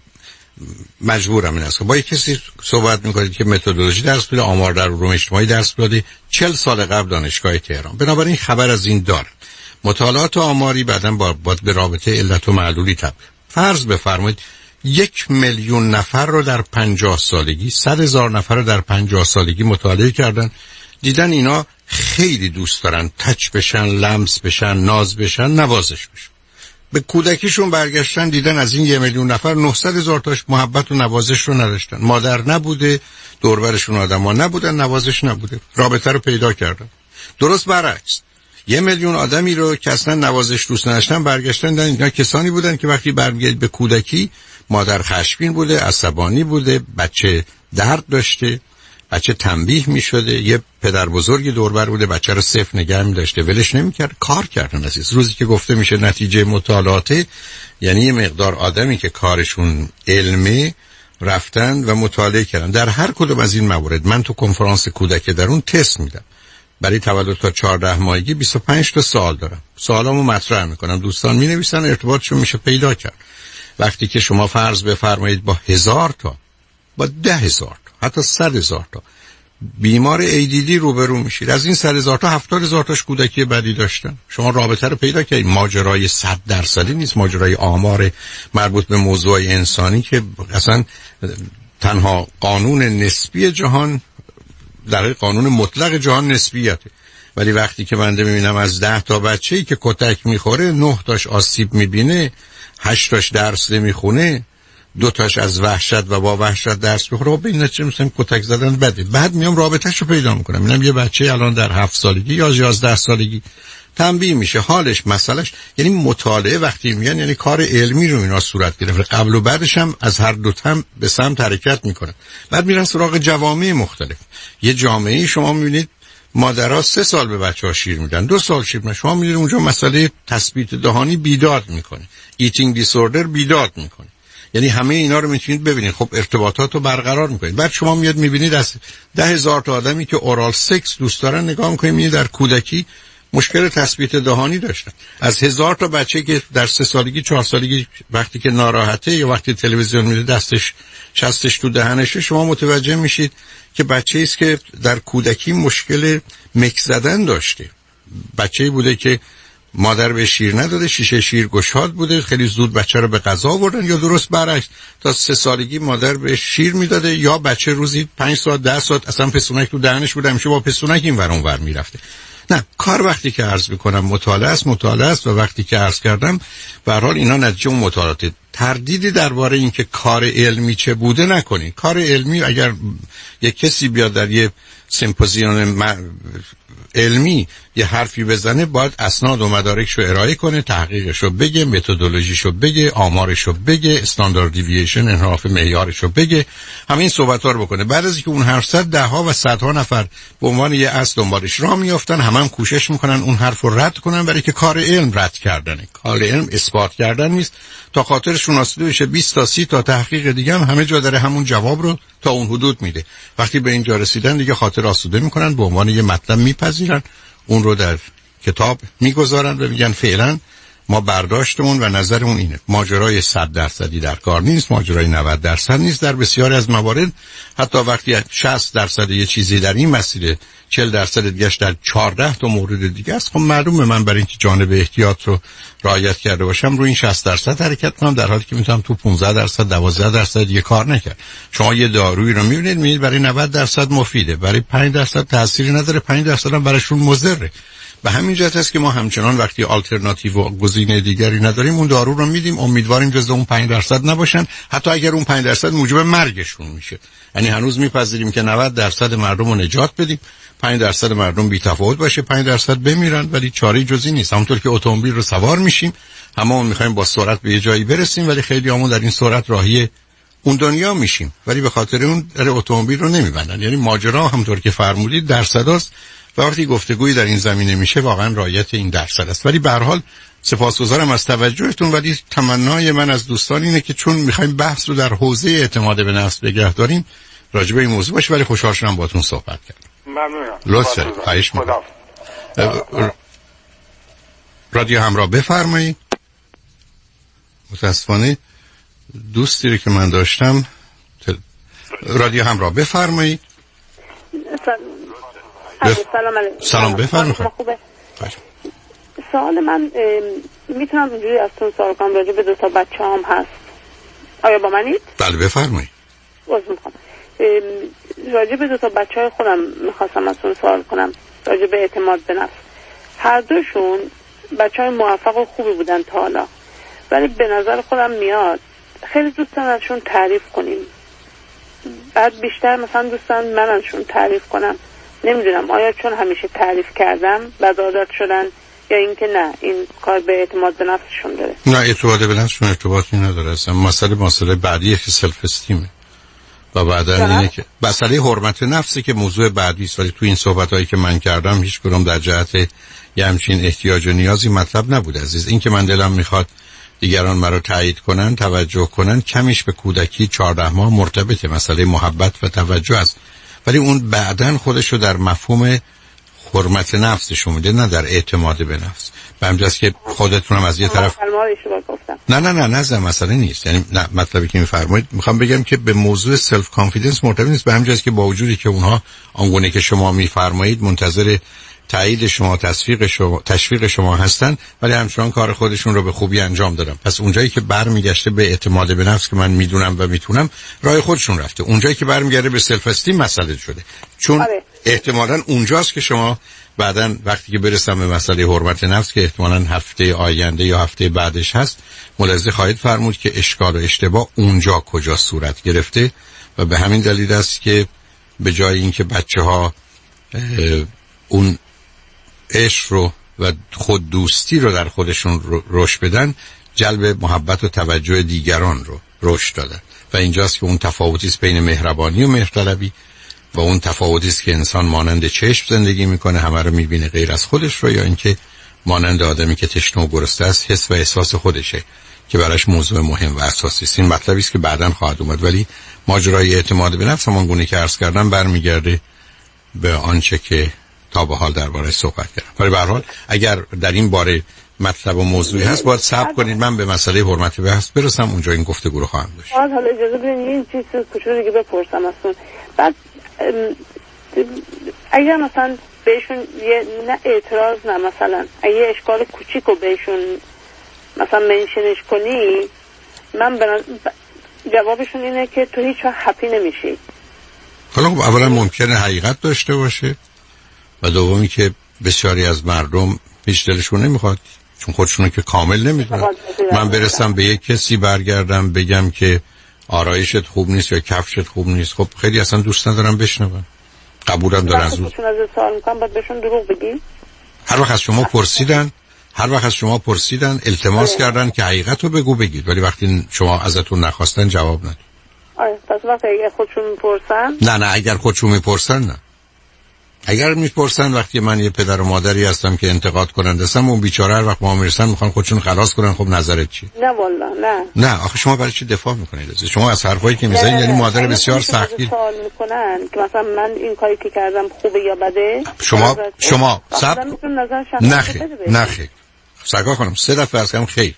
مجبورم این است که با یک کسی صحبت میکنید که متدولوژی درس میده، آمار در علوم اجتماعی درس میده، چهل سال قبل دانشگاه تهران، بنابراین خبر از این داره. مطالعات آماری بعداً با باید به رابطه علت و معلولی تبدیل. فرض بفرمایید یک میلیون نفر رو در پنجاه سالگی، صد هزار نفر رو در پنجاه سالگی مطالعه کردن، دیدن اینا خیلی دوست دارن تچ بشن، لمس بشن، ناز بشن، نوازش بشن. به کودکیشون برگشتن دیدن از این یه میلیون نفر نهصد هزار تاش محبت و نوازش رو نداشتن. مادر نبوده، دوربرشون آدما نبودن، نوازش نبوده، رابطه رو پیدا کردن. درست برعکس، یه میلیون آدمی رو که اصلا نوازش دوست نداشتن برگشتن دیدن اینا کسانی بودن که وقتی برمیگردید به کودکی مادر خشمگین بوده، عصبانی بوده، بچه درد داشته، بچه تنبیه می شده، یه پدر بزرگی دوربر بوده بچه رو صفر نگه می داشته، ولش نمی کرد، کار کردن عزیز. روزی که گفته میشه نتیجه مطالعاته، یعنی یه مقدار آدمی که کارشون علمی رفتن و مطالعه کردن. در هر کدوم از این موارد من تو کنفرانس کودک درون تست میدم. برای تولد تا چهارده ماهگی بیست و پنج تا سوال دارم، سوالامو مطرح میکنم، دوستان می نویسن، ارتباطشون میشه پیدا کرد. وقتی که شما فرض بفرمایید با هزار تا، با ده هزار تا، حتی صد هزار تا بیمار ای دی دی روبرو میشید، از این صد هزار تا هفتاد هزار تاش کودکی بدی داشتن، شما رابطه رو پیدا کردید. ماجرای صد درصدی نیست، ماجرای آمار مربوط به موضوع انسانی که اصلا تنها قانون نسبی جهان در قانون مطلق جهان نسبیته. ولی وقتی که من میبینم از ده تا بچه‌ای که کتک میخوره نه تاش آسیب میبینه، هشت تاش درس نمیخونه، دو تاش از وحشت و با وحشت درس میخوره، به این نتیجه میسن کتک زدن بده. بعد میام رابطه‌شو پیدا میکنم، اینم یه بچه الان در هفت سالگی یا یازده سالگی تنبیه میشه، حالش مسئلهش، یعنی مطالعه وقتی میگن یعنی کار علمی رو اینا صورت گرفته، قبل و بعدش هم از هر دو هم به سمت حرکت میکنن. بعد میرن سراغ جوامع مختلف. یه جامعه شما میبینید مادرها سه سال به بچه‌ها شیر میدن، دو سال شیر میدن، شما میبینید اونجا مسئله تثبیت دهانی بیداد میکنه، ایتینگ دیسوردر بیداد میکنه. یعنی همه اینا رو میتونید ببینید. خب ارتباطات رو برقرار میکنید. بعد شما میاد میبینید از ده هزار تا آدمی که اورال سکس دوست دارن نگاه میکنید، میبینید در کودکی مشکل تثبیت دهانی داشتن. از هزار تا بچه که در سه سالگی چهار سالگی وقتی که ناراحته یا وقتی تلویزیون میده دستش شستش تو دهنشه، شما متوجه میشید که بچه‌ای است که در کودکی مشکل مک زدن داشته. بچه‌ای بوده که مادر به شیر نداده، شیشه شیر گشاد بوده، خیلی زود بچه رو به غذا آوردن، یا درست برعکس تا سه سالگی مادر به شیر میداده، یا بچه روزی پنج ساعت ده ساعت اصلا پسونک تو دهنش بوده، همیشه با پسونک این ور اون ور میرفته. نه، کار وقتی که عرض میکنم مطالعه است مطالعه است و وقتی که عرض کردم به هر حال اینا نتیجه اون مطالعات. تردیدی درباره اینکه کار علمی چه بوده نکنید. کار علمی اگر یک کسی بیاد در یه سمپوزیون علمی یه حرفی بزنه، باید اسناد و مدارکشو ارائه کنه، تحقیقشو بگه، متدولوژیشو بگه، آمارشو بگه، استاندارد دیوییشن انحراف معیارشو بگه، همه این صحبت‌ها رو بکنه. بعد از اینکه اون حرف زد، ده ها و صدها نفر به عنوان یه اصل دنبالش راه میافتن، همه هم کوشش میکنن اون حرف رو رد کنن، برای که کار علم رد کردنه. کار علم اثبات کردن نیست. تا خاطر شناسایی بشه بیست تا سی تا تحقیق دیگه هم همه جا داره همون جواب رو تا اون حدود میده. وقتی به اینجا رسیدن دیگه خاطر آسوده میکنن، به عنوان یه مطلب میپذیرن، اون رو در کتاب میگذارن و میگن فعلا ما برداشتمون و نظرمون اینه. ماجرای صد درصدی در کار نیست، ماجرای نود درصد نیست. در بسیاری از موارد حتی وقتی شصت درصد یه چیزی در این مسئله، چهل درصد دیگه‌اش در چهارده تا مورد دیگه است، خب معلومه من برای اینکه جانب احتیاط رو رعایت کرده باشم روی این شصت درصد حرکت کنم، در حالی که میتونم تو پانزده درصد دوازده درصد دیگه کار نکرد. شما یه دارویی رو میبینید میبینید برای نود درصد مفیده، برای پنج درصد تأثیری نداره، پنج درصد هم براشون مضره. به همین جهت است که ما همچنان وقتی آلترناتیو و گزینه دیگری نداریم اون دارو رو میدیم، امیدواریم جز اون پنج درصد نباشن، حتی اگر اون پنج درصد موجب مرگشون میشه. یعنی هنوز میپذیریم که نود درصد مردم رو نجات بدیم، پنج درصد مردم بی تفاوت باشه، پنج درصد بمیرن، ولی چاره جزی نیست. همونطور که اتومبیل رو سوار میشیم، هممون میخوایم با سرعت به یه جایی برسیم، ولی خیلی همون در این سرعت راهی اون دنیا میشیم، ولی به خاطر اون در اتومبیل رو نمیبندن. یعنی ماجرا همونطور که فرمودید درصداست و وقتی گفتگویی در این زمینه میشه واقعا رعایت این درصد است. ولی به هر حال سپاسگزارم از توجهتون، ولی تمنای من از دوستان اینه که چون میخوایم بحث رو در حوزه اعتماد به نفس نگه داریم راجع به این موضوع باشه، ولی خوشحال شدم باهاتون صحبت کردم. ممنونم. لطف دارید. خواهش می‌کنم. رادیو همراه بفرمایید. متاسفانه دوستی رو که من داشتم تل... رادیو همراه بفرمایید. بف... سلام علیکم. سلام بفرمایید. سوال من میتونم اینجوری ازتون سوال کنم راجع به دو تا بچه‌ام هست. آیا با منید؟ بله بفرمایید. عذر می‌خوام. راجع به دو تا بچه‌های خودم می‌خواستم ازتون سوال کنم راجع به اعتماد به نفس. هر دوشون بچه‌های موفق و خوبی بودن تا حالا، ولی به نظر خودم میاد خیلی دوستان ازشون تعریف کنیم، بعد بیشتر مثلا دوستان من ازشون تعریف کنم. نمیدونم آیا چون همیشه تعریف کردم بعد عادت شدن یا اینکه نه این کار به اعتماد به نفسشون داره. نه اعتماد به نفسشون ارتباطی نداره اصلا. مسئله مسئله بعدیه که سلف استیمه و بعدا اینه که مسئله حرمت نفسی که موضوع بعدی است، ولی تو این صحبتایی که من کردم هیچ کدوم در جهت یه همچین احتیاج و نیازی مطلب نبود عزیز. این که من دلم میخواد دیگران مرا تایید کنن، توجه کنن، کمیش به کودکی چهارده ماه مرتبطه، مسئله محبت و توجه است، ولی اون بعدن خودشو در مفهوم حرمت نفسشون میده، نه در اعتماد به نفس. به همجاست که خودتونم از یه طرف نه نه نه نه مسئله نیست. یعنی نه مطلبی که میفرمایید میخوام بگم که به موضوع سلف کانفیدنس مرتبط نیست، به همجاست که با وجودی که اونها آنگونه که شما میفرمایید منتظر تایید شما، تشویق شما، تشویق شما هستن، ولی همچنان کار خودشون رو به خوبی انجام دادن. پس اونجایی که برمیگشته به اعتماد به نفس که من میدونم و میتونم، راه خودشون رفته. اونجایی که برمیگرده به سلف استیم مسئله شده، چون احتمالاً اونجاست که شما بعداً وقتی که برسم به مسئله حرمت نفس که احتمالاً هفته آینده یا هفته بعدش هست، ملاحظه خواهید فرمود که اشکال و اشتباه اونجا کجا صورت گرفته و به همین دلیل است که به جای اینکه بچه‌ها اون عشق رو و خود دوستی رو در خودشون رشد بدن، جلب محبت و توجه دیگران رو رشد دادن و اینجاست که اون تفاوتی است بین مهربانی و مهرطلبی و اون تفاوتی است که انسان مانند چشم زندگی میکنه، همه رو میبینه غیر از خودش رو، یا اینکه مانند آدمی که تشنه و گرسنه است، حس و احساس خودشه که براش موضوع مهم و اساسی است. این مطلبی است که بعداً خواهد اومد، ولی ماجرای اعتماد به نفس همون گونه که عرض کردم برمیگرده به آنچه که تا به حال درباره صحبت کردم. ولی به هر حال اگر در این باره مطلب و موضوعی هست باید صبر کنید، من به مسئله حرمت بحث برسم، اونجا این گفتگو رو خواهم داشت. حالا اجازه بدین این چیز کوچولو دیگه بپرسم ازتون. بعد اگر مثلا بهشون یه نه اعتراض نه مثلا اگه اشکال کوچیکو بهشون مثلا منشنش کنی، من برن... جوابشون اینه که تو هیچ وقت هپی نمیشی. حالا خب اولا ممکنه حقیقت داشته باشه و دومی که بسیاری از مردم هیچ دلشون نمیخواد، چون خودشونو که کامل نمیدونن. من برسم به یک کسی برگردم بگم که آرایشت خوب نیست یا کفشت خوب نیست، خب خیلی اصلا دوست ندارم بشنون، قبولم دارن از اون. چون از سوال میکنم باید بهشون دروغ بگی؟ هر وقت از شما پرسیدن هر وقت از شما پرسیدن التماس کردن که حقیقت رو بگو بگید، ولی وقتی شما ازتون نخواستن جواب ندید. آره پس وقتی اگر خودشون میپرسن؟ نه نه اگر خودشون میپرسن نه. اگر میپرسن وقتی من یه پدر و مادری هستم که انتقاد کننده هستم، اون بیچاره هر وقت ما میرسن میخوان خودشون خلاص کنن، خب نظرت چیه؟ نه والله نه. نه آخه شما برای چی دفاع میکنید؟ شما از حرفایی که میزنید یعنی مادر بسیار سختی سوال میکنن که مثلا من این کاری که کردم خوبه یا بده. شما شما صبر نه خیر نه خیر سگا خانم سه دفعه از کم خیر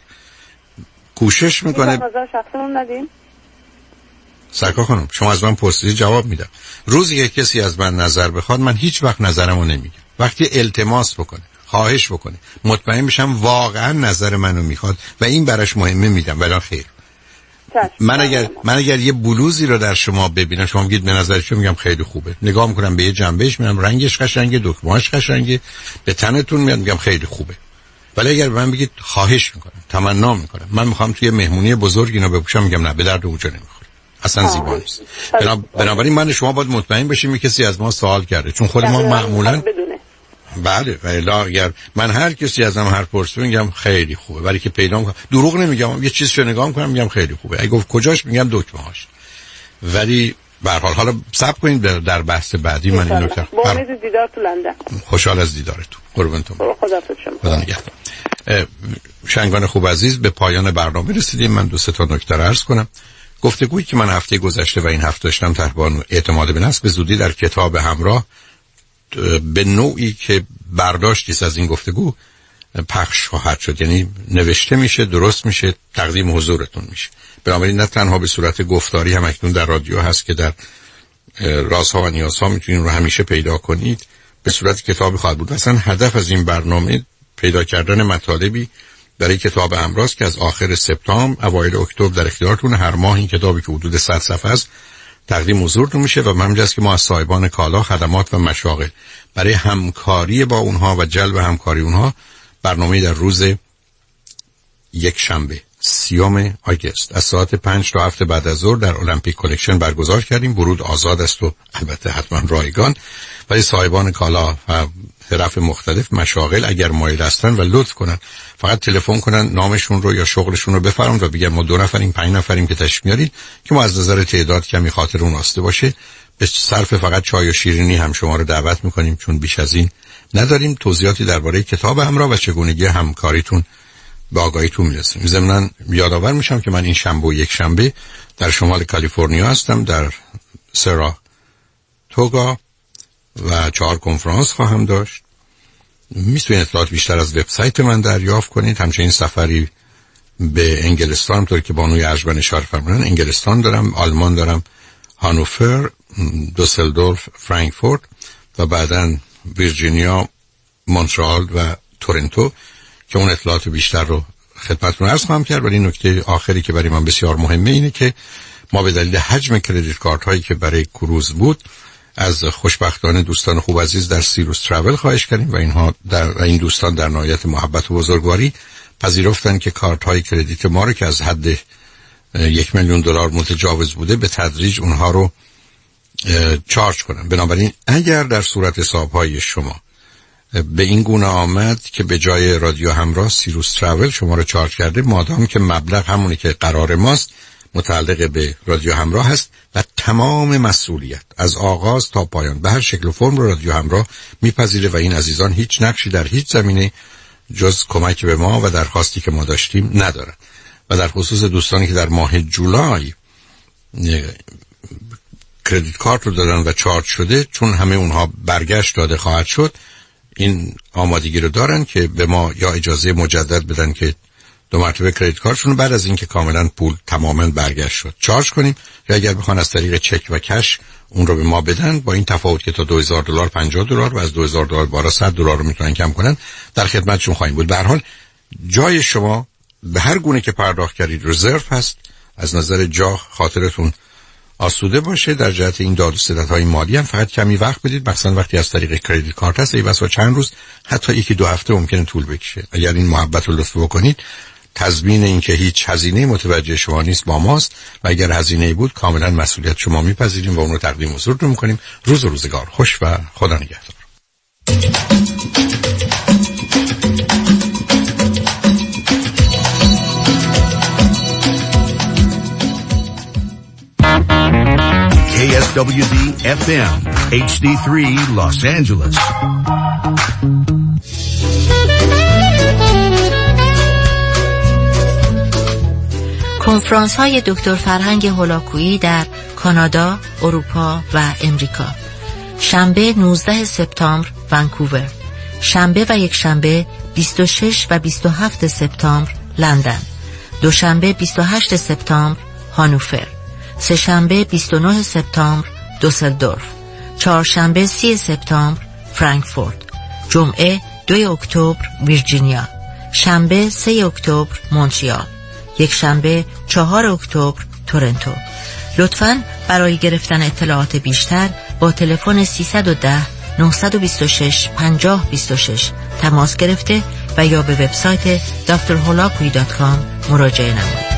کوشش میکنه نظر شخصمون ندیم. سرکار خانم شما از من پرسیدید جواب میدم. روزی که کسی از من نظر بخواد من هیچ وقت نظرمو نمیگم. وقتی التماس بکنه، خواهش بکنه، مطمئن بشم واقعا نظر منو میخواد و این براش مهمه میدم، ولی خیر. من اگر من اگر یه بلوزی رو در شما ببینم شما میگید به نظر چه، میگم خیلی خوبه، نگاه میکنم به یه جنبهش میگم رنگش قشنگه، دکمه‌اش قشنگه، به تنتون میاد میگم خیلی خوبه. ولی اگر به من بگید خواهش میکنم، تمنا میکنم، من میخوام توی مهمونی بزرگ اینو بپوشم، میگم نه به درد اونجا نمیخوره، اصلا زیبا نیست. بنابراین من شما باید مطمئن بشیم کسی از ما سوال کرده، چون خود ما معمولا بله ولی اگر من هر کسی ازم هر پرسه میگم خیلی خوبه، ولی که پیدا میکنم دروغ نمیگم، یه چیزشو نگاه میکنم میگم خیلی خوبه، اگه گفت کجاش میگم دکمه‌هاش. ولی به هر حال حالا صبر کنید در بحث بعدی من اینو که با امید دیدار تو لندن. خوشحال از دیدارتون. قربونتون. خداحافظ شما. خدا نگهدار. شنگان خوب عزیز به پایان برنامه رسیدیم. من دو سه تا نکته عرض کنم. گفتگویی که من هفته گذشته و این هفته داشتم تحت عنوان اعتماد به نفس به زودی در کتاب همراه به نوعی که برداشتی از این گفتگو پخش خواهد شد، یعنی نوشته میشه، درست میشه، تقدیم حضورتون میشه. بنابراین نه تنها به صورت گفتاری هم اکنون در رادیو هست که در رازها و نیازها میتونید رو همیشه پیدا کنید، به صورت کتابی خواهد بود. اصلا هدف از این برنامه پیدا کردن مطالبی برای کتاب همراه که از آخر سپتامبر اوایل اکتبر در اختیارتون هر ماه این کتابی که حدود صد صفحه است تقدیم حضورتون میشه و من جز که ما از صاحبان کالا، خدمات و مشاغل برای همکاری با اونها و جلب همکاری اونها برنامه در روز یک شنبه سیوم آگوست از ساعت پنج تا هفت بعد از ظهر در المپیک کلکشن برگزار کردیم. ورود آزاد است و البته حتما رایگان، ولی صاحبان کالا و طرف مختلف مشاغل اگر مایل هستن و لطف کنن فقط تلفن کنن نامشون رو یا شغلشون رو بفرمایید و بگن ما دو نفریم پنج نفریم که تشریف میارید که ما از نظر تعداد کمی خاطر اون آسته باشه به صرف فقط چای و شیرینی هم شما رو دعوت میکنیم، چون بیش از این نداریم. توضیحاتی درباره کتاب همراه و چگونگی همکاریتون به آگاهیتون میرسیم. ضمناً یادآور میشم که من این شنبه و یک شنبه در شمال کالیفرنیا هستم، در سرا توگا و چهار کنفرانس خواهم داشت. میتونید اطلاعات بیشتر از وبسایت من دریافت کنید. همچنین سفری به انگلستان همونطور که بانوی ارجمند اشاره فرمودن انگلستان دارم، آلمان دارم، هانوفر، دوسلدورف، فرانکفورت و بعداً ویرجینیا، مونترال و تورنتو که اون اطلاعات بیشتر رو خدمتتون عرض خواهم کرد. ولی نکته آخری که برای من بسیار مهمه اینه که ما به دلیل حجم کردیت کارت هایی که برای کروز بود از خوشبختانه دوستان خوب عزیز در سیروس تراول خواهش کردیم و اینها در این دوستان در نهایت محبت و بزرگواری پذیرفتن که کارت های کردیت ما رو که از حد یک میلیون دلار متجاوز بوده به تدریج اونها رو چارج کنن. بنابراین اگر در صورت حساب های شما به این گونه آمد که به جای رادیو همراه سیروس تراول شما رو چارج کرده، مادام که مبلغ همونی که قرار ماست متعلق به رادیو همراه هست و تمام مسئولیت از آغاز تا پایان به هر شکل و فرم رو رادیو همراه میپذیره و این عزیزان هیچ نقشی در هیچ زمینه جز کمک به ما و درخواستی که ما داشتیم ندارن. و در خصوص دوستانی که در ماه جولای کردیت کارت رو دادن و چارج شده، چون همه اونها برگشت داده خواهد شد، این آمادگی رو دارن که به ما یا اجازه مجدد بدن که دو مرتبه کردیت کارتشون بعد از اینکه کاملا پول تماما برگشت شد چارج کنیم، یا اگر بخوان از طریق چک و کش اون رو به ما بدن، با این تفاوت که تا دو هزار دلار پنجاه دلار و از دو هزار دلار بالا صد دلار رو میتونن کم کنن، در خدمتشون خواهیم بود. به هر حال جای شما به هر گونه که پرداخت کردید رزرو هست. از نظر جا خاطرتون آسوده باشه. در جهت این داد و ستدهای مالی هم فقط کمی وقت بدید، مثلا وقتی از طریق کردیت کارت هست ای بسا چند روز حتی یکی دو هفته ممکنه طول بکشه. اگر این محبت رو لطف بکنید، تضمین این که هیچ هزینه متوجه شما نیست با ماست و اگر هزینه بود کاملا مسئولیت شما میپذیریم و اون رو تقدیم حضورتون میکنیم. روز و روزگار خوش و خدا نگهدار. K S W D F M H D three Los Angeles. کنفرانس های دکتر فرهنگ هولاکویی در کانادا، اروپا و امریکا. شنبه نوزده سپتامبر ونکوور، شنبه و یک شنبه بیست و شش و بیست و هفت سپتامبر لندن، دوشنبه بیست و هشت سپتامبر هانوفر، سه شنبه بیست و نه سپتامبر دوسلدورف، چهارشنبه سی سپتامبر فرانکفورت، جمعه دو اکتبر ویرجینیا، شنبه سه اکتبر مونترال، یک شنبه چهار اکتبر تورنتو. لطفاً برای گرفتن اطلاعات بیشتر با تلفن سیصد و ده نهصد و بیست و شش پنجاه بیست و شش تماس گرفته و یا به وبسایت دکتر هولاکویی دات کام مراجعه نمایید.